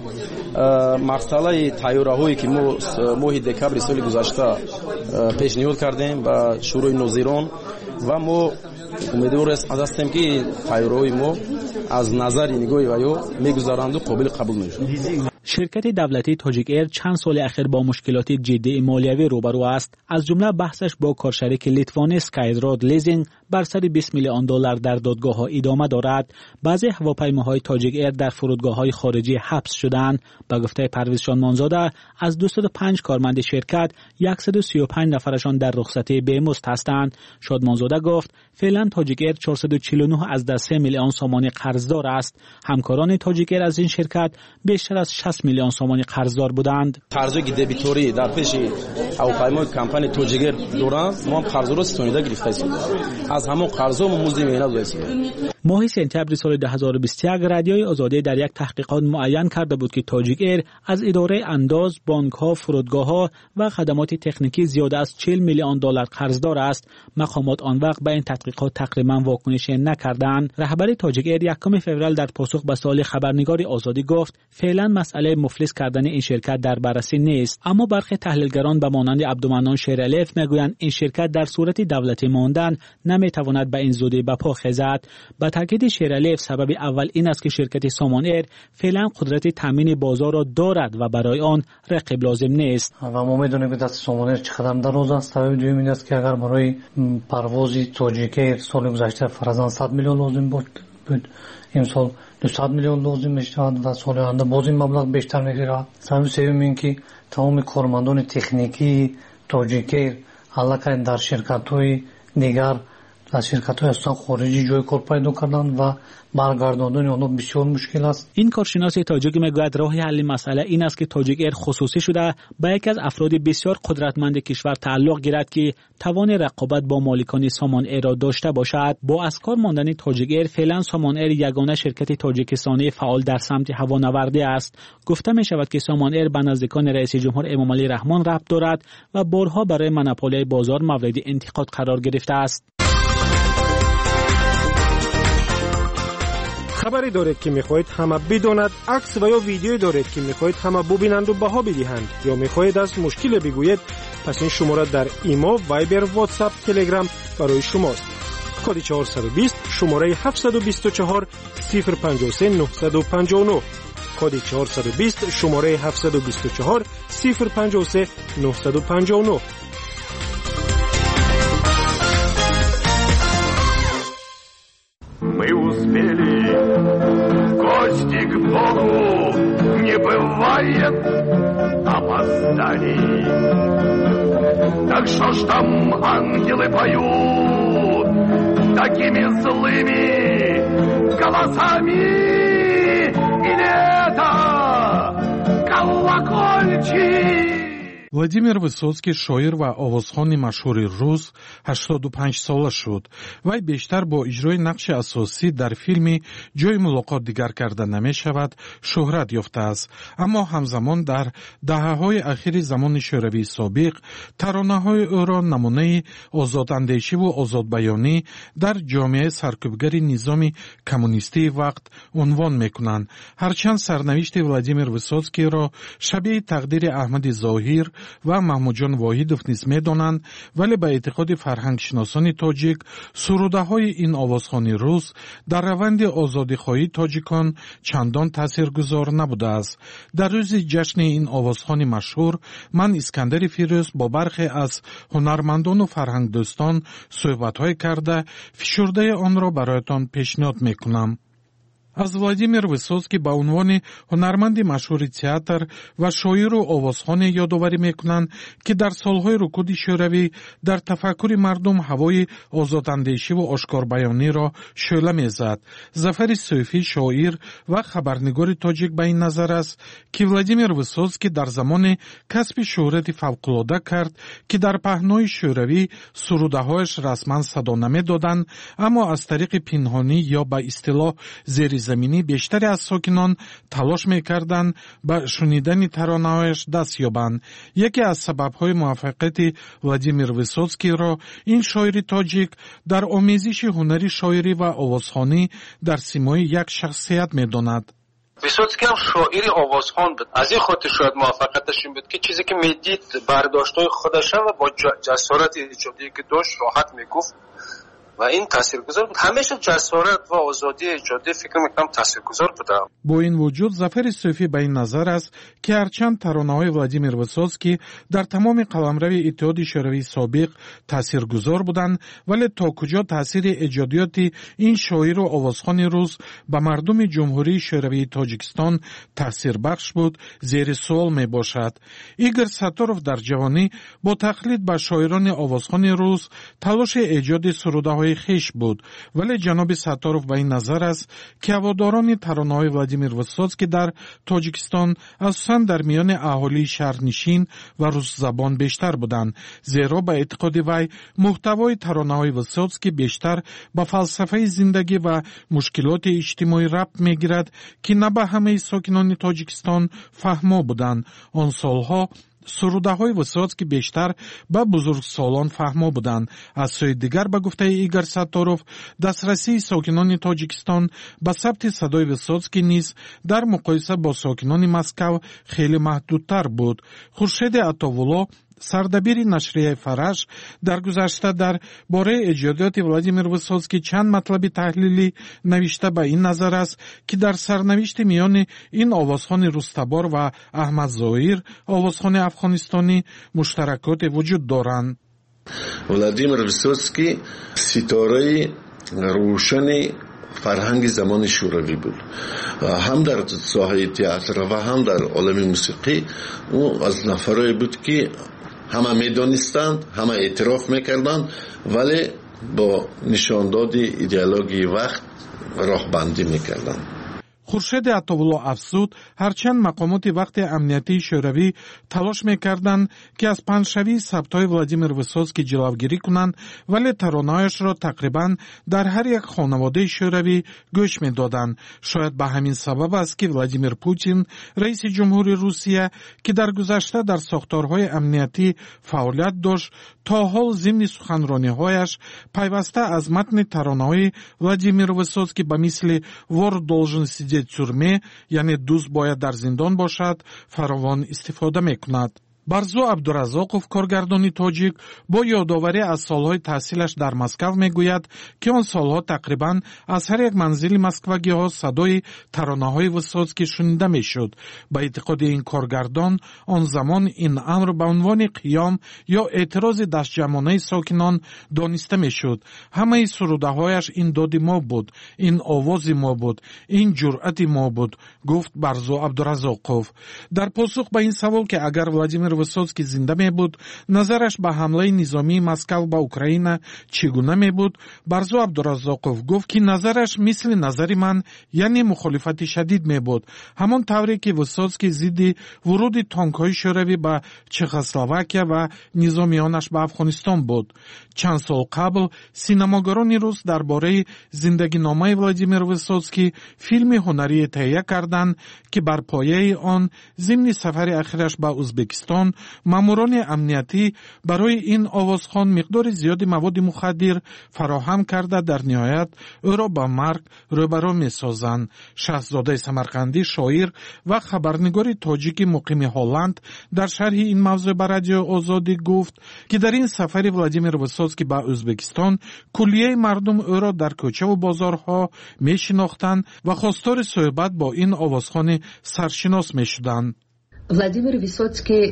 مسئله طیاره‌هایی که ما ماه دکمبر سال گذشته پیشنهاد کردیم به شورای ناظران و ما امیدوار هستیم که طیاره‌های ما از نظر نگاه ویو میگذارند و قابل قبول میشوند. شرکت دولتی تاجیک ایر چند سال اخیر با مشکلات جدی مالیوی روبرو است. از جمله بحثش با کارشریک لیتوانی سکایراد لیزینگ بر سر 20 میلیون دلار در دادگاه‌ها ادامه دارد. بعضی هواپیماهای تاجیک ایر در فرودگاه‌های خارجی حبس شدند. به گفته پرویز شادمانزاده از 205 کارمند شرکت 135 نفرشان در رخصتی بیمزد هستند. شادمانزاده گفت فعلا تاجیک ایر 449 از 3 میلیون سامانه قرضدار است. همکاران تاجیک ایر از این شرکت بیشتر از 60 میلیون سامانه قرضدار بودند. قرضی دبیتوری در پیش هواپیمای کمپانی تاجیک ایر دارند. ما هم قرض را ستونیده گرفته ایم. از همون قرضا ما مزد مینا داشتیم. ماه سپتامبر سال 2021 رادیوی آزادی در یک تحقیقات معین کرده بود که تاجیک ایر از اداره انداز، بانک‌ها، فرودگاه‌ها و خدمات تکنیکی زیاده از 40 میلیون دلار قرضدار است. مقامات آن وقت به این تحقیقات تقریبا واکنش نکردند. رهبر تاجیک ایر 1 فوریه در پاسخ به سوال خبرنگار آزادی گفت فعلا مسئله مفلس کردن این شرکت در بررسی نیست، اما برخی تحلیلگران به مانند عبدالمنان شیرعلیف میگویند این شرکت در صورت دولتی ماندن نمیتواند به این زودی به پا خیزد. با تاکید شیرعلیف سبب اول این است که شرکت سامان ایر فعلا قدرت تامین بازار را دارد و برای آن رقیب لازم نیست. و ما میدونیم که دست سامان ایر چقدر دراز است. سبب دوم این است که اگر برای پروازی تاجیک ایر سال گذشته فرضاً 100 میلیون لازم بود، این سال 200 میلیون لازم میشود و سال آینده باز این مبلغ بیشتر میگیرد. سبب سوم این که تمام کارمندان تکنیکی تاجیک ایر علاقه در شرکت‌های دیگر از شرکت‌های خارجی جای کار پیدا کردند و برگرداندن آنها بسیار مشکل است. این کارشناس تاجیک میگوید راه حل مسئله این است که تاجیک ایر خصوصی شده به یکی از افراد بسیار قدرتمند کشور تعلق گیرد که توان رقابت با مالکان سامان ایر را داشته باشد. با از کار ماندن تاجیک ایر فعلا سامان ایر یگانه شرکت تاجیکستانی فعال در سمت هوانوردی است. گفته می شود که سامان ایر به نزدیکان رئیس جمهور امامعلی رحمان ربط دارد و بارها برای مونوپولی بازار مورد انتقاد قرار گرفته است. خبری دارید که میخواهید همه بداند، عکس و یا ویدیویی دارید که میخواهید همه ببینند و بها بدهند، یا میخواهید از مشکل بگویید، پس این شماره در ایمو، وایبر، واتساپ، تلگرام برای شماست. کد 420 شماره 724 053 959. کد 420 شماره 724 053 959. Мы успели, гости к Богу, не бывает опозданий. Так что ж там ангелы поют такими злыми голосами? Или это колокольчик? владимир высоцкий шоир ва овозхони машҳури рус 85 сола шуд. вай бештар бо иҷрои нақши асосӣ дар филми ҷои мулоқот дигар карда намешавад шӯҳрат ёфтааст. аммо ҳамзамон дар даҳаҳои ахири замони шӯравии собиқ таронаҳои ӯро намунаи озодандешиву озодбаёнӣ дар ҷомеаи саркӯбгари низоми коммунистии вақт унвон мекунанд. ҳарчанд сарнавишти владимир высоцкийро шабеҳи тақдири аҳмади зоҳир ва маҳмудҷон воҳидов низ медонанд, вале ба эътиқоди фарҳангшиносони тоҷик сурудаҳои ин овозхони рус дар раванди озодихоҳии тоҷикон чандон таъсиргузор набудааст. дар рӯзи ҷашни ин овозхони машҳур ман искандари фирӯз бо бархе аз ҳунармандону фарҳангдӯстон суҳбатҳое карда фишурдаи онро бароятон пешниҳод мекунам. аз владимир высоцкий ба унвони ҳунарманди машҳури театр ва шоиру овозхоне ёдоварӣ мекунанд, ки дар солҳои рукуди шӯравӣ дар тафаккури мардум ҳавои озодандешиву ошкорбаёниро шӯъла мезад. зафари сӯфӣ, шоир ва хабарнигори тоҷик ба ин назар аст, ки владимир высоцкий дар замоне касби шӯҳрати фавқулода кард, ки дар паҳнои шӯравӣ сурудаҳояш расман садо намедоданд, аммо аз тариқи пинҳонӣ ё ба истилоҳ зери заминӣ бештаре аз сокинон талош мекарданд ба шунидани таронаҳояш даст ёбанд. яке аз сабабҳои муваффақияти владимир высоцкийро ин шоири тоҷик дар омезиши ҳунари шоирӣ ва овозхонӣ дар симои як шахсият медонад. высоцкий ҳам шоири овозхон буд. аз ин хотир шояд муваффақияташ ин буд ки чизе ки медид бардоштҳои худаша ва бо ҷасорати иҷодие ки дошт роҳат мегуфт ва ин таъсиргузор буд. ҳамеша ҷасорат ва озодии иҷодӣ фикр мекунам таъсиргузор буда. бо ин вуҷуд зафари сӯфӣ ба ин назар аст, ки ҳарчанд таронаҳои владимир высоцкий дар тамоми қаламрави иттиҳоди шӯравии собиқ таъсиргузор буданд, вале то куҷо таъсири эҷодиёти ин шоиру овозхони рус ба мардуми ҷумҳурии шӯравии тоҷикистон таъсирбахш буд, зери суол мебошад. игор сатторов дар ҷавонӣ бо тақлид ба шоирони овозхони рус талоши эҷоди сурудаҳои хеш буд, вале ҷаноби Сатторов ба ин назар аст, ки ҳаводорони таронаҳои владимир высоцкий дар тоҷикистон асосан дар миёни аҳолии шаҳрнишин ва русзабон бештар буданд, зеро ба эътиқоди вай муҳтавои таронаҳои высоцкий бештар ба фалсафаи зиндагӣ ва мушкилоти иҷтимоӣ рабт мегирад, ки на ба ҳамаи сокинони тоҷикистон фаҳмо буданд. он солҳо сурудаҳои высоцкий бештар ба бузургсолон фаҳмо буданд. аз сӯи дигар, ба гуфтаи игор сатторов, дастрасии сокинони тоҷикистон ба сабти садои высоцкий низ дар муқоиса бо сокинони Москав хеле маҳдудтар буд. хуршеди атовулло, сардабири нашрияи фараш, дар гузашта дар бораи эҷодиёти владимир высоцкий чанд матлаби таҳлилӣ навишта ба ин назар аст, ки дар сарнавишти миёни ин овозхони рустабор ва аҳмад зоҳир, овозхони афғонистонӣ, муштаракоте вуҷуд доранд. владимир высоцкий ситораи рӯшани фарҳанги замони шӯравӣ буд. ҳам дар соҳаи театр ва ҳам дар олами мусиқӣ ӯ аз нафарое буд, ки ҳама медонистанд, ҳама эътироф мекарданд, вале бо нишондоди идеологияи вақт роҳбандӣ мекарданд. خورشید عطاالله افزود هرچند مقامات وقت امنیتی شوروی تلاش میکردند که از پنجشنبه ثبت‌های ولادیمیر ویسوتسکی جلوگیری کنند، ولی ترانه‌هایش را تقریباً در هر یک خانواده شوروی گوش میدادند. شاید به همین سبب است که ولادیمیر پوتین رئیس جمهوری روسیه که در گذشته در ساختارهای امنیتی فعالیت داشت، تا حال ضمن سخنرانی‌هایش پیوسته از متن ترانه‌های ولادیمیر ویسوتسکی به مثل «Вор должен сидеть в тюрьме», یعنی دوست باید در زندان باشد، فراوان استفاده میکند. барзу абдуразоқов коргардони тоҷик бо ёдоварӣ аз солҳои таҳсилаш дар Москав мегӯяд ки он солҳо тақрибан аз ҳар як манзили москвагиҳо садои таронаҳои Высоцкий шунида мешуд. ба эътиқоди ин коргардон он замон ин амр ба унвони қиём ё эътирози дастҷамонаи сокинон дониста мешуд. ҳамаи сурудаҳояш ин доди мо буд, ин овози мо буд, ин ҷуръати мо буд, гуфт барзу абдуразоқов. дар посух ба ин савол ки агар Владимир Высоцкий зинда мебуд, назараш ба ҳамлаи низомии Москав ба Украина чӣ гуна мебуд, барзу абдуразоқов гуфт ки назараш мисли назари ман, яъне мухолифати шадид мебуд, ҳамон тавре ки Высоцкий зидди вуруди тонкҳои шӯравӣ ба Чехословакия ва низомиёнаш ба Афғонистон буд. чанд сол қабл синамогарони рус дар бораи зиндагиномаи Владимир Высоцкий филми ҳунарие таҳия карданд ки бар пояи он зимни сафари ахираш ба Узбекистон маъмурони амниятӣ барои ин овозхон миқдори зиёди маводи мухаддир фароҳам карда дар ниҳоят ӯро ба марг рӯбаро месозанд. шаҳзодаи самарқандӣ, шоир ва хабарнигори тоҷики муқими Ҳолланд дар шарҳи ин мавзӯъ ба радиои Озодӣ гуфт ки дар ин сафари Владимир Высоцкий ба Ӯзбекистон куллияи мардум ӯро дар кӯчаву бозорҳо мешинохтанд ва хостори суҳбат бо ин овозхони саршинос мешуданд. Владимир Высоцкий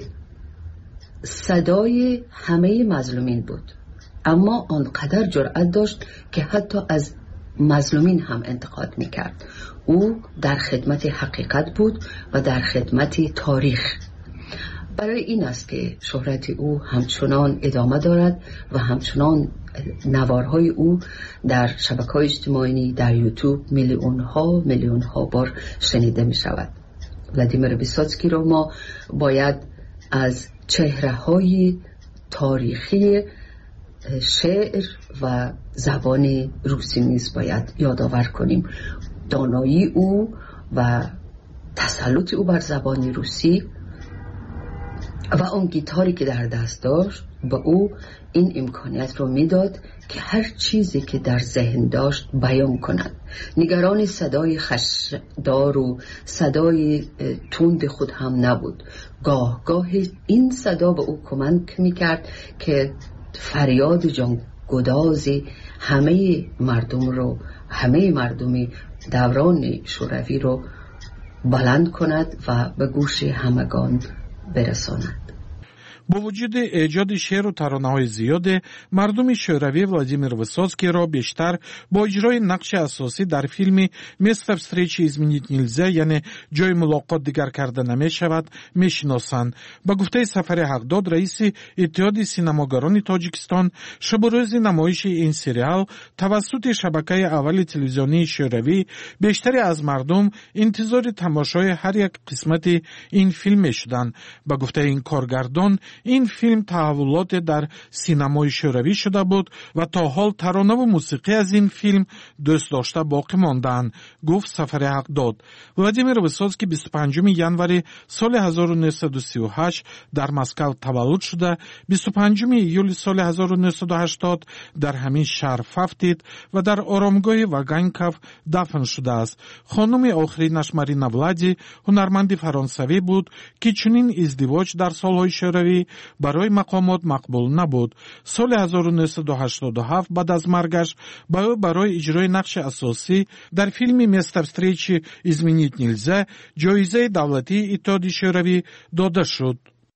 صدای همه مظلومین بود، اما آنقدر جرأت داشت که حتی از مظلومین هم انتقاد میکرد. او در خدمت حقیقت بود و در خدمت تاریخ. برای این است که شهرت او همچنان ادامه دارد و همچنان نوارهای او در شبکه‌های اجتماعی، در یوتیوب میلیون ها بار شنیده می شود. ولادیمیر ویسوتسکی را ما باید از چهره‌های تاریخی شعر و زبان روسی نیز باید یادآور کنیم. دانایی او و تسلط او بر زبان روسی و اون گیتاری که در دست داشت به او این امکانیت رو میداد که هر چیزی که در ذهن داشت بیان کند. نگران صدای خشدار و صدای تند خود هم نبود. گاه این صدا به او کمک میکرد که فریاد جانگدازی همه مردم دوران شوروی رو بلند کند و به گوش همگان برساند. با وجود ایجاد شعر و ترانه‌های زیاد، مردم شوروی ولادیمیر ویسوتسکی‌را بیشتر با اجرای نقش اساسی در فیلم «Место встречи изменить нельзя» یعنی جای ملاقات دیگر کرده نمی‌شود میشناسند. با گفته سفر حقداد رئیس اتحاد سینماگران تاجیکستان، شب و روز نمایش این سریال توسط شبکه اول تلویزیونی شوروی بیشتری از مردم انتظار تماشای هر یک قسمت این فیلم می‌شدند. با گفته این کارگردان این فیلم تحولات در سینمای شوروی شده بود و تا حال ترانه و موسیقی از این فیلم دوست داشته باقی ماندند، گفت سفر حقداد. ولادیمیر ویسوتسکی 25 январи سال 1938 در مسکو تولد شده، 25 ایول سال 1980 در همین شهر ففتید و در آرامگاه واگانکوف دفن شده است. خانم آخرینش مارینا ولادی هنرمند فرانسوی بود که چنین ازدواج در سالهای شوروی برای مقامات مقبول نبود. سال 1987 بعد از مرگش با او برای اجرای نقش اساسی در فیلم «Место встречи изменить нельзя» جایزه دولتی اتحاد شوروی داده شد.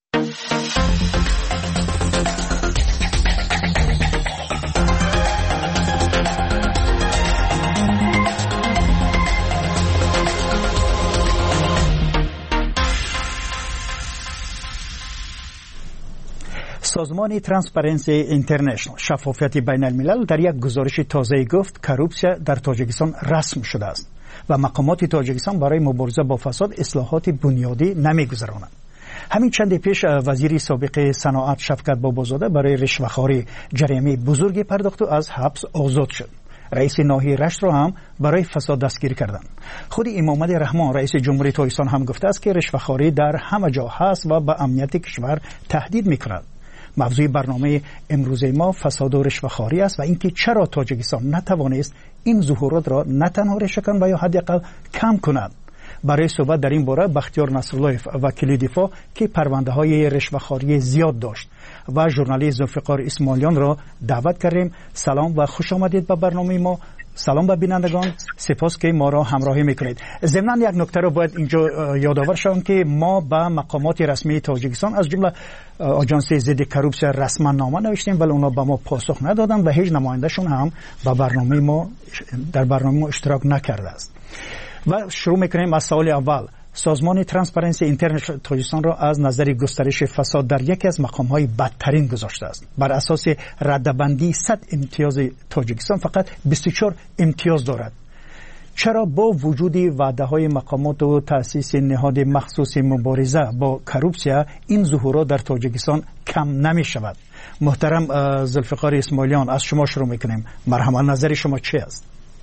سازمان ترانسپرنسی اینترنشنال شفافیت بین الملل در یک گزارش تازه گفت کروپسیا در تاجیکستان رسم شده است. و مقامات تاجیکستان برای مبارزه با فساد اصلاحات بنیادی نمیگذرانند. همین چند پیش وزیر سابق صنعت شفقت بابازاده برای رشوه‌خواری جریمه بزرگی پرداخت و از حبس آزاد شد. رئیس ناحیه رشت را هم برای فساد دستگیر کردند. خود امام رحمان رئیس جمهوری تاجیکستان هم گفته است که رشوه‌خواری در همه جا هست و به امنیت کشور تهدید می‌کند. موضوع برنامه امروز ما فساد و رشوه‌خواری است و اینکه چرا تاجیکستان نتوانست این ظهورات را نه تنها ریشه‌کن و یا حداقل کم کند. برای صحبت در این باره بختیار نصرالله وکیل دفاع که پرونده‌های رشوه‌خواری زیاد داشت و ژورنالیست ذوالفقار اسماعیلیان را دعوت کردیم. سلام و خوش آمدید به برنامه ما. سلام به بینندگان، سپاس که ما را همراهی میکنید. ضمن یک نکته را باید اینجا یادآور شوم که ما به مقامات رسمی تاجیکستان از جمله آژانس ضد کروپسیون رسما نامه نوشتیم ولی اونا به ما پاسخ ندادند و هیچ نمایندهشون هم به برنامه ما در برنامه ما اشتراک نکرده است. و شروع میکنیم از سوال اول. سازمان ترانسپرنسی اینترنشنال تاجیکستان را از نظر گسترش فساد در یکی از مقام‌های بدترین گذاشته است. بر اساس رده‌بندی 100 امتیاز تاجیکستان فقط 24 امتیاز دارد. چرا با وجود وعده‌های مقامات و تأسیس نهاد مخصوص مبارزه با کروپسیا این ظهورات در تاجیکستان کم نمی‌شود؟ محترم ذوالفقار اسماعیلیان، از شما شروع میکنیم. مرحبا، نظر شما چی است؟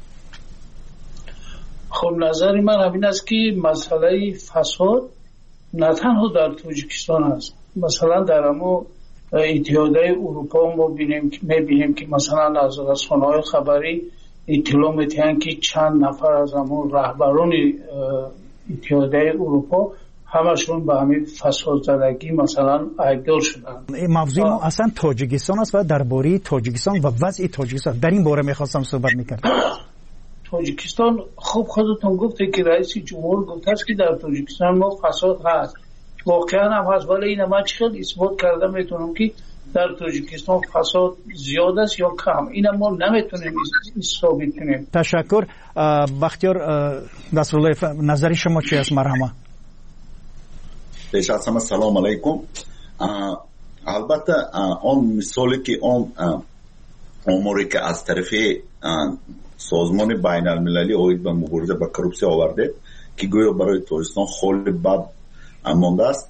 خب نظر من همین است که مسئله فساد نه تنها در تاجیکستان است. مثلا در همون اتحادیه اروپا ما میبینیم که مثلا از رسانه‌های خبری اطلاع میدهند که چند نفر از همون رهبران اتحادیه اروپا همشون به همین فساد زدگی مثلا ایبدار شدند. این موضوع ما اصلا تاجیکستان است و درباره تاجیکستان و وضع تاجیکستان در این باره میخواستم صحبت میکردم. تاجیکستان خب خودتون گفته که رئیس جمهور گفته است که در تاجیکستان ما فساد هست، واقعا هم هست، ولی این ما چقدر اثبات کرده میتونم که در تاجیکستان فساد زیاد است یا کم، این ما نمیتونیم ثابت کنیم. تشکر. بختیار نصرالله، نظر شما چی است؟ مرحبا. پیش از همه سلام علیکم. البته اون مثالی که اون اموری که از طرف سازمان بین المللی اوید به مبارزه با کروپسیا آورده که گویا برای تاجیکستان خیلی بد مانده است،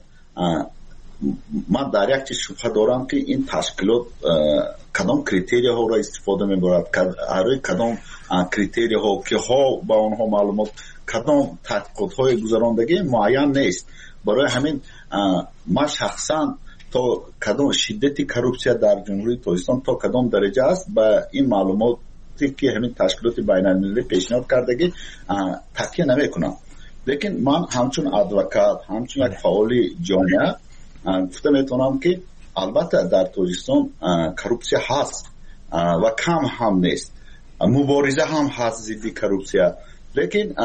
من در یک چیز شبهه دارم که این تشکیلات کدام کریتریا ها را استفاده میبرد، کدام کریتریا ها که ها با آنها معلومات، کدام تحقیقات های گذراندگی معین نیست. برای همین ما شخصا تا کدام شدت کروپسیا در جمهوری تاجیکستان تا کدام درجه است به این معلومات که همین تشکیلات بین المللی پیشنهاد کردگی تکیه نمی کنم. لیکن من همچون ادوکات، همچون یک فعال جامعه گفته میتونم که البته در تاجیکستان کروپسیا هست و کم هم نیست، مبارزه هم هست ضد کروپسیا، لیکن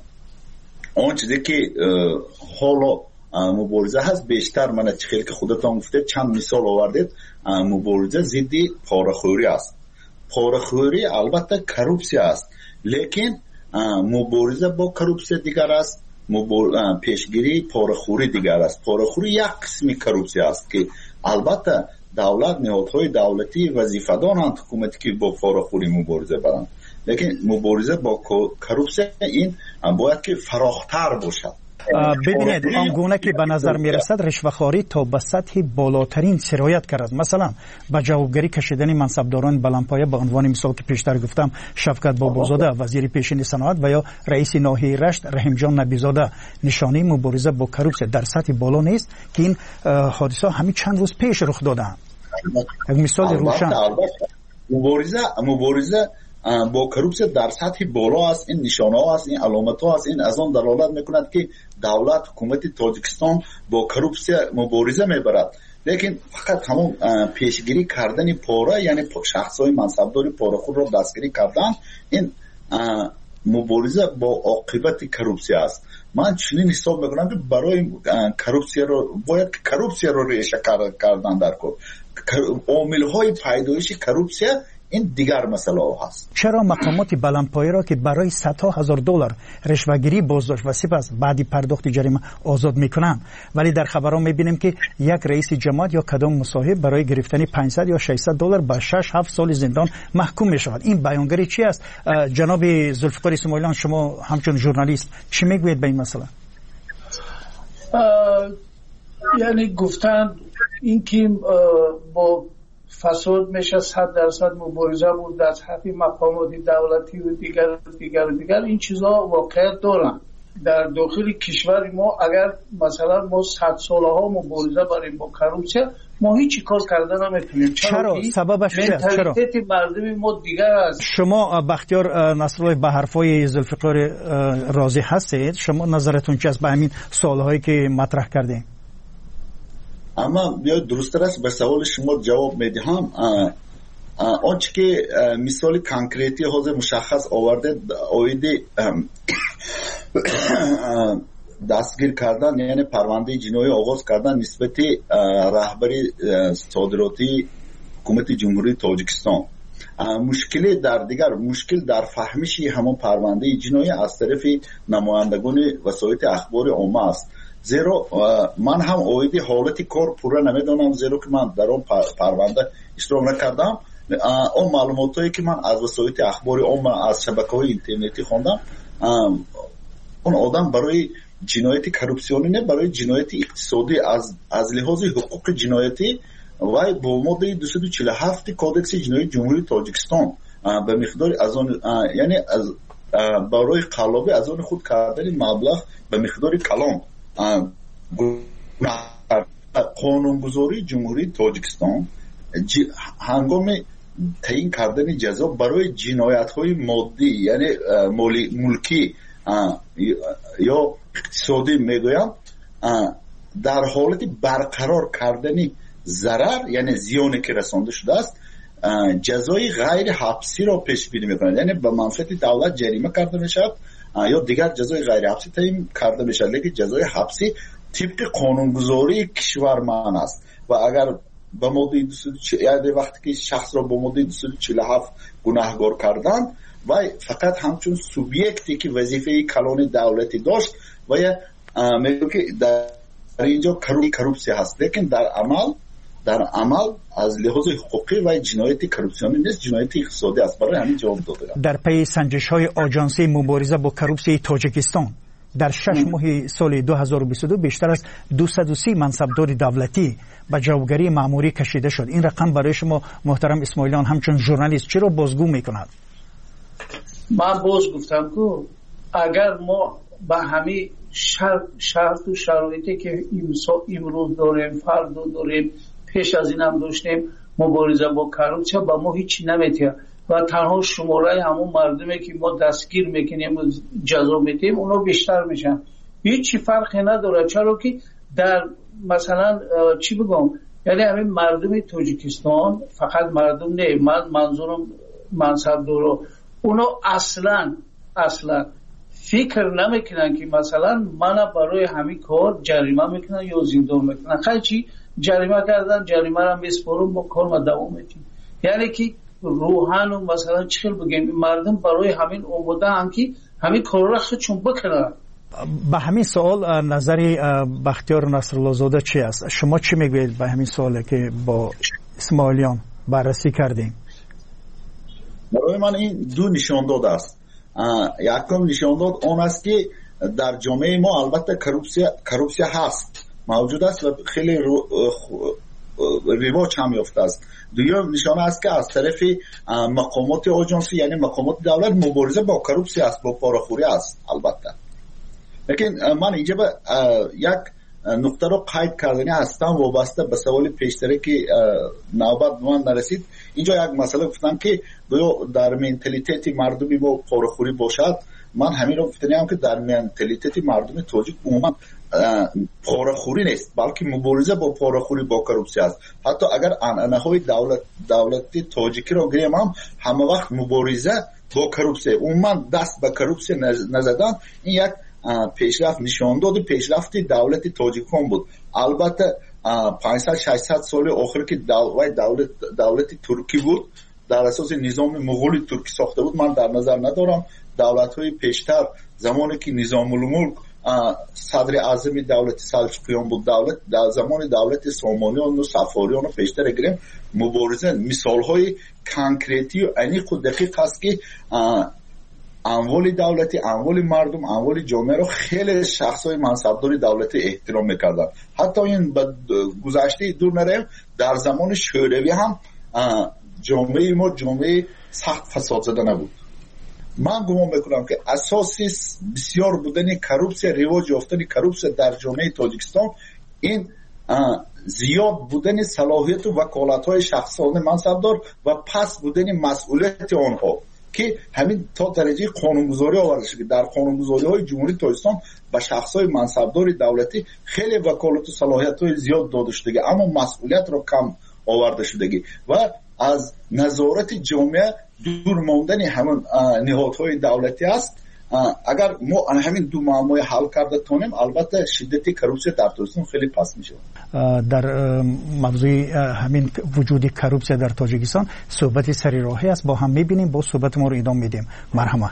اون چیزی که حالا مبارزه هست بیشتر من خیلی که خودتان گفته چند مثال آوردید، مبارزه ضد پاره‌خوری است. پاره‌خوری البته کروپسیا است، لیکن مبارزه با کروپسیا دیگر است، پیشگیری پاره‌خوری دیگر است. پاره‌خوری یک قسمی کروپسیا است که البته دولت، نهادهای دولتی وظیفه‌دارند حکومتی که با پاره‌خوری مبارزه برند، لیکن مبارزه با کروپسیا این باید که فراختر باشد. ببینید آنگونه که به نظر میرسد رشوه‌خواری تا به سطح بالاترین سرایت کرد. مثلا به جوابگری کشیدن منصبداران بلندپایه به عنوان مثال که پیشتر گفتم شفقت بابازاده وزیر پیشین صنعت و یا رئیس ناحیه رشت رحیم جان نبیزاده نشانه مبارزه با کروپسیا در سطح بالا نیست که این حادثه همین چند روز پیش رخ دادند. یک مثال روشن. مبارزه با کروپسیا در سطح بالا است. این نشانه ها است، این علامت ها است، این از آن دلالت میکند که دولت، حکومت تاجیکستان با کروپسیا مبارزه میبرد. لیکن فقط همون پیشگیری کردن پاره، یعنی شخص های منصبداری پاره خود را دستگیری کردن، این مبارزه با عاقبت کروپسیا است. من چنین حساب میکنم که برای کروپسیا را باید کروپسیا را ریشه کردن در کار. عامل های پیدایش کروپسیا این دیگر مسئله هست. چرا مقامات بلندپایه را که برای صدها هزار دلار رشوه‌گیری بازداشت و سپس بعدی پرداخت جریمه آزاد میکنند، ولی در خبرها میبینیم که یک رئیس جماعت یا کدام مصاحب برای گرفتن 500 یا 600 دلار به 6-7 سال زندان محکوم میشود؟ این بیانگری چی است؟ جناب ذوالفقار اسماعیلیان، شما همچون ژورنالیست چی میگویید به این مسئله؟ یعنی گفتن اینکه با فساد میشه 100% مبارزه بود در سطح مقامات دولتی و دیگر این چیزا واقعیت دارن. در داخل کشور ما اگر مثلا ما 100 سالها مبارزه بریم با کروپسیا، ما هیچ کار کردن نمیتونیم. چرا؟ سببش چیه؟ چرا؟ مردم ما دیگر است. شما بختیار نصرالله به حرفای ذوالفقار راضی هستید؟ شما نظرتون چی است به همین سوالهایی که مطرح کردیم؟ اما بیاید درست است به سوال شما جواب میدهم. آنچه که مثال کانکریتی حوزه مشخص آورده اوید دستگیر کردن، یعنی پرونده جنایی آغاز کردن نسبت رهبری صادراتی حکومت جمهوری تاجیکستان. مشکل در فهمش همون پرونده جنایی از طرف نمایندگان وسایل اخبار عامه است. زیرا من هم اوید حالت کار پورا نمیدونم، زیرا که من در اون پرونده اشتراک نکردم. اون معلوماتی که من از وسایل اخبار عامه از شبکه‌های اینترنتی خوندم، اون آدم برای جنایت کروپسیونی نه، برای جنایت اقتصادی از لحاظ حقوق جنایتی و با ماده 247 کودکس جنایی جمهوری تاجیکستان به مقدار از آن، یعنی از برای قلابی از آن خود کردن مبلغ به مقدار کلان قانونگذاری جمهوری تاجیکستان هنگام تعیین کردن جزا برای جنایت‌های مادی، یعنی ملکی یا اقتصادی میگویم، در حالت برقرار کردن ضرر، یعنی زیانی که رسانده شده است، جزای غیر حبسی را پیش بینی میکنند. یعنی به منفعت دولت جریمه کرده میشد یا دیگر جزای غیر حبسی تعیین کرده میشد، لیکن جزای حبسی طبق قانونگذاری کشور من است. و اگر به ماده 247 وقتی که شخص را با ماده 247 گناهکار کردند و فقط همچون سوبیکتی که وظیفه کلان دولتی داشت و میگه که در اینجا کروپسیا هست، لیکن در عمل از لحاظ حقوقی و جنایت کروپسیونی نیست، جنایت اقتصادی است. برای همین جواب دادم. در پی سنجش‌های آژانسی مبارزه با کروپسیا تاجیکستان در 6 ماه سال 2022 بیشتر از 230 منصبدار دولتی به جوابگری مأموری کشیده شد. این رقم برای شما محترم اسماعیلیان همچون ژورنالیست چرا بازگو میکند؟ من باز گفتم که اگر ما به همین شرط و شرایطی که امروز داریم، فردا داریم، پیش از این هم داشتیم مبارزه با کروپسیا، با ما هیچی نمیتونه و تنها شماره همون مردمی که ما دستگیر میکنیم و جزا میدیم اونا بیشتر میشن. هیچی فرقی نداره. چرا که در مثلا چی بگم، یعنی همین مردم تاجیکستان، فقط مردم نه، من منظورم منصبدارا، اونا اصلا فکر نمیکنن که مثلا من برای همین کار جریمه میکنن یا زندان میکنن. خیلی چی جریمه کردن، جریمه را میسپارم با کار ما دوام میدیم. یعنی که روحان و مثلا چی بگیم، مردم برای همین اومده هم که همین کار را خودشون بکنن. به همین سوال نظری بختیار نصرالله زاده چی است؟ شما چی میگوید به همین سوالی که با اسماعیلیان بررسی کردیم؟ برای من این دو نشان داد است. یکم نشان داد اون است که در جامعه ما البته کروپسیا هست، موجود است و خیلی رواج هم یافته است. دوم نشانه است که از طرف مقامات آژانسی، یعنی مقامات دولت، مبارزه با کروپسیا است، با پاراخوری است البته. لیکن من اینجا به یک نقطه رو قید کردنی هستم وابسته به سوال پیشتری که نوبت من نرسید. اینجا یک مسئله گفتم که در منتالیته مردمی با پاراخوری باشد. من همین رو گفتم که در منتالیته مردم تاجیک عموما پاراخوری نیست، بلکه مبارزه با پاراخوری با کروپسیا است. حتی اگر عنعنه‌های دولتی تاجیکی رو گیریم همه وقت مبارزه با کروپسیا، عموما دست به کروپسیا نزدن، این یک پیشرفت نشان داد پیشرفت دولت تاجیکستان بود. البته 500-600 سال آخر که دولت ترکی بود در اساس نظام مغول ترکی ساخته بود من در نظر ندارم. دولت‌های پیشتر زمانی که نظام الملک صدر اعظم دولت سلجوقیان بود، در زمان دولت سامانیان و صفاریان و پیشتر گریم مبارزه مثال‌های کانکریتی و عمیق و دقیق است که اموال دولتی، اموال مردم، اموال جامعه رو خیلی شخص‌های منصبدار دولتی احترام می‌کردند. حتی این به گذشته دور نریم، در زمان شوروی هم جامعه ما جامعه سخت فساد زده نبود. من گمان میکنم که اساسی بسیار بودن کروپسیا، رواج یافتن کروپسیا در جامعه تاجیکستان این زیاد بودن صلاحیت و وکالت‌های شخصان منصبدار و پس بودن مسئولیت آنها که همین تا درجه قانونگذاری آورده شده. در قانونگذاری‌های جمهوری تاجیکستان به شخص‌های منصبدار دولتی خیلی وکالت و صلاحیت‌های زیاد داده شده، اما مسئولیت را کم آورده شده و از نظارت جامعه دور ماندن همون نهادهای دولتی است. اگر ما همین دو معمای حل کرده تونیم، البته شدت کروپسیا در تاجیکستان خیلی پس میشه. در موضوع همین وجود کروپسیا در تاجیکستان صحبت سری راهی است، با هم میبینیم، با صحبت ما رو ادامه میدیم. مرحمت.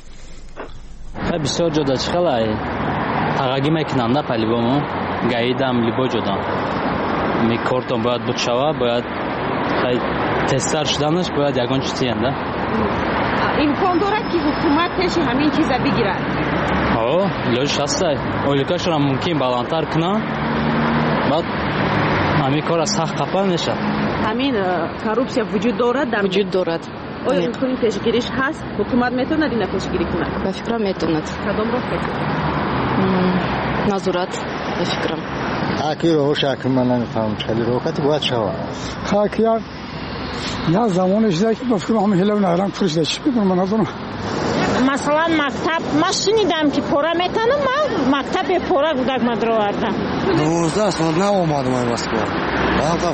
بسیار جدا چخلای اگه میکنن نه پلیبامو گایدم لیبو جدا میکورتون باید بچوا باید تستر شدنش باید یگان چیزی انده امکان دارد که حکومت پیش همین چیزا بگیرد. لوجش هسته اولیکاش را ممکن بلندتر کنه، بعد همین کار از حق قپل نشه. همین کروپسیا وجود دارد؟ وجود دارد. آیا امکان پیشگیریش هست؟ حکومت میتونه اینو پیشگیری کنه؟ به فکرم میتوند. کدام راه پیشگیری؟ نظارت به فکرم. اکی رو شکل من نمیفهم خیلی روکتی باید شوا خاکیار یا زمانش دیگه که بفکرم همه هلو نهرم پولش داشت بگم من ندارم. مثلا مکتب ما شنیدم که پورا میتونم، من مکتب پورا گودک مدرو آوردم 12 سال نمی‌آمدم من واسه واقعا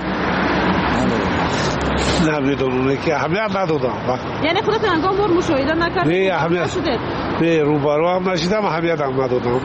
نمیدونم که اهمیت ندادم. یعنی خودت انگام بار مشاهده نکردی؟ نه اهمیت شده. به روبرو هم نشیدم، اهمیت هم ندادم.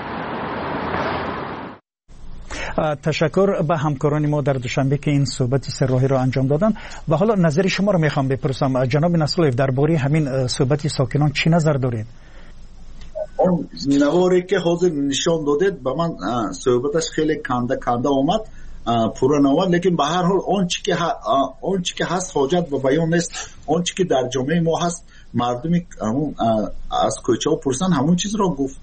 تشکر به همکاران ما در دوشنبه که این صحبت سرراهی را انجام دادن. و حالا نظر شما را میخوام بپرسم جناب نصرالله، درباره همین صحبت ساکنان چی نظر دارید؟ اون نواری که حاضر نشان دادید به من صحبتش خیلی کنده آمد پورا نوار، لیکن به هر حال اون چی که هست حاجت به بیان نیست. اون چی که در جامعه ما هست مردمی از کوچه ها پرسن همون چیز را گفت.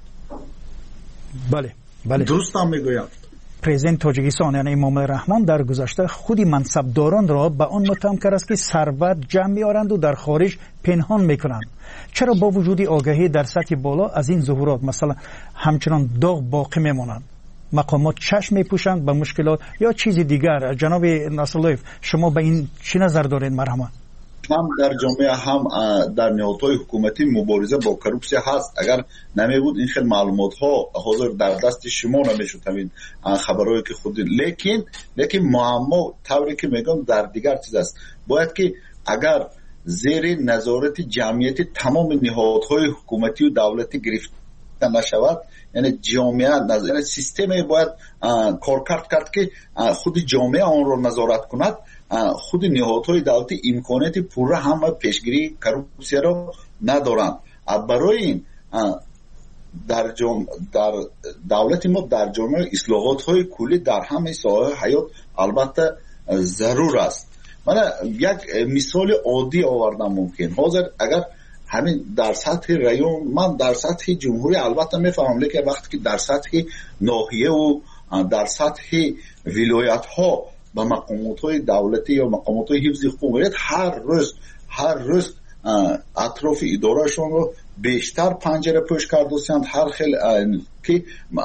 بله درست هم میگویم. پرزیدنت تاجیکستان یعنی امام رحمان در گذشته خودی منصبداران را به آن متهم کرد است که ثروت جمع می‌آورند و در خارج پنهان می‌کنند. چرا با وجود آگاهی در سطح بالا از این ظهورات مثلا همچنان داغ باقی می‌مانند؟ مقامات چشم می‌پوشند به مشکلات یا چیز دیگر؟ جناب نصرالله شما به این چی نظر دارید؟ مرحمت. هم در جامعه هم در نهادهای حکومتی مبارزه با کروپسیا هست. اگر نمی بود این خیلی معلومات ها حاضر در دست شما نمیشد، همین خبرهایی که خود لیکن معما طوری که میگم در دیگر چیز است. باید که اگر زیر نظارت جمعیت تمام نهادهای حکومتی و دولتی گرفته نشود، یعنی جامعه یعنی سیستم باید کار کرد که خود جامعه آن را نظارت کند. خود نهادهای دولتی امکانات پوره هم پیشگیری کروپسیا را ندارند. برای این در دولت ما در جامعه اصلاحات های کلی در همه ساحه حیات البته ضرور است. من یک مثال عادی آوردم. ممکن حاضر اگر همین در سطح ریون، من در سطح جمهوری البته میفهمم، لیکن وقتی که در سطح ناحیه و در سطح ولایت ها با مقامات دولتی یا مقامات حفظ حقوق هر روز اطراف ادارهشون رو بیشتر پنجره پوش کردند، هر خیلی که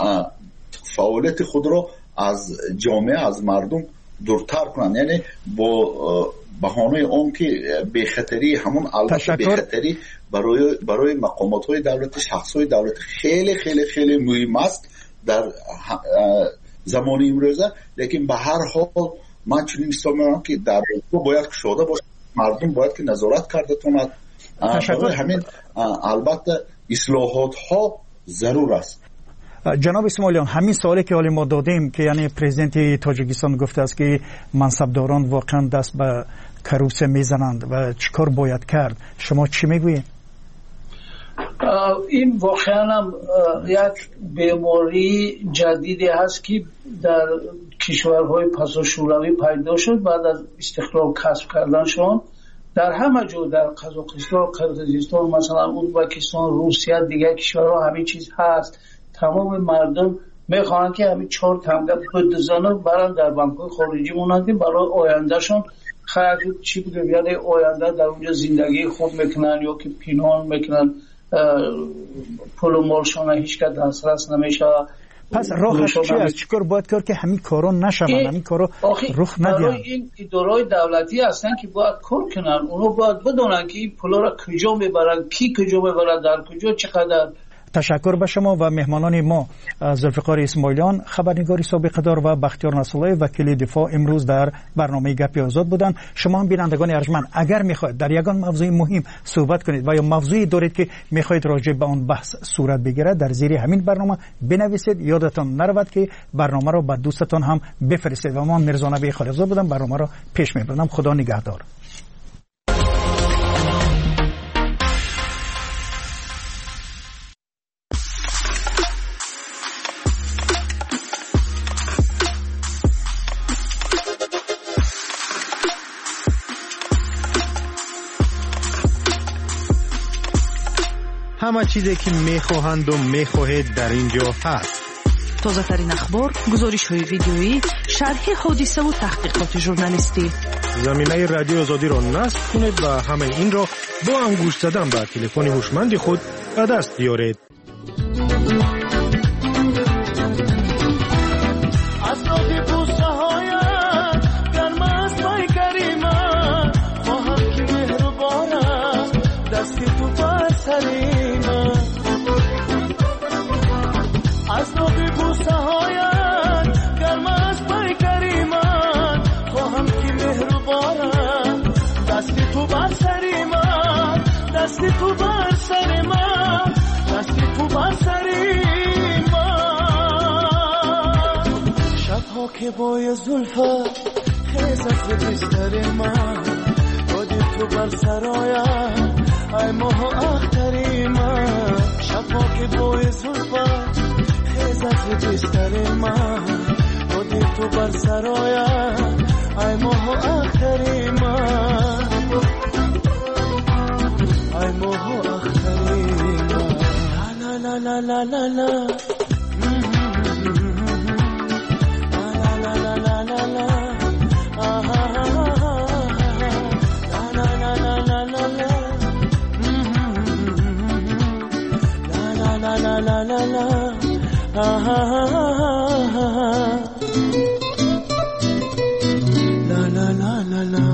فعالیت خود رو از جامعه از مردم دورتر کنند. یعنی با بهانه اون که بی‌خطری همون البته بی‌خطری برای مقامات های دولتی، شخص های دولتی خیلی خیلی خیلی مهم است در زمان امروزه. لیکن به هر حال من چنین مثال می‌زنم که در باید شده باشه، مردم باید که نظارت کرده تواند. برای همین البته اصلاحات ها ضرور است. جناب اسماعیلیان، همین سوالی که حالی ما دادیم که یعنی پرزیدنت تاجیکستان گفته است که منصبداران واقعا دست به کروسه میزنند و چیکار باید کرد؟ شما چی میگویید؟ این واقعا هم یک بیماری جدیدی هست که در کشورهای پساشوروی پیدا شد بعد از استقلال کسب کردنشون. در همه جا، در قزاقستان، قرقیزستان، مثلا ازبکستان، روسیه، دیگر کشورها همین چیز هست. تمام مردم میخوان که همین 4 تمگه بدزنه برن در بانک‌های خارجی مونند برای آیندهشون خیلی چی بگم، یعنی آینده در اونجا زندگی خوب میکنن یا که پینان میکنن، پول و مالشان هیچ که دسترس نمیشه. پس راهش چی است؟ چیکار باید کرد که همین کارا نشون، همین کارا رخ ندهند؟ برای این ادارهای دولتی هستن که باید کار کنن. اونها باید بدونن که این پولا را کجا میبرن، کی کجا میبرن، در کجا چقدر. تشکر به شما و مهمانان ما، ذوالفقار اسماعیلیان خبرنگاری سابق دار و بختیار نصرالله وکیل دفاع امروز در برنامه گپی آزاد بودند. شما هم بینندگان ارجمند اگر میخواهید در یگان موضوع مهم صحبت کنید و یا موضوعی دارید که میخواهید راجع به آن بحث صورت بگیرد در زیر همین برنامه بنویسید. یادتان نرود که برنامه را به دوستتان هم بفرستید. و من مرزا نبی خالقزاده بودم، برنامه را پیش میبرم. خدا نگهدار. همه چیزی که میخواهند و میخواهید در اینجا هست. تازه ترین اخبار، گزارش های ویدیویی، شرح حادثه و تحقیقات ژورنالیستی. زمینه رادیو آزادی را نصب کنید و همه این را با انگشت زدن به تلفن هوشمند خود به دست بیارید. تو بر سر من، دستی تو بر سر من، شبها که بای زلفت خیزت به بستر من، دادی تو بر سرایم ای ماه اختری من، شبها که بای زلفت خیزت به بستر من، دادی تو بر سرایم ای ماه اختری من، ای ماه اختری من. لا لا لا لا لا لا لا لا لا لا la la la la